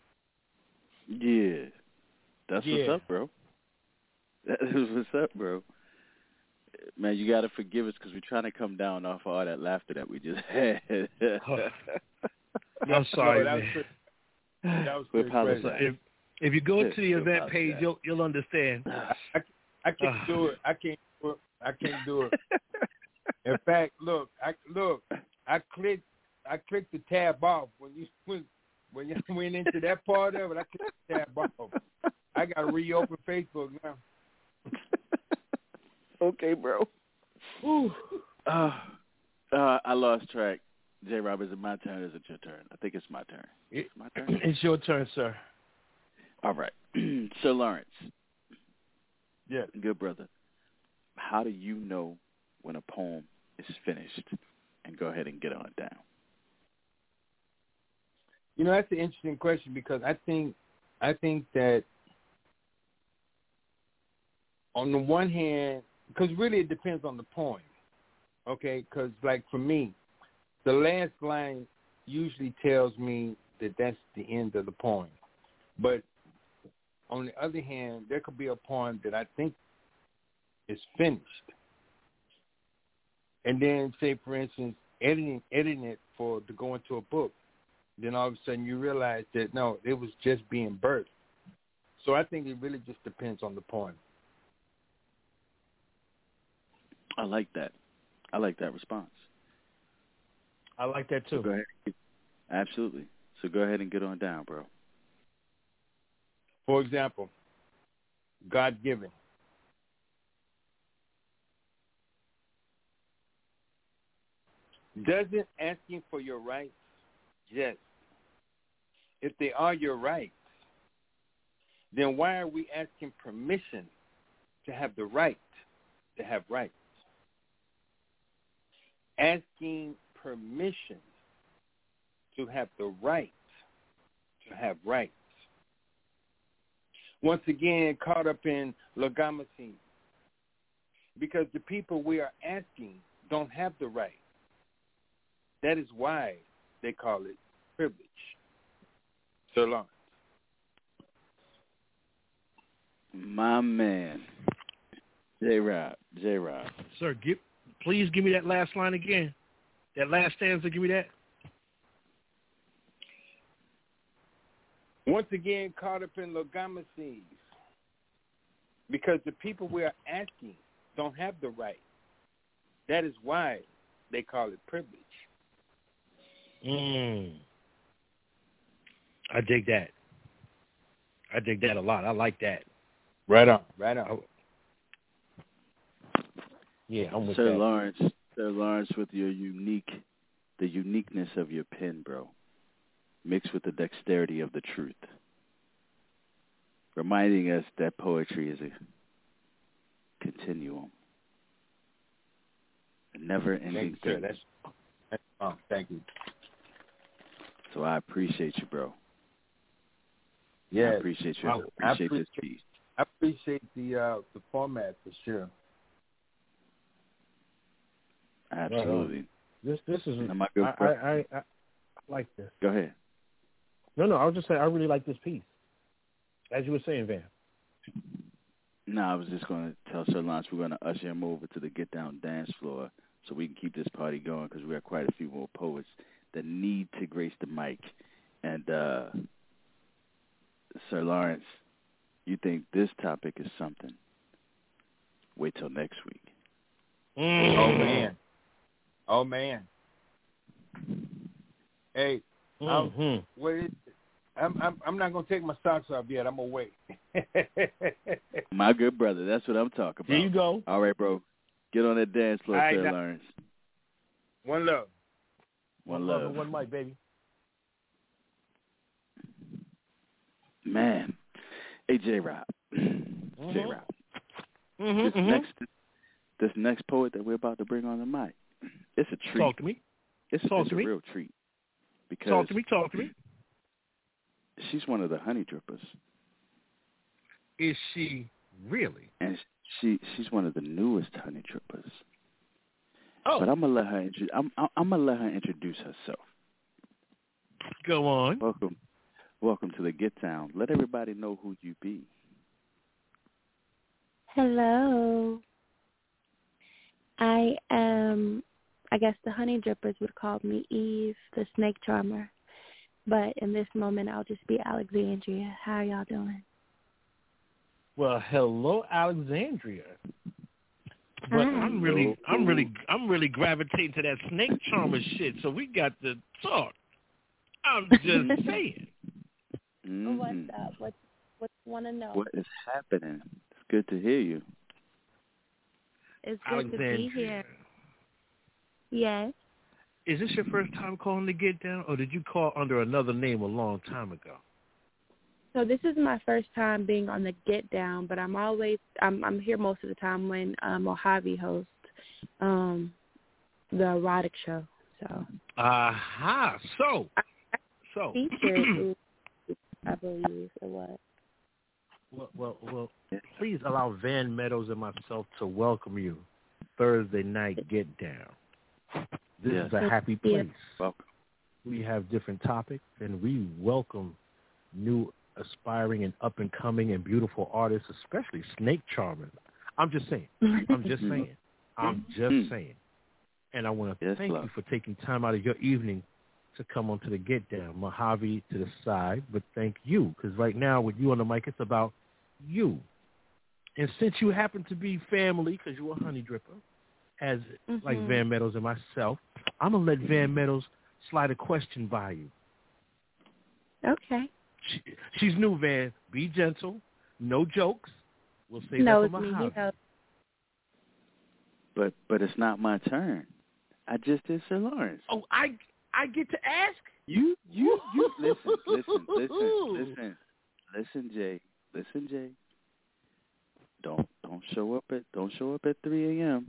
Yeah. That's yeah. what's up, bro. That is what's up, bro. Man, you got to forgive us because we're trying to come down off of all that laughter that we just had. I'm sorry, no, that man. Was pretty, that was we pretty apologize. crazy. If, if you go Yeah, to the event apologize. page, you'll, you'll understand. I, I can't do it. I can't do it. I can't do it. In fact, look, I look, I clicked, I clicked the tab off when you when when you went into that part of it. I clicked the tab off. I got to reopen Facebook now. Okay, bro. Uh, uh, I lost track. J. Rob, is it my turn or is it your turn? I think it's my turn. It's my turn. It's your turn, sir. All right. Sir Lawrence. Yeah. Good brother. How do you know when a poem is finished? And go ahead and get on down. You know, that's an interesting question because I think I think that on the one hand, because really it depends on the poem, okay? Because like for me, the last line usually tells me that that's the end of the poem. But on the other hand, there could be a poem that I think is finished. And then, say, for instance, editing editing it for to go into a book. Then all of a sudden you realize that, no, it was just being birthed. So I think it really just depends on the poem. I like that. I like that response. I like that, too. So go ahead. Absolutely. So go ahead and get on down, bro. For example, God-given. Doesn't asking for your rights, yes. If they are your rights, then why are we asking permission to have the right to have rights? Asking permission to have the right to have rights. Once again, caught up in legacy, because the people we are asking don't have the right. That is why they call it privilege. So long. My man. J-Rob. J-Rob. Sir, give, please give me that last line again. That last stanza, give me that. Once again, caught up in legacies, because the people we are asking don't have the right. That is why they call it privilege. Mm. I dig that. I dig that a lot. I like that. Right on. Right on. Yeah, I'm with Sir that. Lawrence, Sir Lawrence, with your unique, the uniqueness of your pen, bro, mixed with the dexterity of the truth, reminding us that poetry is a continuum, a never-ending thing. That's, that's, oh, thank you. So I appreciate you, bro. Yeah, I appreciate you. I appreciate, I appreciate this piece. I appreciate the uh, the format for sure. Absolutely. This this is Am I, I, I, I, I like this. Go ahead. No, no, I was just saying I really like this piece. As you were saying, Van. No, I was just going to tell Sir Lance we're going to usher him over to the Get Down dance floor so we can keep this party going because we have quite a few more poets that need to grace the mic. And uh, Sir Lawrence, you think this topic is something? Wait till next week. Mm. Oh, man. Oh, man. Hey, mm-hmm. I'm, what is it? I'm, I'm, I'm not going to take my socks off yet. I'm going to wait. My good brother. That's what I'm talking about. Here you go. All right, bro. Get on that dance floor, right, Sir now. Lawrence. One love. One, one love. love and one mic, baby. Man. Hey, J-Rob. Mm-hmm. J-Rob. Mm-hmm, this, mm-hmm. next, this next poet that we're about to bring on the mic, it's a treat. Talk to me. It's, Talk it's to a me. real treat. Because talk to me. Talk to me. She's one of the honey drippers. Is she really? And she she's one of the newest honey drippers. Oh, but I'm gonna let her. Intru- I'm I'm gonna let her introduce herself. Go on. Welcome, welcome to the Get Down. Let everybody know who you be. Hello. I am. I guess the honey drippers would call me Eve, the snake charmer. But in this moment, I'll just be Alexandria. How are y'all doing? Well, hello, Alexandria. But Hi. I'm really, I'm really, I'm really gravitating to that snake charmer shit. So we got to talk. I'm just saying. Mm-hmm. What's up? What, what want to know? What is happening? It's good to hear you. It's good to be here. Yes. Is this your first time calling the Get Down, or did you call under another name a long time ago? So this is my first time being on the Get Down, but I'm always I'm I'm here most of the time when uh, Mojave hosts um, the erotic show. So. Aha! Uh-huh. So. So. Featured, I believe it was. Well, well, well. Please allow Van Meadows and myself to welcome you Thursday night Get Down. This yes. is a happy place. Welcome. We have different topics, and we welcome new, aspiring, and up-and-coming and beautiful artists, especially snake charming. I'm just saying. I'm just saying. I'm just saying. And I want to yes, thank love. you for taking time out of your evening to come on to the Get Down. Mojave to the side, but thank you, because right now with you on the mic, it's about you. And since you happen to be family, because you're a honey dripper, as mm-hmm. like Van Meadows and myself, I'm going to let Van Meadows slide a question by you. Okay. She, she's new, Van. Be gentle. No jokes. We'll say no, that for it's Mojave. me. You But but it's not my turn. I just did Sir Lawrence. Oh, I I get to ask? You you you listen, listen, listen, listen. Listen, Jay. Listen, Jay. Don't don't show up at don't show up at three a.m.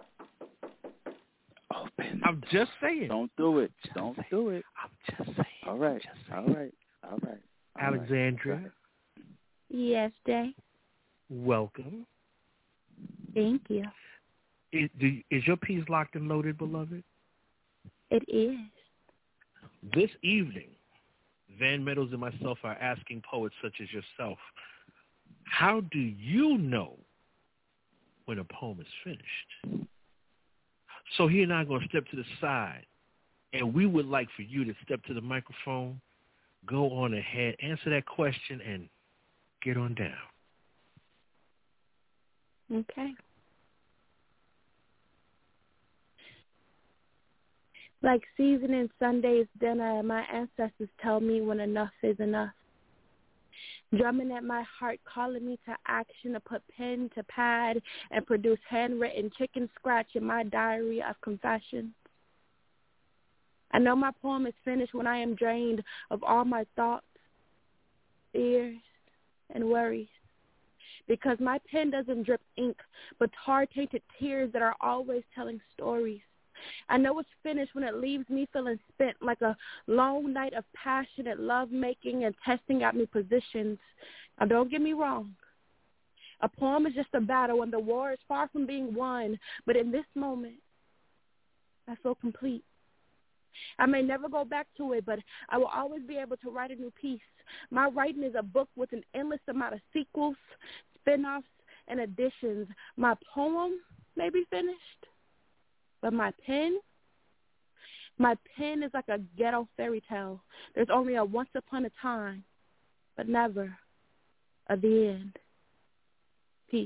Open. I'm just saying. Don't do it. Don't saying. do it. I'm just saying. All right. Just saying. All right. All right. All Alexandria. Right. Yes, Jay. Welcome. Thank you. Is, do, is your piece locked and loaded, beloved? It is. This evening, Van Meadows and myself are asking poets such as yourself, how do you know when a poem is finished? So he and I are going to step to the side, and we would like for you to step to the microphone, go on ahead, answer that question, and get on down. Okay. Like seasoning Sunday's dinner, my ancestors tell me when enough is enough. Drumming at my heart, calling me to action, to put pen to pad and produce handwritten chicken scratch in my diary of confession. I know my poem is finished when I am drained of all my thoughts, fears, and worries. Because my pen doesn't drip ink, but tar-tainted tears that are always telling stories. I know it's finished when it leaves me feeling spent like a long night of passionate love-making and testing out me positions. Now, don't get me wrong. A poem is just a battle, and the war is far from being won. But in this moment, I feel complete. I may never go back to it, but I will always be able to write a new piece. My writing is a book with an endless amount of sequels, spin-offs, and additions. My poem may be finished, but my pen, my pen is like a ghetto fairy tale. There's only a once upon a time, but never a the end. Peace.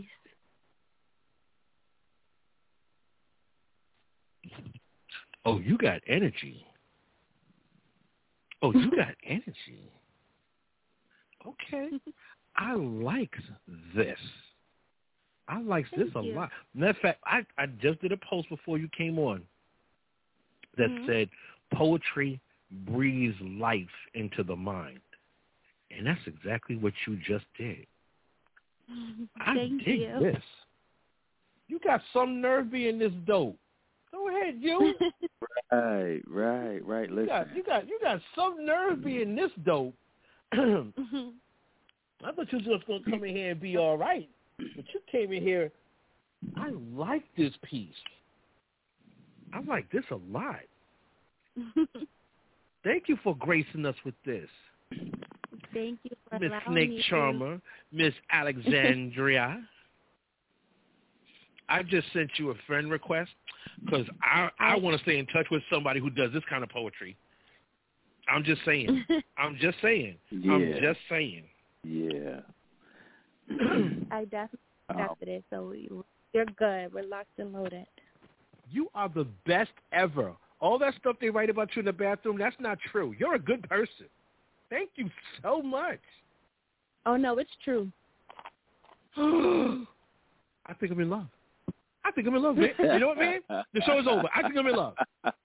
Oh, you got energy. Oh, you got energy. Okay. I like this. I like Thank this a you. lot. Matter of fact, I, I just did a post before you came on that Mm-hmm. said poetry breathes life into the mind. And that's exactly what you just did. I Thank dig you. this. You got some nerve being this dope. Go ahead, you. Right, right, right. You Listen. got, you got, you got some nerve being this dope. Mm-hmm. I thought you were just gonna come in here and be all right, but you came in here. I like this piece. I like this a lot. Thank you for gracing us with this, Thank you for Miss allowing Snake me Charmer, Miss Alexandria. I just sent you a friend request because I I want to stay in touch with somebody who does this kind of poetry. I'm just saying. I'm just saying. Yeah. I'm just saying. Yeah. I definitely Um, accepted it, so you- you're good. We're locked and loaded. You are the best ever. All that stuff they write about you in the bathroom, that's not true. You're a good person. Thank you so much. Oh, no, it's true. I think I'm in love. I think I'm in love, man. You know what, man? The show is over. I think I'm in love.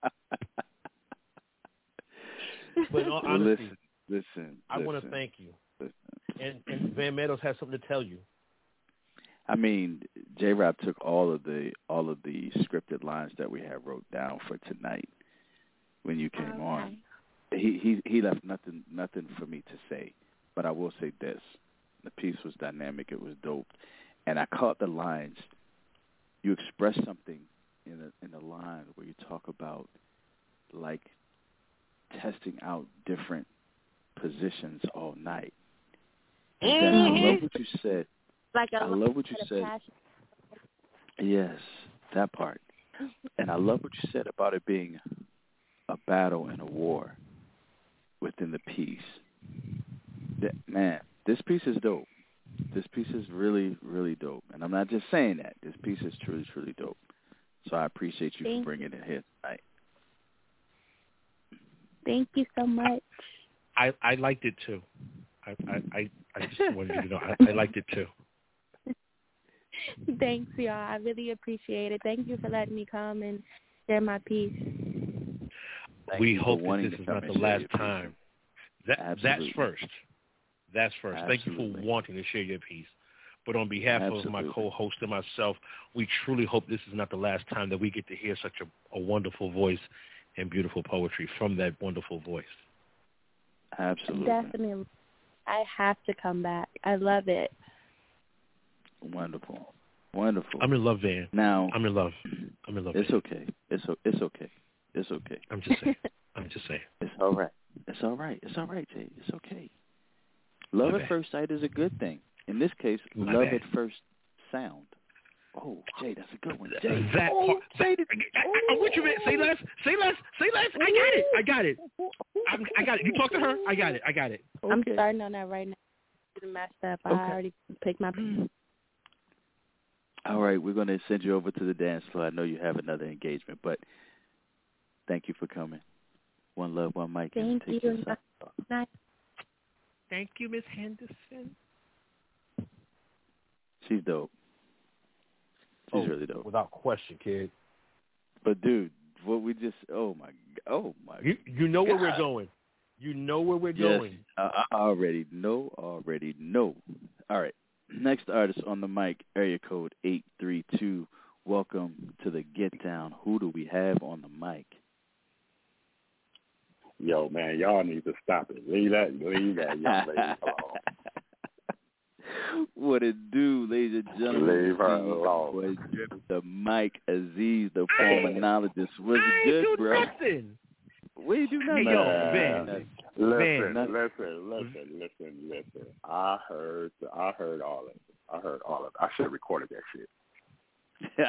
But in all Well, honesty, listen, listen. I want to listen, thank you. listen. And, and Van Meadows has something to tell you. I mean, J-Rap took all of the all of the scripted lines that we had wrote down for tonight when you came Okay. on. He he he left nothing nothing for me to say, but I will say this: the piece was dynamic. It was dope, and I caught the lines. You expressed something in a in a line where you talk about like testing out different positions all night. And then I love what you said. Like a I love what you said. passion. Yes, that part. And I love what you said about it being a battle and a war within the piece. That, man, this piece is dope. This piece is really, really dope. And I'm not just saying that. This piece is truly, truly dope. So I appreciate you Thank for bringing it here tonight. Thank you so much. I, I liked it too. I, I, I, I just wanted you to know I, I liked it too. Thanks, y'all. I really appreciate it. Thank you for letting me come and share my piece. Thank we you for hope that wanting this to is come not and the share last your piece. time. That Absolutely. that's first. That's first. Thank you Absolutely. for wanting to share your piece. But on behalf Absolutely. of my co-host and myself, we truly hope this is not the last time that we get to hear such a, a wonderful voice and beautiful poetry from that wonderful voice. Absolutely. Definitely. I have to come back. I love it. Wonderful. Wonderful. I'm in love, Van. Now, I'm in love. I'm in love. It's Van. okay. It's o- it's okay. It's okay. I'm just saying. I'm just saying. It's all right. It's all right. It's all right, Jay. It's okay. Love My at bad. first sight is a good thing. In this case, My love bad. at first sound. Oh, Jay, that's a good one. Jay. That oh, part. Jay, That, I, I, I'm with you, man. Say less. Say less. Say less. I got it. I got it. I'm, I got it. You talk to her. I got it. I got it. I'm Okay. starting on that right now. It's messed up. I Okay. already picked my piece. All right, we're going to send you over to the dance floor. I know you have another engagement, but thank you for coming. One love, one mic. and Thank take you. yourself off. Nice. Thank you, Miss Henderson. She's dope. She's Oh, really dope. Without question, kid. But dude, what we just oh my oh my You you know where we're God. going. You know where we're Yes, going. I, I already know, already know. All right. Next artist on the mic, area code eight three two. Welcome to the Get Down. Who do we have on the mic? Yo, man, y'all need to stop it. Leave that, leave that young lady alone. What it do, ladies and gentlemen? Leave her See, alone. boy, Drip the Mike Aziz, the I- pulmonologist. What's I good, ain't do bro? nothing. We ain't do nothing. Hey, yo, Man, Van. Listen, Van. listen, listen, listen, listen. I heard, I heard all of it. I heard all of it. I should have recorded that shit.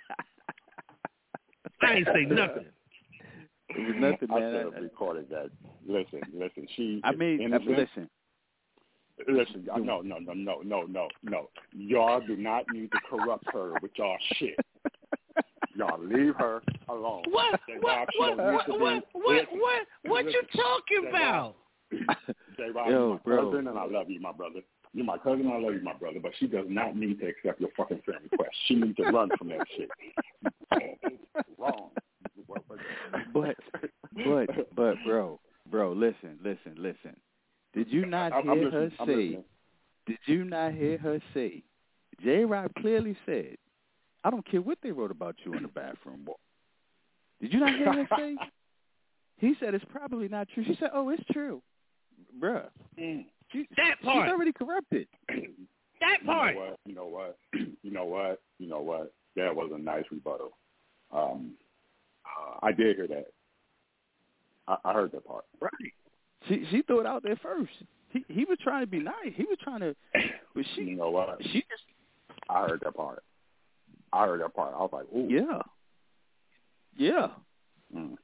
I ain't say nothing. It was nothing, I man. should have recorded that. Listen, listen. She. I mean, innocent. listen. Listen, y'all, no, no, no, no, no, no, no. Y'all do not need to corrupt her with y'all shit. Y'all leave her alone. What? What? What? What? What? What? What? What you talking about? J-Rob, Yo, you're my bro. cousin, and I love you, my brother. You're my cousin, and I love you, my brother. But she does not need to accept your fucking friend request. She needs to run from that shit. Wrong. But, but, but, bro, bro, listen, listen, listen. Did you not I'm, hear I'm her listening, I'm say? listening. Did you not hear her say? J-Rob clearly said, "I don't care what they wrote about you in the bathroom." Boy. Did you not hear her say? He said it's probably not true. She said, "Oh, it's true, bruh." Mm. She, that part. She's already corrupted. That part. You know what? You know what? You know what? You know what? That was a nice rebuttal. Um, uh, I did hear that. I, I heard that part. Right. She she threw it out there first. He he was trying to be nice. He was trying to. But she. You know what? She just. I heard that part. I heard that part. I was like, ooh. Yeah. Yeah. Mm.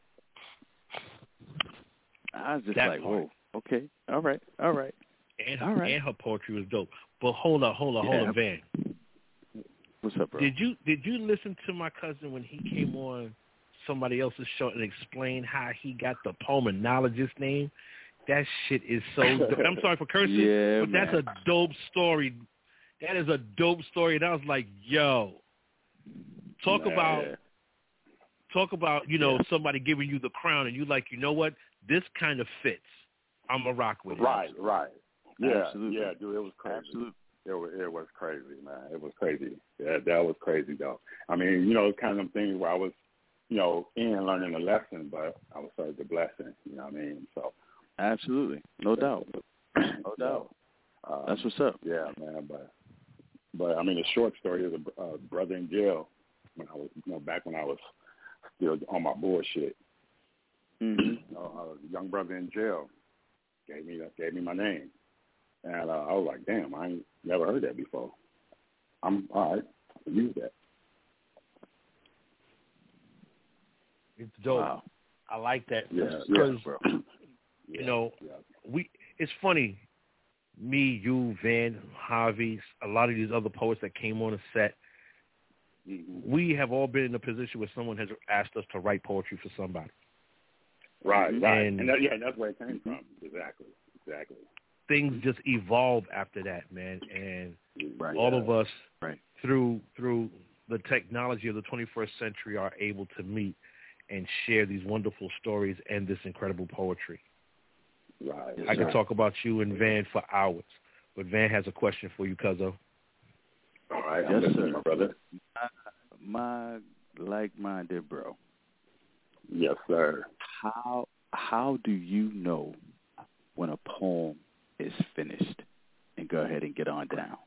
I was just That like, part. whoa. Okay. All right. All right. And All right. and her poetry was dope. But hold up, hold up, Yeah. hold up, Van. What's up, bro? Did you did you listen to my cousin when he came on somebody else's show and explained how he got the pulmonologist name? That shit is so dope. I'm sorry for cursing, Yeah, but that's man. a dope story. That is a dope story. And I was like, yo, talk Man. about talk about, you know, Yeah. somebody giving you the crown and you like, you know what? This kind of fits. I'm a rock with it. Right, right. Yeah, Absolutely. yeah, dude, it was crazy. Absolutely. It was, it was crazy, man. It was crazy. Yeah, that was crazy, though. I mean, you know, it's kind of them things where I was, you know, in learning a lesson, but I was served a blessing. You know what I mean? So. Absolutely. No doubt. No doubt. Um, That's what's up. Yeah, man. But, but I mean, the short story is a uh, brother in jail when I was, you know, back when I was still on my bullshit. Mm-hmm. You know, a young brother in jail gave me gave me my name, and uh, I was like, damn, I ain't never heard that before. I'm all right. I can use that. It's dope. Wow. I like that. Yeah, Because, yeah, bro. you know, yeah. we it's funny, me, you, Van, Javi, a lot of these other poets that came on the set, Mm-hmm. we have all been in a position where someone has asked us to write poetry for somebody. Right, right. And, And that, yeah, that's where it came from. Exactly, exactly. things just evolve after that, man. And Right. all Yeah. of us, Right. through through the technology of the twenty-first century, are able to meet and share these wonderful stories and this incredible poetry. Right. I could right. talk about you and Van for hours, but Van has a question for you, Cuzzo. All right, I'm Yes, listening, sir. my brother. My, my like-minded bro. Yes, sir. How how do you know when a poem is finished? And go ahead and get on down.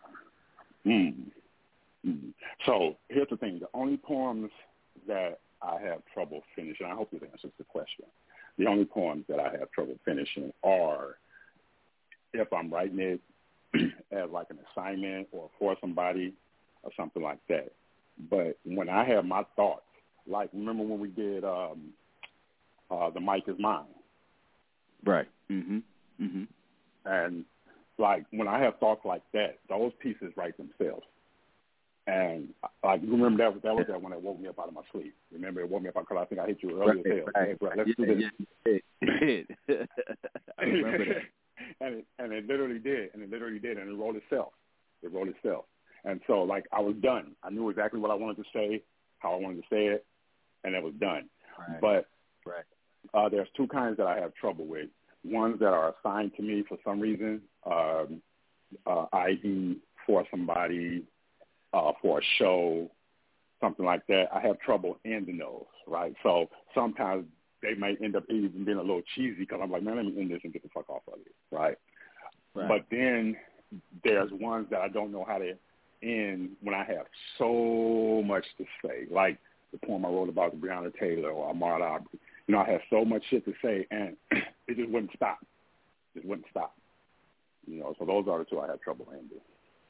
Mm. Mm. So here's the thing: the only poems that I have trouble finishing, I hope this answers the question. The only poems that I have trouble finishing are if I'm writing it as like an assignment or for somebody or something like that. But when I have my thoughts, like remember when we did um, uh, The Mic Is Mine? Right. Mhm. Mhm. And like when I have thoughts like that, those pieces write themselves. And like you remember that was that was that one that woke me up out of my sleep. Remember it woke me up because I think I hit you earlier. Right, Right, right. hey, bro, let's yeah, do this. Yeah, it did. I remember that. and it and it literally did, and it literally did, and it wrote itself. It wrote itself. And so like I was done. I knew exactly what I wanted to say, how I wanted to say it, and it was done. Right. But right. uh, there's two kinds that I have trouble with. Ones that are assigned to me for some reason, um, uh, that is for somebody, uh, for a show, something like that. I have trouble ending those, right? So sometimes they might end up even being a little cheesy because I'm like, man, let me end this and get the fuck off of it, right? Right. But then there's ones that I don't know how to end when I have so much to say, like the poem I wrote about Breonna Taylor or Ahmaud Arbery. You know, I had so much shit to say, and it just wouldn't stop. It wouldn't stop. You know, so those are the two I had trouble handling.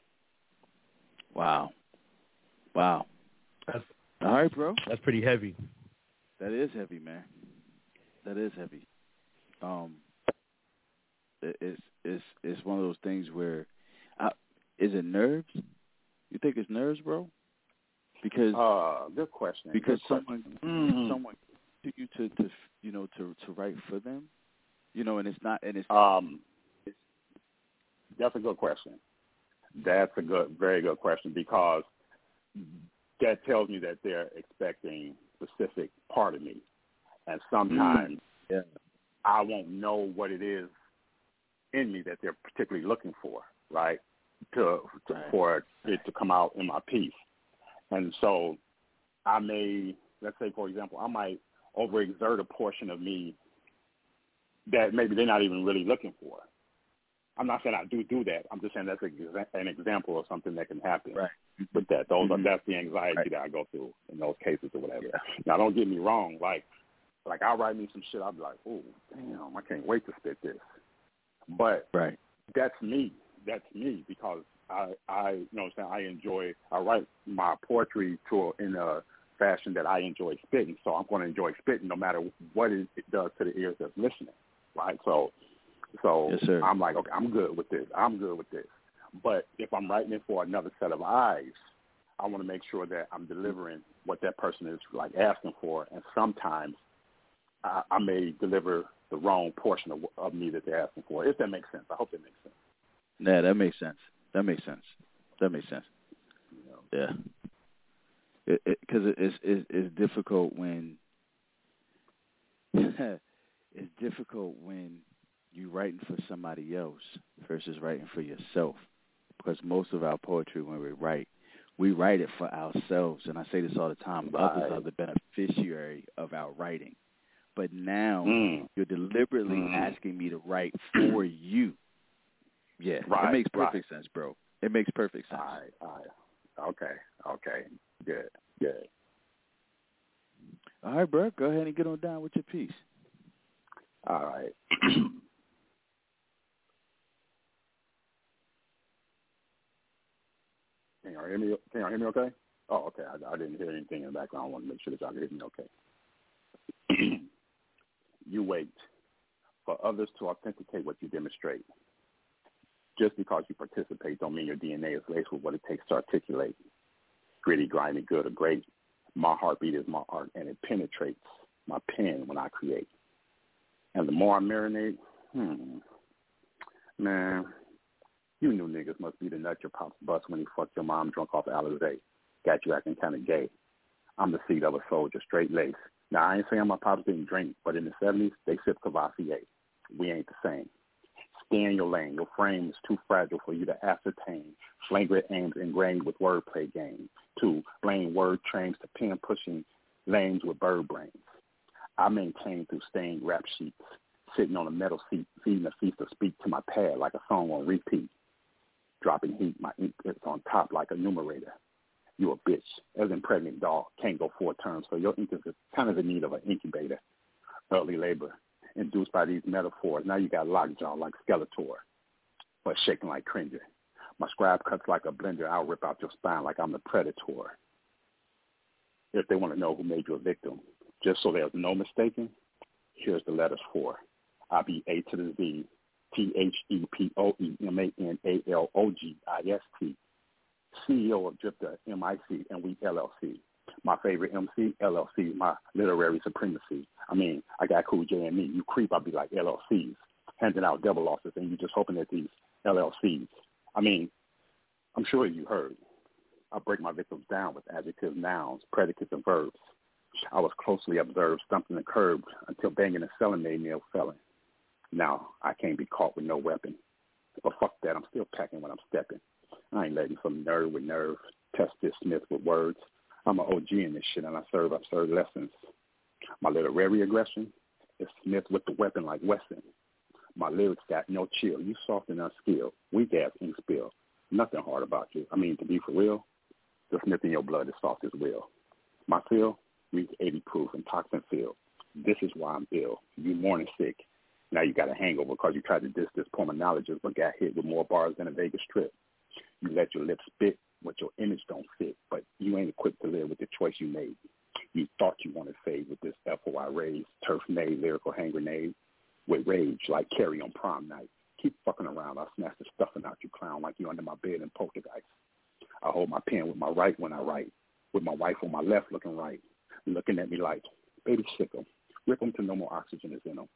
Wow. Wow. That's, all right, bro. That's pretty heavy. That is heavy, man. That is heavy. Um, it, it's it's it's one of those things where, I, is it nerves? You think it's nerves, bro? Because uh, good question. Because good someone question. Mm-hmm. someone to you to, to you know to, to write for them, you know, and it's not and it's um. It's, that's a good question. That's a good, very good question, because that tells me that they're expecting a specific part of me. And sometimes mm, yeah. I won't know what it is in me that they're particularly looking for, right, to, to right. for it to come out in my piece. And so I may, let's say, for example, I might overexert a portion of me that maybe they're not even really looking for. I'm not saying I do do that. I'm just saying that's an example of something that can happen right. with that. Those mm-hmm. are, that's the anxiety right. that I go through in those cases or whatever. Now, don't get me wrong. Like, like I'll write me some shit. I'll be like, oh, damn, I can't wait to spit this. But right. that's me. That's me because I, I, you know what I'm saying, I enjoy, I write my poetry to in a fashion that I enjoy spitting. So I'm going to enjoy spitting no matter what it does to the ears that's listening, right? So, So yes, sir. I'm like, okay, I'm good with this. I'm good with this. But if I'm writing it for another set of eyes, I want to make sure that I'm delivering what that person is like asking for. And sometimes I, I may deliver the wrong portion of, of me that they're asking for. If that makes sense, I hope that makes sense. Yeah, that makes sense. That makes sense. That makes sense. Yeah, because it, it, it's, it's it's difficult when it's difficult when you writing for somebody else versus writing for yourself, because most of our poetry when we write, we write it for ourselves. And I say this all the time, right. others are the beneficiary of our writing. But now mm. you're deliberately mm. asking me to write for you. Yeah, right, it makes perfect right. sense, bro. It makes perfect sense. All right, all right. Okay, okay. Good, good. All right, bro. Go ahead and get on down with your piece. All right. Can y'all hear me? Can y'all hear me okay? Oh, okay. I, I didn't hear anything in the background. I want to make sure that y'all can hear me okay. You wait for others to authenticate what you demonstrate. Just because you participate don't mean your D N A is laced with what it takes to articulate. Gritty, grimy, good, or great. My heartbeat is my art, and it penetrates my pen when I create. And the more I marinate, hmm, man, you new niggas must be the nut your pops bust when he fucked your mom drunk off Alizé. Got you acting kind of gay. I'm the seed of a soldier, straight lace. Now, I ain't saying my pops didn't drink, but in the seventies, they sipped Cavassier. We ain't the same. Stay in your lane. Your frame is too fragile for you to ascertain. Flagrant aims ingrained with wordplay game. Two, blame word trains to pen pushing lanes with bird brains. I maintain through stained rap sheets, sitting on a metal seat, feeding a feast of speak to my pad like a song on repeat. Dropping heat, my ink is on top like a numerator. You a bitch, as in pregnant dog, can't go four terms, so your ink is kind of in need of an incubator. Early labor, induced by these metaphors. Now you got lockjaw like Skeletor, but shaking like Cringer. My scribe cuts like a blender. I'll rip out your spine like I'm the predator. If they want to know who made you a victim, just so there's no mistaking, here's the letters for. I be A to the Z, T H E P O E M A N A L O G I S T, C E O of Drifter, M I C, and we L L C. My favorite M C, L L C, my literary supremacy. I mean, I got Cool J and me. You creep, I'll be like L L Cs, handing out double losses, and you just hoping that these L L Cs. I mean, I'm sure you heard. I break my victims down with adjectives, nouns, predicates, and verbs. I was closely observed, stumped in the curb until banging a selling made me a felon. Now, I can't be caught with no weapon. But fuck that, I'm still packing when I'm stepping. I ain't letting some nerd with nerve test this Smith with words. I'm an O G in this shit, and I serve absurd lessons. My literary aggression is Smith with the weapon like Wesson. My lyrics got no chill. You soft and unskilled. Weak ass ink spill. Nothing hard about you. I mean, to be for real, the Smith in your blood is soft as will. My feel reads eighty proof and toxin filled. This is why I'm ill. You morning sick. Now you got a hangover because you tried to diss this pulmonologist but got hit with more bars than a Vegas strip. You let your lips spit what your image don't fit, but you ain't equipped to live with the choice you made. You thought you wanted fade with this F O I raise, turf nade, lyrical hand grenade, with rage like Carrie on prom night. Keep fucking around. I'll smash the stuffing out you clown like you under my bed in poltergeist. I hold my pen with my right when I write, with my wife on my left looking right, looking at me like, baby, sick 'em. Rip 'em till no more oxygen is in them.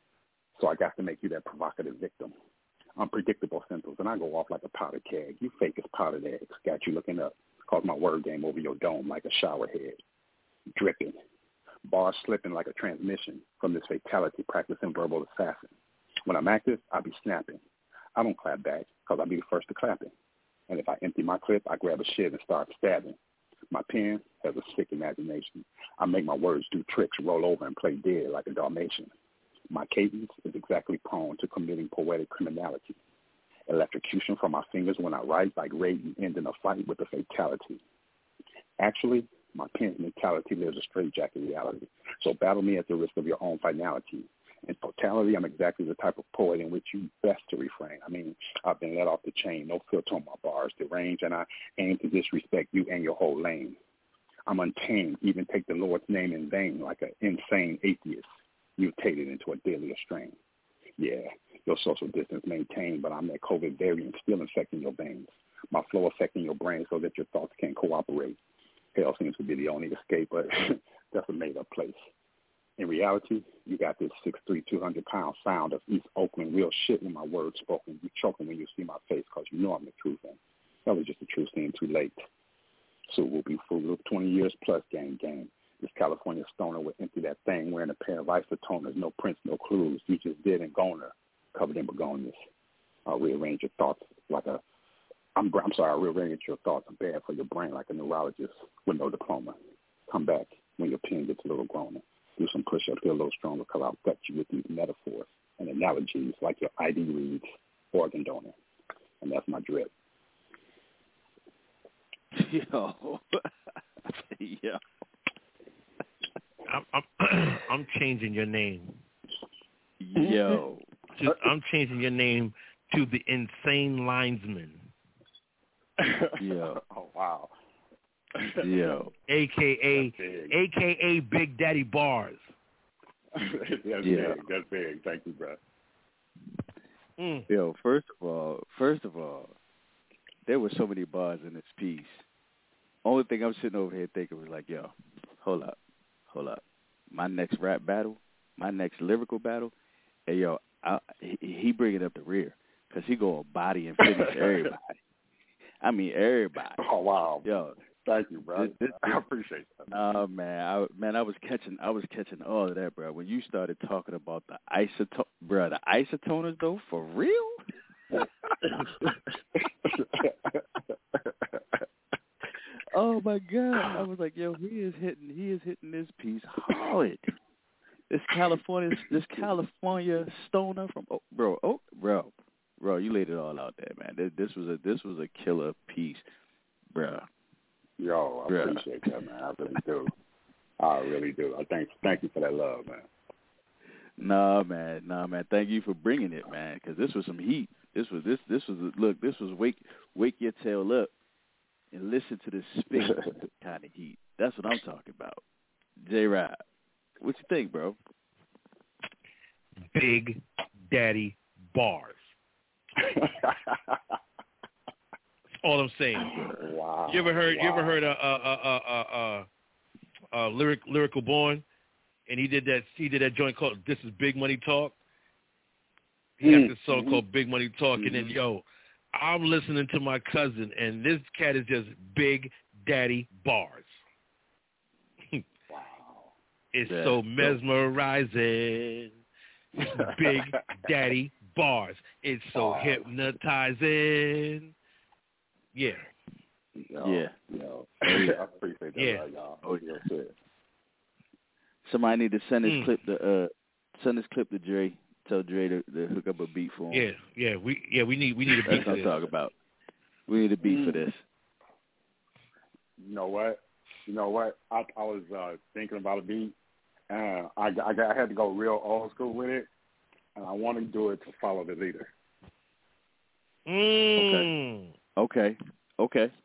So I got to make you that provocative victim. Unpredictable symptoms, and I go off like a powder keg. You fake as powdered eggs. Got you looking up. Cause my word game over your dome like a shower head. Dripping. Bars slipping like a transmission from this fatality practicing verbal assassin. When I'm active, I be snapping. I don't clap back because I be the first to clap it. And if I empty my clip, I grab a shit and start stabbing. My pen has a sick imagination. I make my words do tricks, roll over, and play dead like a Dalmatian. My cadence is exactly prone to committing poetic criminality. Electrocution from my fingers when I write like Raiden ending a fight with a fatality. Actually, my pen's mentality lives a straitjacket reality. So battle me at the risk of your own finality. In totality, I'm exactly the type of poet in which you best to refrain. I mean, I've been let off the chain, no filter on my bars, deranged, and I aim to disrespect you and your whole lane. I'm untamed, even take the Lord's name in vain like an insane atheist, mutated into a deadlier strain. Yeah, your social distance maintained, but I'm that COVID variant still infecting your veins. My flow affecting your brain so that your thoughts can't cooperate. Hell seems to be the only escape, but that's a made-up place. In reality, you got this six three, two hundred pound sound of East Oakland, real shit when my words spoken. You choking when you see my face because you know I'm the truth. And that was just the truth seemed too late. So we'll be full of twenty years plus gang gang. This California stoner would empty that thing wearing a pair of isotoners, no prints, no clues. You just dead and goner, covered in begonias. I'll rearrange your thoughts like a, I'm, I'm sorry, I'll rearrange your thoughts bad for your brain like a neurologist with no diploma. Come back when your pen gets a little groaner. Do some push-ups, feel a little stronger, because I'll gut you with these metaphors and analogies like your I D reads organ donor. And that's my drip. Yo. Yo. I'm, I'm, I'm changing your name. Yo. To, I'm changing your name to the Insane Linesman. Yo. Oh, wow. Yo. A K A A K A Big Daddy Bars. That's Yeah. big. That's big. Thank you, bro. Mm. Yo, first of all, first of all, there were so many bars in this piece. Only thing I'm sitting over here thinking was like, yo, hold up, hold up. My next rap battle, my next lyrical battle, hey, yo, I, he, he bringing up the rear because he go body and finish everybody. I mean, everybody. Oh, wow. Yo. Thank you, bro. This, this, I appreciate that. Oh, man. I, man, I was catching I was catching all of that, bro. When you started talking about the isoto- bro, the isotoners, though, for real? Oh, my God. I was like, yo, he is hitting he is hitting this piece hard. This California this California stoner from oh, bro, oh, bro. Bro, you laid it all out there, man. This, this was a this was a killer piece, bro. Yo, I appreciate that, man. I really do. I really do. I thank thank you for that love, man. Nah, man, nah, man. Thank you for bringing it, man. Because this was some heat. This was this this was look. This was wake wake your tail up and listen to this spit kind of heat. That's what I'm talking about. J-Rod, what you think, bro? Big Daddy Bars. All I'm saying. Wow. You ever heard? Wow. You ever heard a uh, uh, uh, uh, uh, lyric lyrical born? And he did that. He did that joint called "This Is Big Money Talk." He mm. got this song mm-hmm. called "Big Money Talk," mm-hmm. and then yo, I'm listening to my cousin, and this cat is just Big Daddy Bars. Wow. It's yeah. so mesmerizing. Big Daddy Bars. It's so oh. hypnotizing. Yeah. Yo, yeah. Yo. I appreciate that, yeah. right, y'all. Oh, yeah, shit. Somebody need to send this mm. clip to uh, send this clip to Dre. Tell Dre to, to hook up a beat for him. Yeah, yeah, we yeah we need we need a beat That's for what this. I'm talking about. We need a beat mm. for this. You know what? You know what? I, I was uh, thinking about a beat, Uh, I, I, I had to go real old school with it, and I want to do it to follow the leader. Mm. Okay. Okay. Okay.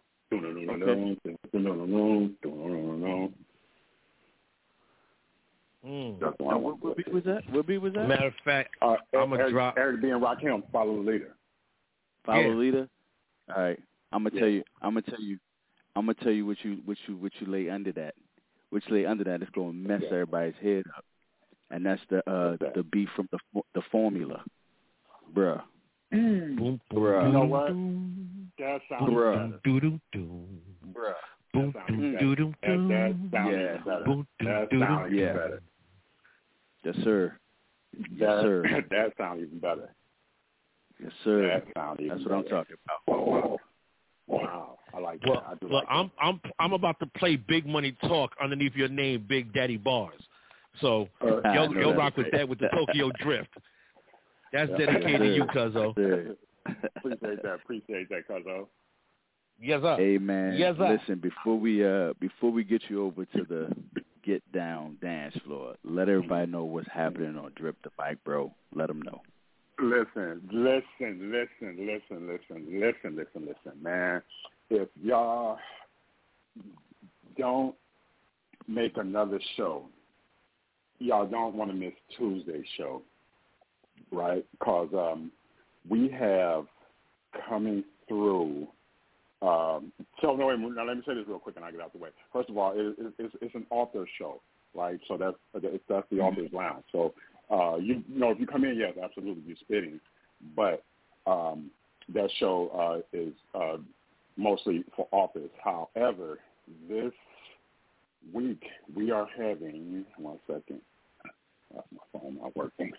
Mm. That's what I want. What beat was that? What beat was that? Matter of fact, uh, I'm gonna Eric, drop Eric B and Rakim, follow the leader. Follow Yeah. the leader. All right. I'm gonna Yeah. tell you. I'm gonna tell you. I'm gonna tell you what you what you what you lay under that. What you lay under that is gonna mess Yeah. everybody's head up, and that's the uh that? the beat from the the formula, bruh. Mm. boom, Bruh. You know what? boom, That sounds Bruh. better. doo doo doo. Bruh. Boom, That sounds doo, better. doo, doo, That, that doo. sounds Yeah. even better. Boom, doo, That doo, sounds doo. even Yeah. better. Yes, sir. Yes, That, sir. that sounds even better. Yes, sir. That sounds even That's what better. I'm talking about. Wow. Wow. I like Well, that. I do well, like I'm I'm I'm about to play Big Money Talk underneath your name, Big Daddy Bars. So Uh, I yo know yo that's rock with right. that with the Tokyo Drift. That's Yeah. dedicated to you, Cuzzo. Sir. Appreciate that. Appreciate that, Cuzzo. Yes, sir. Hey man, Yes, sir. listen, before we uh before we get you over to the get down dance floor, let everybody know what's happening on Drip the Mic, bro. Let them know. Listen, listen, listen, listen, listen, listen, listen, listen, man. If y'all don't make another show, y'all don't want to miss Tuesday's show, right? Because um, we have coming through. Um, so no, wait, now let me say this real quick, and I get out the way. First of all, it, it, it's, it's an author show, right? So that's it's, that's the author's lounge. So uh, you, you know, if you come in, yes, absolutely, you're spitting, but um, that show uh, is uh, mostly for authors. However, this week we are having one second. Uh, my phone not working.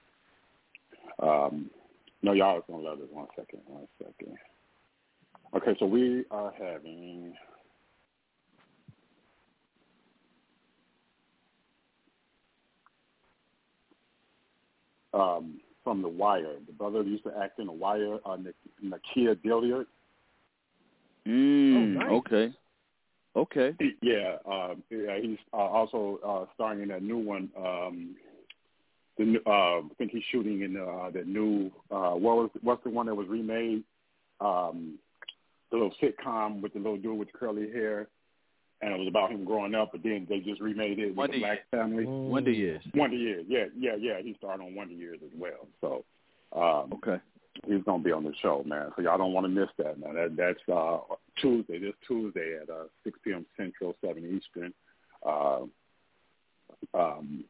Um, no, y'all is gonna love this. One second. One second. Okay, so we are having um, from The Wire, the brother who used to act in The Wire, uh, Nakia Dilliard. Mm, Oh, nice. Okay. Okay. Yeah, uh, yeah he's uh, also uh, starring in that new one. Um, the new, uh, I think he's shooting in uh, the new. Uh, what was what's the one that was remade? Um, the little sitcom with the little dude with the curly hair, and it was about him growing up. But then they just remade it with Wonder the black family. Wonder Years. Wonder Years, yeah, yeah, yeah. He started on Wonder Years as well. So um, Okay. he's gonna be on the show, man. So y'all don't want to miss that, man. That, that's uh, Tuesday. This Tuesday at uh, six p.m. Central, seven Eastern. Uh, um,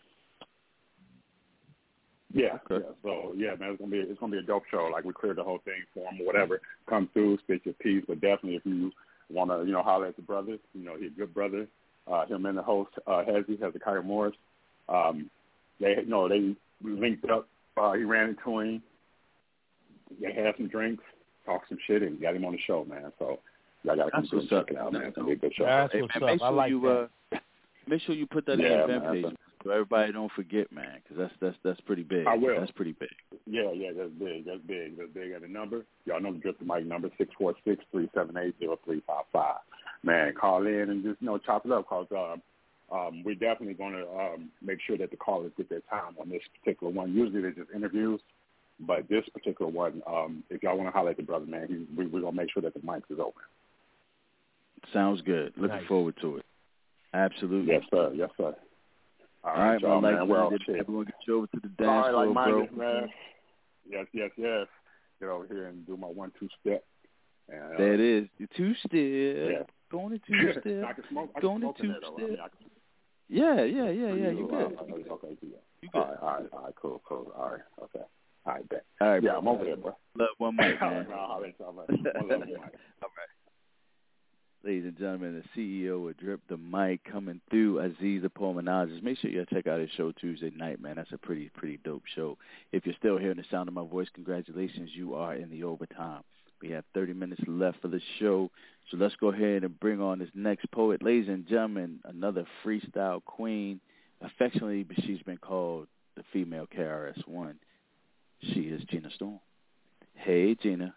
yeah, Okay. yeah. So yeah, man, it's gonna be it's gonna be a dope show. Like we cleared the whole thing for him or whatever. Come through, spit your piece. But definitely, if you want to, you know, holler at the brothers, you know, he's a good brother. Uh, him and the host, uh, Hezzy, Hezekiah Morris. Um, they, you know, they linked up. Uh, he ran into him. They had some drinks, talked some shit, and got him on the show, man. So y'all got to come That's through and what's up. check it out, man. It's gonna be a good show. That's Hey, what's man, up. make I sure like you that. uh make sure you put that Yeah, in your man, event page that's so everybody don't forget, man, because that's that's that's pretty big. I will. That's pretty big. Yeah, yeah, that's big. That's big. That's big. And the number, y'all know the Drip the Mic number, six four six, three seven eight, zero three five five. Man, call in and just, you know, chop it up because um, um, we're definitely going to um, make sure that the callers get their time on this particular one. Usually they're just interviews, but this particular one, um, if y'all want to holler at the brother, man, he, we, we're going to make sure that the mic is open. Sounds good. Looking Nice. forward to it. Absolutely. Yes, sir. Yes, sir. All All right, right, y'all, my man. like, Well, man, shit. everyone get you over to the dance All right, floor, like bro. minded, man. Yes, yes, yes. Get over here and do my one-two step. And, uh, There it is. The two step. Yeah. Going to two I step. can smoke. I Going can smoke to in two there, though. I step. mean, I can, Yeah, yeah, yeah, yeah. You you, good. uh, okay, okay, yeah. You good. All right, all right, all right, cool, cool. All right, okay. All right, bet. All right, Yeah, bro. I'm over there, bro. Love one mic, All man. right, all right, all right. One love, Mike. All right. Ladies and gentlemen, the C E O of Drip the Mic coming through, Aziz the Pulmonologist. Make sure you check out his show Tuesday night, man. That's a pretty, pretty dope show. If you're still hearing the sound of my voice, congratulations. You are in the overtime. We have thirty minutes left for the show, so let's go ahead and bring on this next poet. Ladies and gentlemen, another freestyle queen. Affectionately, she's been called the female K R S One. She is Gina Storm. Hey, Gina.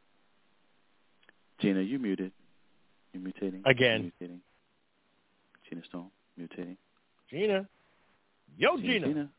Gina, you muted. You mutating? Again. You mutating. Gina Storm, mutating. Gina. Yo, Gina. Gina. Gina.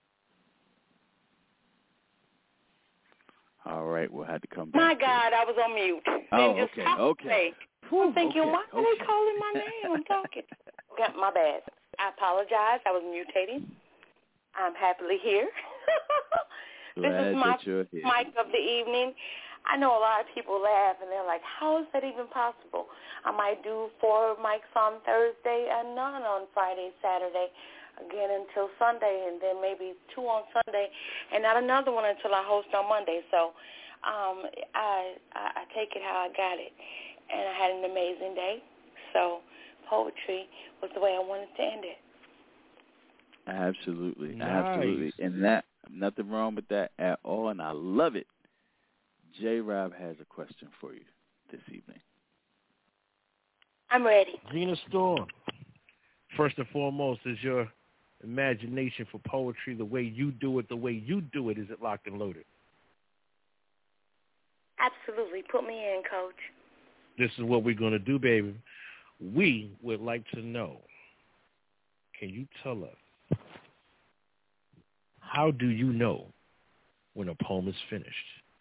All right, we'll have to come back. My God, I was on mute. Oh, Then just okay, talk okay. to me. I'm thinking, okay, why are okay. they calling my name? I'm talking. Okay, my bad. I apologize. I was mutating. I'm happily here. This Glad is my that you're here. mic of the evening. I know a lot of people laugh, and they're like, how is that even possible? I might do four mics on Thursday and none on Friday, Saturday, again until Sunday, and then maybe two on Sunday, and not another one until I host on Monday. So um, I, I, I take it how I got it, and I had an amazing day. So poetry was the way I wanted to end it. Absolutely, Nice. absolutely, and that nothing wrong with that at all, and I love it. J-Rob has a question for you this evening. I'm ready. Gina Storm. First and foremost, is your imagination for poetry the way you do it, the way you do it, is it locked and loaded? Absolutely. Put me in, Coach. This is what we're going to do, baby. We would like to know, can you tell us, how do you know when a poem is finished?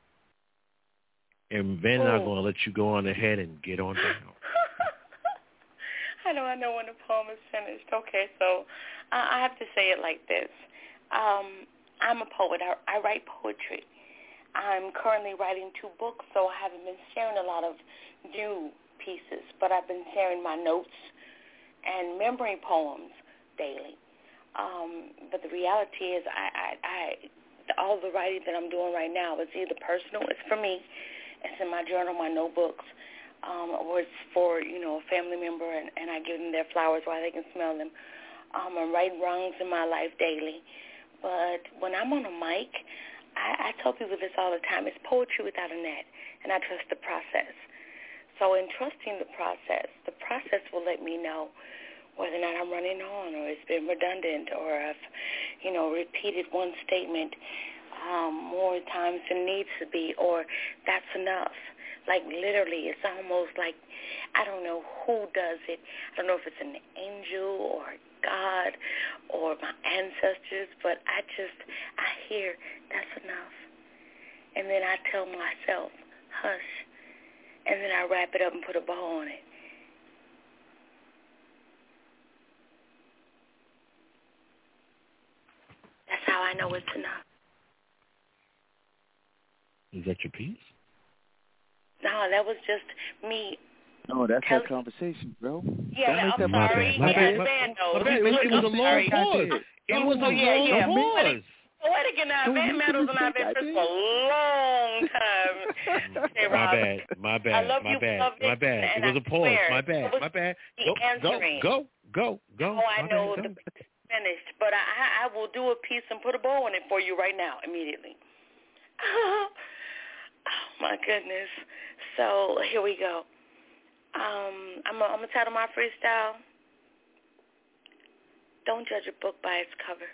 And then I'm going to let you go on ahead and get on down. How do I know when a poem is finished? Okay, so uh, I have to say it like this. Um, I'm a poet. I, I write poetry. I'm currently writing two books, so I haven't been sharing a lot of new pieces, but I've been sharing my notes and memory poems daily. Um, but the reality is I, I, I, all the writing that I'm doing right now is either personal, it's for me, it's in my journal, my notebooks, um, or it's for, you know, a family member, and, and I give them their flowers while they can smell them. Um, I'm writing wrongs in my life daily. But when I'm on a mic, I, I tell people this all the time, it's poetry without a net, and I trust the process. So in trusting the process, the process will let me know whether or not I'm running on, or it's been redundant, or I've, you know, repeated one statement um, more times than needs to be, or that's enough. Like literally, it's almost like, I don't know who does it. I don't know if it's an angel or God or my ancestors, but I just, I hear that's enough. And then I tell myself, hush. And then I wrap it up and put a bow on it. That's how I know it's enough. Is that your piece? No, that was just me. No, that's Tell- our conversation, bro. Yeah, Don't make I'm that My sorry. bad, my Yeah, bad, my- Van knows. my bad. It was a long Sorry. pause. It was a Oh, yeah, long yeah. pause. Poetic and I, Van Meadows and I have been friends for a long time. Hey, My Rob. bad, my I bad, love my you, bad, love my it, bad. It and was I a pause. swear, My bad, it was my bad. the Go, go, answering. go, go, go. Oh, I My know bad, the go. piece is finished, but I, I will do a piece and put a bow on it for you right now, immediately. Oh, my goodness. So here we go. Um, I'm going to title my freestyle, Don't Judge a Book by Its Cover.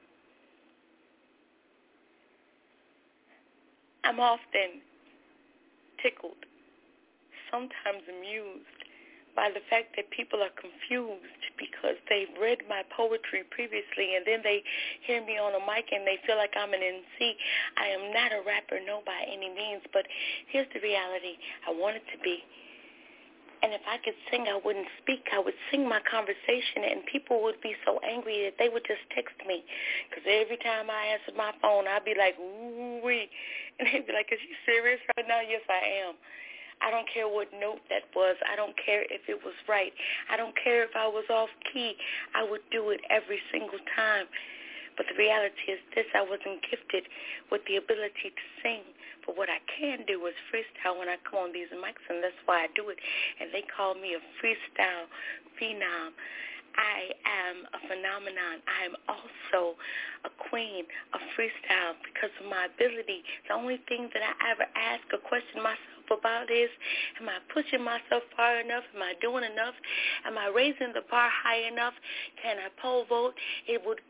I'm often tickled, sometimes amused, by the fact that people are confused because they've read my poetry previously and then they hear me on a mic and they feel like I'm an M C. I am not a rapper, no, by any means, but here's the reality. I want it to be. And if I could sing, I wouldn't speak. I would sing my conversation, and people would be so angry that they would just text me. Because every time I answered my phone, I'd be like, ooh-wee. And they'd be like, is you serious right now? Yes, I am. I don't care what note that was. I don't care if it was right. I don't care if I was off key. I would do it every single time. But the reality is this, I wasn't gifted with the ability to sing. But what I can do is freestyle when I come on these mics, and that's why I do it. And they call me a freestyle phenom. I am a phenomenon. I am also a queen of freestyle because of my ability. The only thing that I ever ask or question myself about is, am I pushing myself far enough? Am I doing enough? Am I raising the bar high enough? Can I pole vault? It would be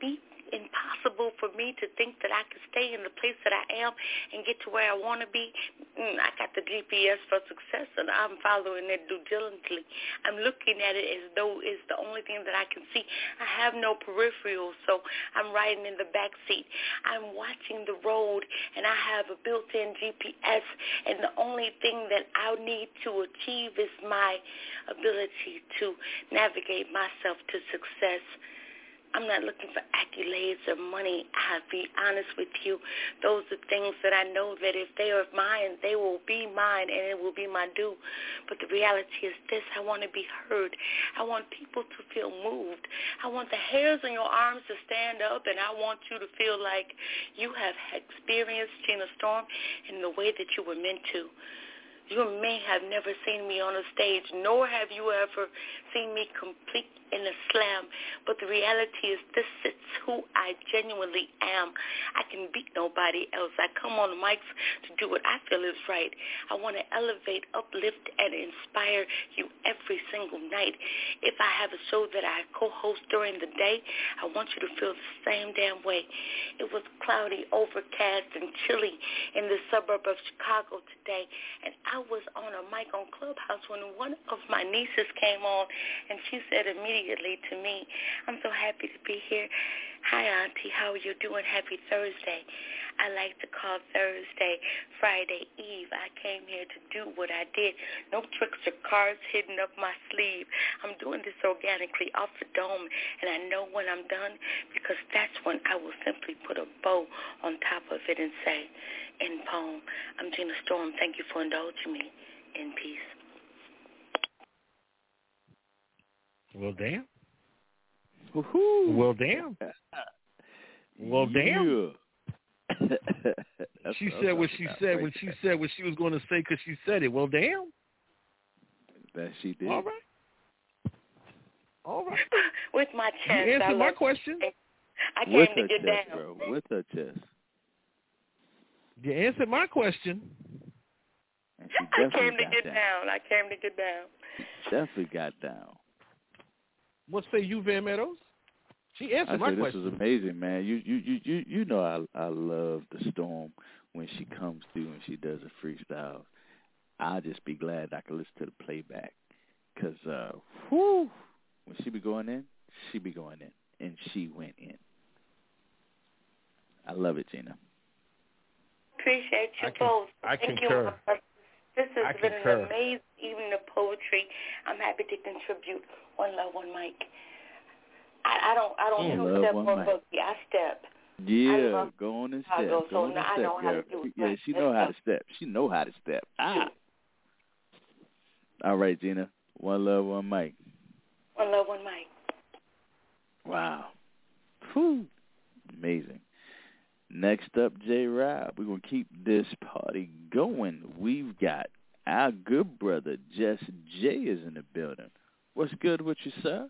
impossible for me to think that I could stay in the place that I am and get to where I want to be. Mm, I got the G P S for success, and I'm following it due diligently. I'm looking at it as though it's the only thing that I can see. I have no peripheral, so I'm riding in the back seat. I'm watching the road, and I have a built-in G P S, and the only thing that I need to achieve is my ability to navigate myself to success. I'm not looking for accolades or money. I'll be honest with you. Those are things that I know that if they are mine, they will be mine and it will be my due. But the reality is this: I want to be heard. I want people to feel moved. I want the hairs on your arms to stand up, and I want you to feel like you have experienced Gina Storm in the way that you were meant to. You may have never seen me on a stage, nor have you ever seen me complete in a slam, but the reality is this is who I genuinely am. I can beat nobody else. I come on the mics to do what I feel is right. I want to elevate, uplift, and inspire you every single night. If I have a show that I co-host during the day, I want you to feel the same damn way. It was cloudy, overcast, and chilly in the suburb of Chicago today, and I was on a mic on Clubhouse when one of my nieces came on, and she said immediately to me, "I'm so happy to be here. Hi, Auntie. How are you doing? Happy Thursday." I like to call Thursday Friday Eve. I came here to do what I did. No tricks or cards hidden up my sleeve. I'm doing this organically off the dome, and I know when I'm done, because that's when I will simply put a bow on top of it and say, "In poem, I'm Gina Storm. Thank you for indulging me. In peace." Well, damn. Woo-hoo. Well, damn. Well, damn. Yeah. She said what she said right when she there. said what she was going to say because she said it. Well, damn. That she did. All right. All right. With my chest. You answered I my love question. I came With to her get chest, down. bro. With her chest. You answered my question. And she I definitely came to got get down. down. I came to get down. She definitely got down. What say you, Van Meadows? She answered I my said this question. was amazing, man. You you you you you know I I love the Storm when she comes through and she does a freestyle. I'll just be glad I can listen to the playback, cause uh, whoo, when she be going in, she be going in, and she went in. I love it, Gina. Appreciate you I can, both. I Thank concur. you. This has I been concur. an amazing evening of poetry. I'm happy to contribute. One love, one mic. I, I don't I don't Mm, do love, step one or mic. boogie. I step. Yeah, love go on and step. Chicago, Go so on and I step, know how girl. to do it. Yeah, Right. she Let's know how go. to step. She know how to step. Ah. All right, Gina. One love, one mic. One love, one mic. Wow. Whew. Amazing. Next up, J. Rob. We're going to keep this party going. We've got our good brother, Just J, is in the building. What's good with you, sir?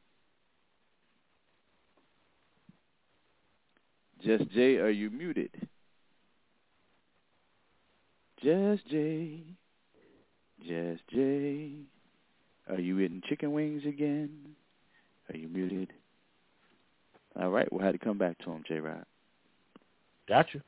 Just J, are you muted? Just J. Just J. Are you eating chicken wings again? Are you muted? All right, we'll have to come back to him, J. Rob. Gotcha.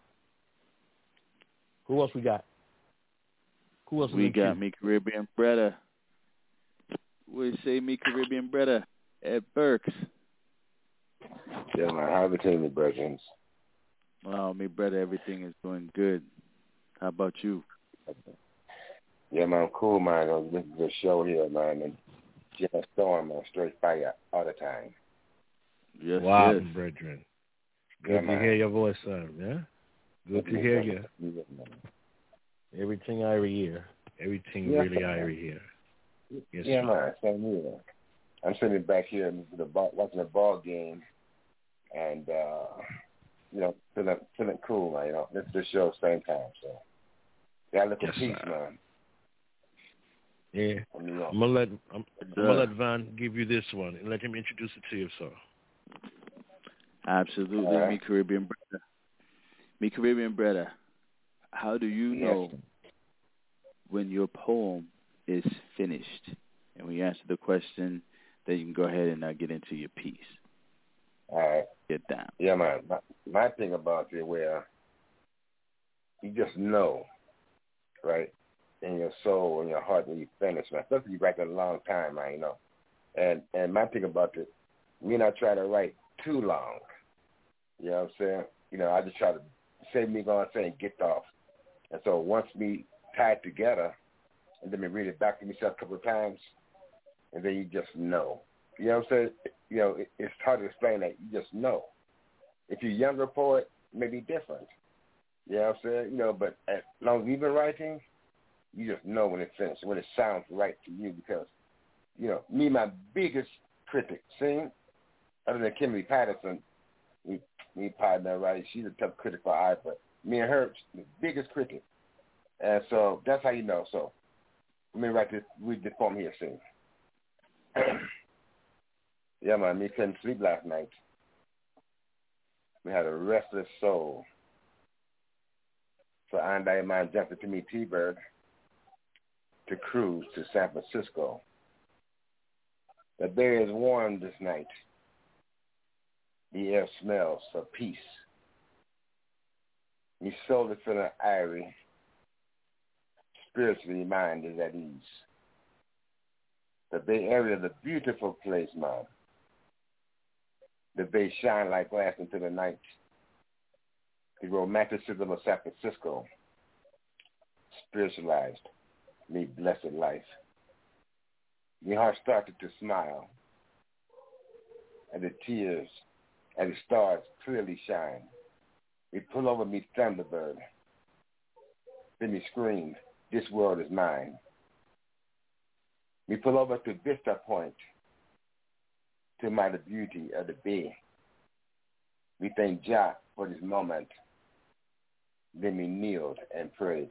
Who else we got? Who else? We in the got queue? me Caribbean Bretta. We say me Caribbean Bretta at Burks. Yeah, man. How everything, the brethren? Oh, me brother, everything is going good. How about you? Yeah, man. I'm cool, man. I'm listening to the show here, man. And Gina Storm, man, straight fire all the time. Yes, wow, yes. brethren. Good Yeah, to man. hear your voice, son. Yeah. Good to hear you. Everything I hear. Everything Yeah, really man. I hear. Yes, yeah, sir. man. Same here. I'm sitting back here in the ball, watching the ball game, and uh, you know, feeling feeling cool, man. You know, listen to the show at the same time. So, yeah, look at Yes, peace, sir. man. Yeah. From New York. I'm gonna let I'm, I'm Uh, gonna let Van give you this one and let him introduce it to you, sir. Absolutely. All right. Me Caribbean Bretta. Me Caribbean Bretta. How do you know Yes. when your poem is finished? And when you answer the question, then you can go ahead and uh, get into your piece. All right. Get down. Yeah, man. My, my thing about it, where you just know, right, in your soul, in your heart, when you finish, man. Especially you write a long time, man, you know. And and my thing about it, me not try to write too long. You know what I'm saying? You know, I just try to save me going saying get off. And so once we tie it together, and then we read it back to myself a couple of times, and then you just know. You know what I'm saying? You know, it, it's hard to explain that. You just know. If you're a younger poet, it may be different. You know what I'm saying? You know, but as long as you've been writing, you just know when it's finished, when it sounds right to you. Because, you know, me, my biggest critic, see, other than Kimberly Patterson, we, me partner, right? She's a tough critic for I, but me and her, the biggest critic. And so that's how you know. So let me write this, read the poem here, see. Yeah, man, me couldn't sleep last night. We had a restless soul. So I and I mind jumped into me T-Bird to cruise to San Francisco. The bay is warm this night. The air smells of peace. Me soul is feeling airy. Spiritually, mind is at ease. The Bay Area is a beautiful place, man. The bay shine like glass into the night. The romanticism of San Francisco spiritualized me blessed life. My heart started to smile, and the tears and the stars clearly shine. We pull over me Thunderbird. Then we scream, this world is mine. We pull over to Vista Point to admire the beauty of the bay. We thank Jah for this moment. Then we kneeled and prayed.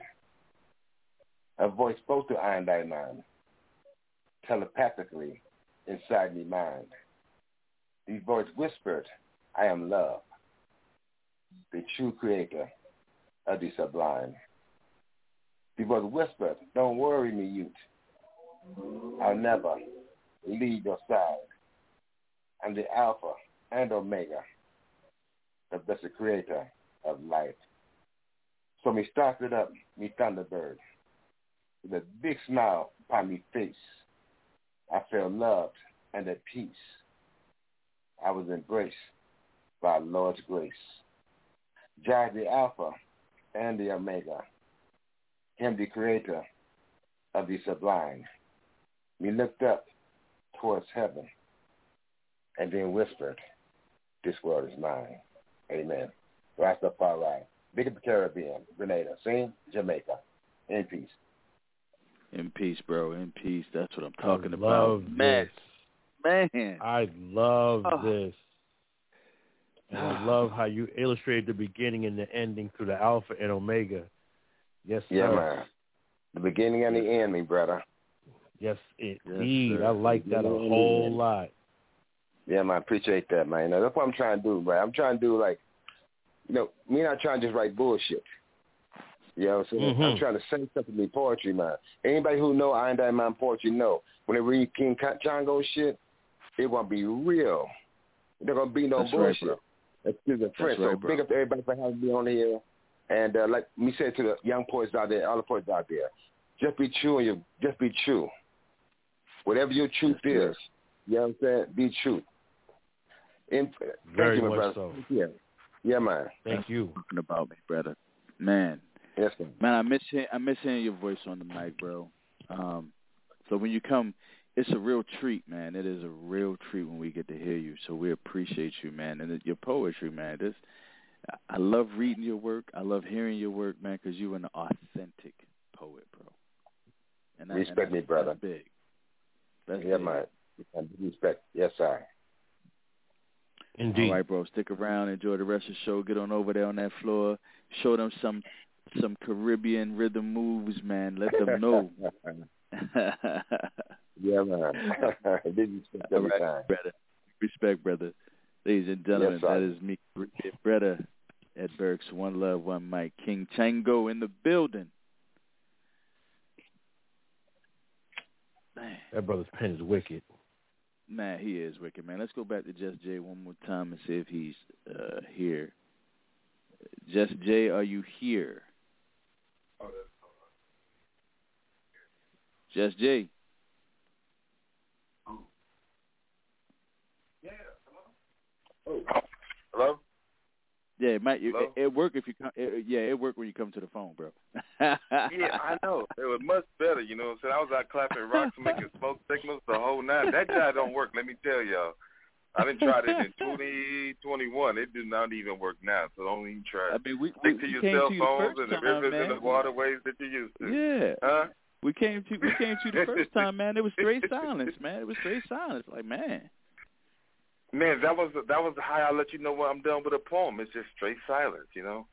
A voice spoke to I and I man, telepathically inside me mind. The voice whispered, I am love, the true creator of the sublime. The voice whispered, don't worry me, youth. I'll never leave your side. I'm the Alpha and Omega, the blessed creator of life. So me started up me Thunderbird with a big smile upon me face. I felt loved and at peace. I was embraced by Lord's grace. Jah the Alpha and the Omega, him the creator of the sublime. Me looked up towards heaven and then whispered, this world is mine. Amen. Rastafari. Big up the Caribbean, Grenada, sing Jamaica. In peace. In peace, bro. In peace. That's what I'm talking I about. love Man. This. Man. I love oh. this. And I love how you illustrated the beginning and the ending through the Alpha and Omega. Yes, sir. Yeah, man. The beginning and the end, me brother. Yes, indeed. Yes, I like that a whole lot. Yeah, man. I appreciate that, man. Now, that's what I'm trying to do, right? I'm trying to do, like, you know, me not trying to just write bullshit. You know what I'm saying? Mm-hmm. I'm trying to say something in poetry, man. Anybody who know I and I man poetry know. When they read King Congo shit, it won't be real. There gonna be no That's bullshit. Right, Excuse me, friend. Right, so bro. big up to everybody for having me on here. And uh, like me said to the young poets out there, all the poets out there, just be true and you just be true. Whatever your truth That's is, good. you know what I'm saying? Be true. In, Very thank you, my much brother. so. Yeah. Yeah, man. Thank That's you. Talking about me, brother. Man. Yes, man. Man, I miss hearing, I miss hearing your voice on the mic, bro. Um, so when you come, it's a real treat, man. It is a real treat when we get to hear you. So we appreciate you, man, and your poetry, man. This, I love reading your work. I love hearing your work, man, because you're an authentic poet, bro. And that, respect and me, brother. That's big. That's yeah, big. man. Respect. Yes, sir. Indeed. All right, bro. Stick around. Enjoy the rest of the show. Get on over there on that floor. Show them some some Caribbean rhythm moves, man. Let them know. Yeah, man. Respect every right, time. brother. Respect, brother. Ladies and gentlemen, yes, that is me, brother Ed Burks. One love, one mic. King Chango in the building. Man. That brother's pen is wicked. Man, he is wicked, man. Let's go back to Just Jay one more time and see if he's uh, here. Just Jay, are you here? Oh, that's Just Jay. oh. Yeah. Hello. Oh. Hello. Yeah, it might. It, it work if you come. It, yeah, it work when you come to the phone, bro. Yeah, I know. It was much better, you know what I'm saying? I was out clapping rocks and making smoke signals the whole night. That guy don't work, let me tell y'all. I done tried it in twenty twenty-one. It do not even work now, so don't even try it. I mean, we, Stick we, to we your came cell to you phones the and the time, rivers man. and the waterways that you used to. Yeah. Huh? We came to we came to you the first time, man. It was straight silence, man. It was straight silence. Like, man. Man, that was that was how I let you know when I'm done with a poem. It's just straight silence, you know.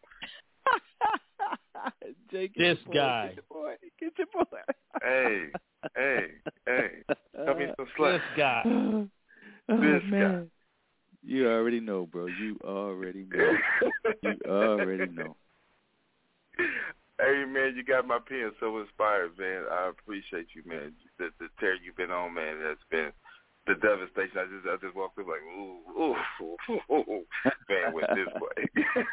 Jake, this your guy. Get your boy. Get your boy. Hey, hey, hey. Tell me some slack. This guy. Oh, this man. guy. You already know, bro. You already know. You already know. Hey, man, you got my pen so inspired, man. I appreciate you, man. The, the tear you've been on, man, has been the devastation. I just I just walked through like, ooh, ooh, ooh, ooh, ooh. Man went this way.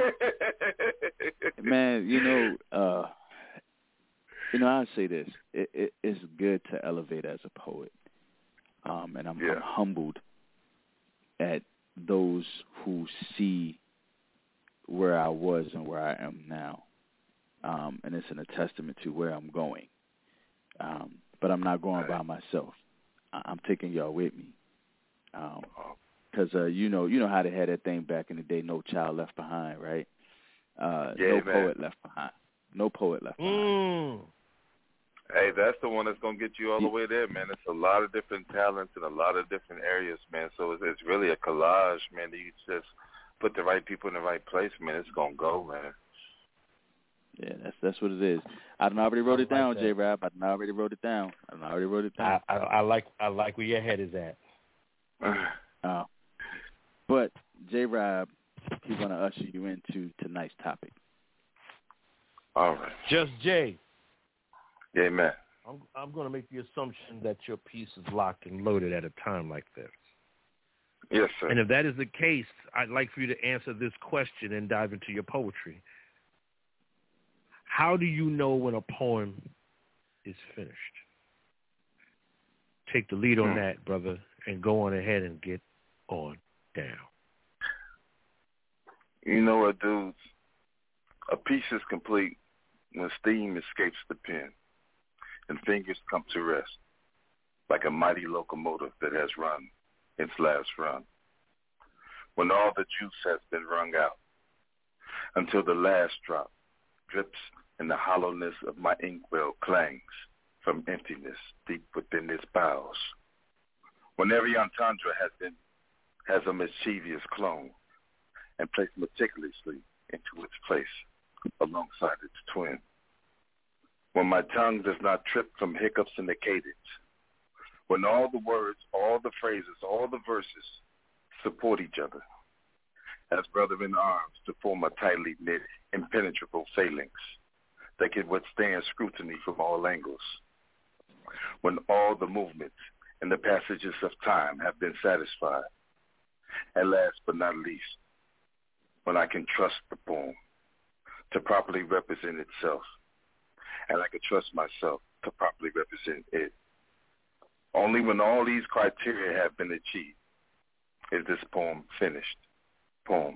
Man, you know, uh, you know, I say this. It, it, it's good to elevate as a poet. Um, and I'm, yeah. I'm humbled at those who see where I was and where I am now. Um, and it's an, a testament to where I'm going. Um, but I'm not going by myself. I, I'm taking y'all with me. Because, um, uh, you know, you know how they had that thing back in the day, No Child Left Behind, right? Uh, yeah, no man. poet left behind. No poet left behind. Mm. Hey, that's the one that's going to get you all the way there, man. It's a lot of different talents in a lot of different areas, man. So it's, it's really a collage, man. You just put the right people in the right place, man. It's going to go, man. Yeah, that's that's what it is. I done already wrote I it down, like J Rab. I done already wrote it down. I done already wrote it down. I, I, I like I like where your head is at. Uh, but J Rab, he's gonna usher you into tonight's topic. All right. Just Jay. Yeah, man. I'm I'm gonna make the assumption that your piece is locked and loaded at a time like this. Yes, sir. And if that is the case, I'd like for you to answer this question and dive into your poetry. How do you know when a poem is finished? Take the lead on hmm. that, brother, and go on ahead and get on down. You know what, dudes? A piece is complete when steam escapes the pen and fingers come to rest like a mighty locomotive that has run its last run. When all the juice has been wrung out until the last drop drips and the hollowness of my inkwell clangs from emptiness deep within its bowels. When every entendre has been has a mischievous clone and placed meticulously into its place alongside its twin. When my tongue does not trip from hiccups in the cadence. When all the words, all the phrases, all the verses support each other as brother in arms to form a tightly knit, impenetrable phalanx that can withstand scrutiny from all angles. When all the movements and the passages of time have been satisfied. And last but not least, when I can trust the poem to properly represent itself, and I can trust myself to properly represent it. Only when all these criteria have been achieved is this poem finished. Poem.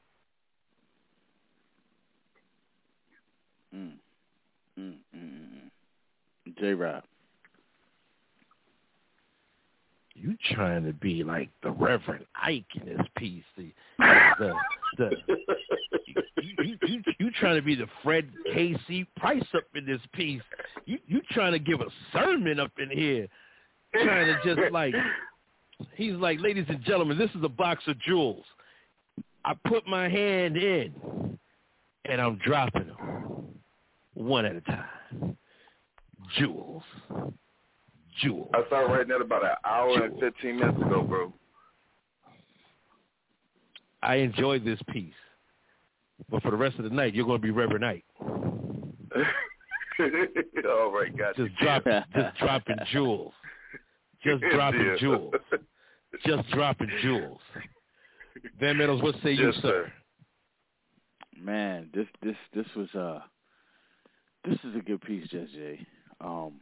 Mm. Mm, mm, mm. J-Rob. You trying to be like the Reverend Ike in this piece. The, the, the, you, you, you, you trying to be the Fred K C Price up in this piece. You you trying to give a sermon up in here. Trying to just like, he's like, ladies and gentlemen, this is a box of jewels. I put my hand in, and I'm dropping them one at a time. Jewels. Jewels. I started writing that about an hour Jewels. and fifteen minutes ago, bro. I enjoyed this piece. But for the rest of the night, you're going to be Reverend Ike. All right, got just you. Dropping, just dropping jewels. Just dropping yeah. jewels. Just dropping jewels. Van Meadows, what say you, yes, sir? Man, this this this was uh this is a good piece, Judge J. Um,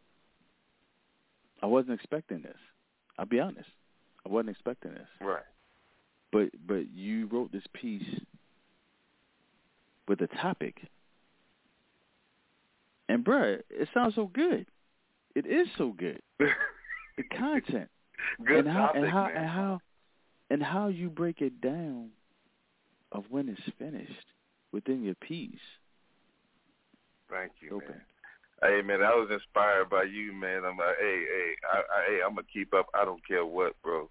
I wasn't expecting this. I'll be honest. I wasn't expecting this. Right. But but you wrote this piece with a topic, and bruh, it sounds so good. It is so good. The content, good and how topic, and how man. and how and how you break it down of when it's finished within your piece. Thank you, Open. man. Hey, man, I was inspired by you, man. I'm like, hey, hey, I, I, hey, I'm gonna keep up. I don't care what, bro.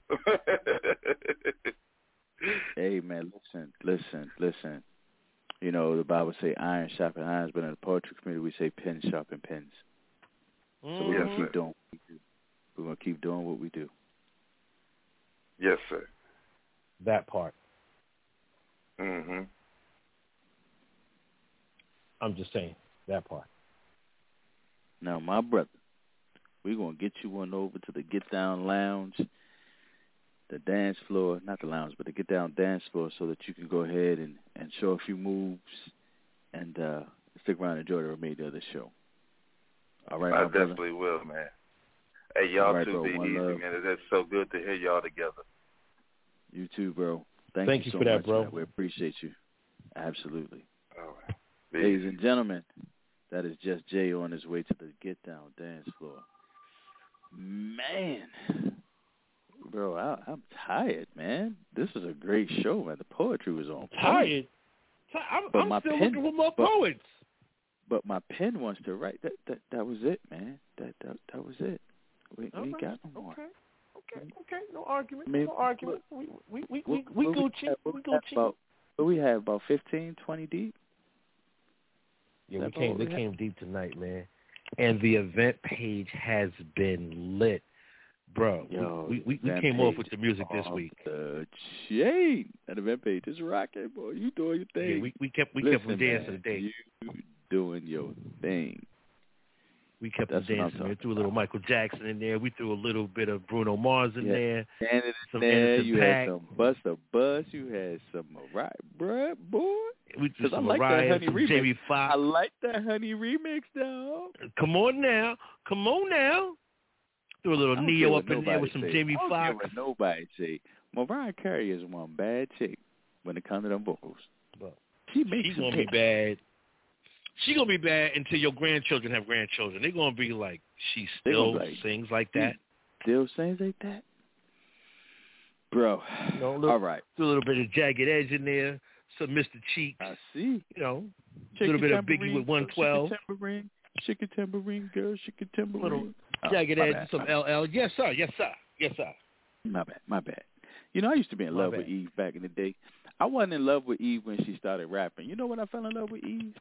Hey, man, listen, listen, listen. You know, the Bible say iron sharpen irons, but in the poetry community we say pen sharpen pens. So we're yes, gonna keep sir. doing what we do. We're gonna keep doing what we do. Yes, sir. That part. Mhm. I'm just saying that part. Now, my brother, we're gonna get you on over to the Get Down Lounge, the dance floor, not the lounge, but the Get Down dance floor, so that you can go ahead and, and show a few moves and uh, stick around and enjoy the remainder of the show. All right, I my brother? definitely will, man. Hey, y'all right, two bro. be One easy, love. man. It's so good to hear y'all together. You too, bro. Thank, Thank you you so for that, much, bro. man. We appreciate you. Absolutely. All right. Ladies and gentlemen, that is Just Jay on his way to the Get Down dance floor. Man, bro, I, I'm tired, man. This was a great show, man. The poetry was on point. Tired? I'm, But I'm my still pen- looking for more but- poets. But my pen wants to write. That that that was it, man. That that that was it. We, we ain't Okay, got no more. Okay, okay, okay. No argument. I mean, no argument. We we we we, What- we what Gucci. have- what We have Gucci. About, what we have about fifteen, twenty deep. Yeah, we That's came. all They we came deep tonight, man. And the event page has been lit, bro. Yo, we we, we event came off page with the music this off week. The chain. That event page is rocking, boy. You doing your thing. Yeah, we we kept we Listen, kept them dancing man, today. You doing your thing. We kept That's them what I'm dancing. We talking threw a little Michael Jackson in there. We threw a little bit of Bruno Mars in Yeah. there. Anderson Some there, Anderson you Paak. had some Busta Bus, you had some Mariah, bruh, boy. We threw 'Cause I some like Mariah, that honey some remix. Jamie Foxx. I like that honey remix, dog. Come on now, come on now. Threw a little I don't care Neo what up in there with nobody some say. Jamie I don't care Foxx. what nobody say. Mariah Carey is one bad chick when it comes to them vocals. But She makes She's some gonna be hits. bad. She gonna be bad until your grandchildren have grandchildren. They're gonna be like, she They still gonna be like, sings like that. Still sings like that, bro. You know, a little, All right. Do a little bit of Jagged Edge in there. Some Mister Cheeks. I see. You know, a Chicken little bit of Biggie tambourine, with one twelve. Chicken tambourine, chicken tambourine, girl, chicken tambourine. Little Oh, Jagged my Edge bad, and some my L L. Yes sir. Yes sir. Yes sir. My bad, my bad. You know, I used to be in My love bad. with Eve back in the day. I wasn't in love with Eve when she started rapping. You know when I fell in love with Eve?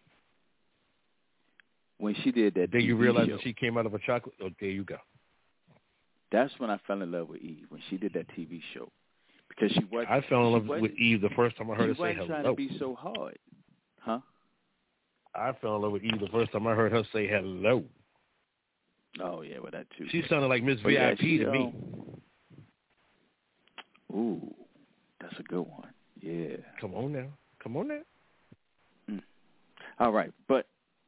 When she did that Then T V you realize show. that she came out of a chocolate. Oh, there you go. That's when I fell in love with Eve, when she did that T V show. Because she wasn't. I fell in she love wasn't- with Eve the first time I heard she her say wasn't hello. trying to be so hard. Huh? I fell in love with Eve the first time I heard her say hello. Oh, yeah, well, that too. She sounded like Miss But yeah, V I P she, to me. um, Ooh, that's a good one. Yeah. Come on now. Come on now. Mm. All right, but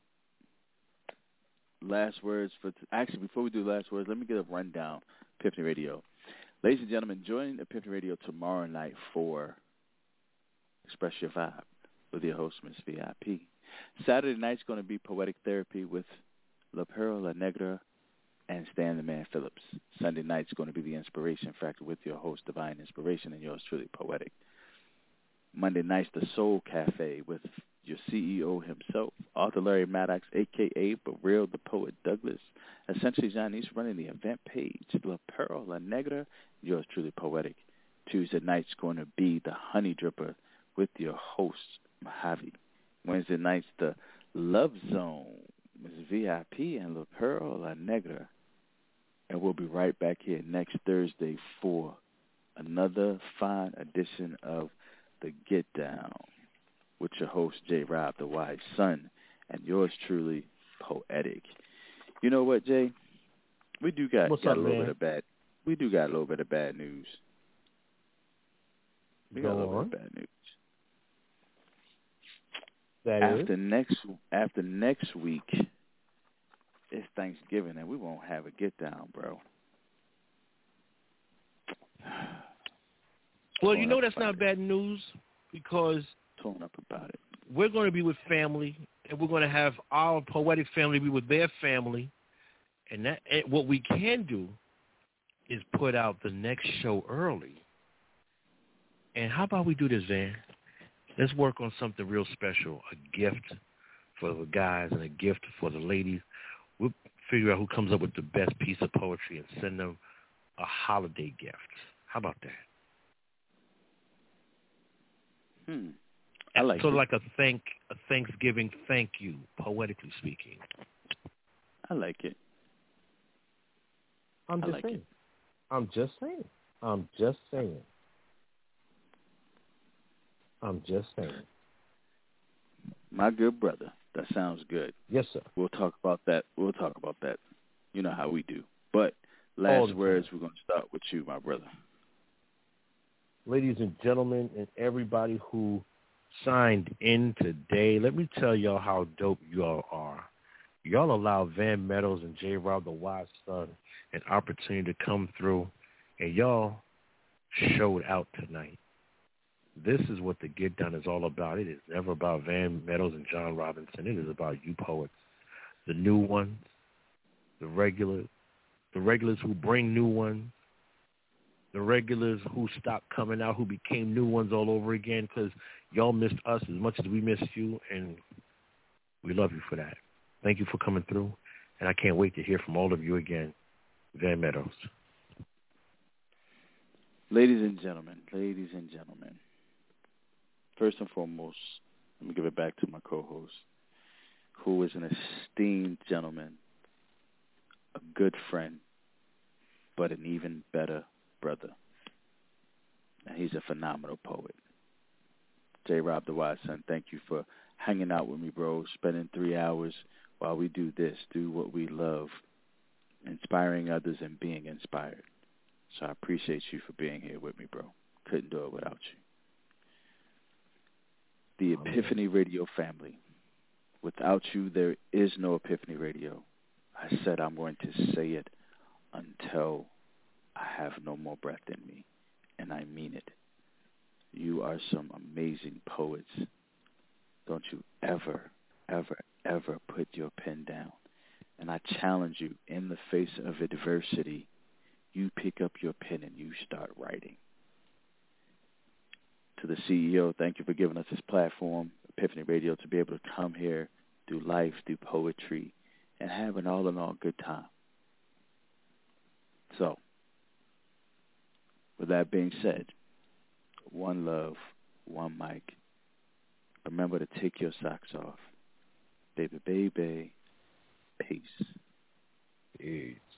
last words for t- actually before we do last words, let me get a rundown. Epiphany Radio, ladies and gentlemen, join Epiphany Radio tomorrow night for Express Your Vibe with your host Miss V I P. Saturday night's going to be Poetic Therapy with La Pearl La Negra and Stan the Man Phillips. Sunday night's going to be the Inspiration Factor with your host Divine Inspiration and yours truly Poetic. Monday night's the Soul Cafe with your C E O himself, Arthur Larry Maddox, a k a. But Real the Poet Douglas. Essentially, John, he's running the event page. La Pearl La Negra, yours truly Poetic. Tuesday night's going to be the Honey Dripper with your host, Mojave. Wednesday night's the Love Zone, Miss V I P and La Pearl La Negra. And we'll be right back here next Thursday for another fine edition of The Get Down with your host, J. Rob, the wise son, and yours truly, Poetic. You know what, Jay? We do got, What's got up, a little man? bit of bad. we do got a little bit of bad news. We got Go a little on. bit of bad news. That after is? next after next week, it's Thanksgiving and we won't have a get down, bro. Well, you know that's not bad news because torn up about it. We're going to be with family, and we're going to have our poetic family be with their family, and that and what we can do is put out the next show early. And how about we do this, Van? Let's work on something real special, a gift for the guys and a gift for the ladies. We'll figure out who comes up with the best piece of poetry and send them a holiday gift. How about that? Hmm. I like so it. like a thank a Thanksgiving thank you, poetically speaking. I like it. I'm I just like saying. it. I'm just saying. I'm just saying. I'm just saying. My good brother, that sounds good. Yes, sir. We'll talk about that. We'll talk about that. You know how we do. But All last the words, we're going to start with you, my brother. Ladies and gentlemen, and everybody who signed in today, let me tell y'all how dope y'all are. Y'all allow Van Meadows and J. Rob the Wise Son an opportunity to come through, and y'all showed out tonight. This is what the Get Done is all about. It is never about Van Meadows and John Robinson. It is about you poets, the new ones, the regulars, the regulars who bring new ones, the regulars who stopped coming out, who became new ones all over again because y'all missed us as much as we missed you, and we love you for that. Thank you for coming through, and I can't wait to hear from all of you again. Van Meadows. Ladies and gentlemen, ladies and gentlemen, first and foremost, let me give it back to my co-host, who is an esteemed gentleman, a good friend, but an even better brother. And he's a phenomenal poet. J. Rob the Wise Son, thank you for hanging out with me, bro, spending three hours while we do this, do what we love, inspiring others and being inspired. So I appreciate you for being here with me, bro. Couldn't do it without you. The Epiphany Radio family. Without you, there is no Epiphany Radio. I said I'm going to say it until I have no more breath in me, and I mean it. You are some amazing poets. Don't you ever, ever, ever put your pen down. And I challenge you, in the face of adversity, you pick up your pen and you start writing. To the C E O, thank you for giving us this platform, Epiphany Radio, to be able to come here, do life, do poetry, and have an all-in-all good time. So, with that being said, one love, one mic. Remember to take your socks off. Baby, baby, peace. Peace.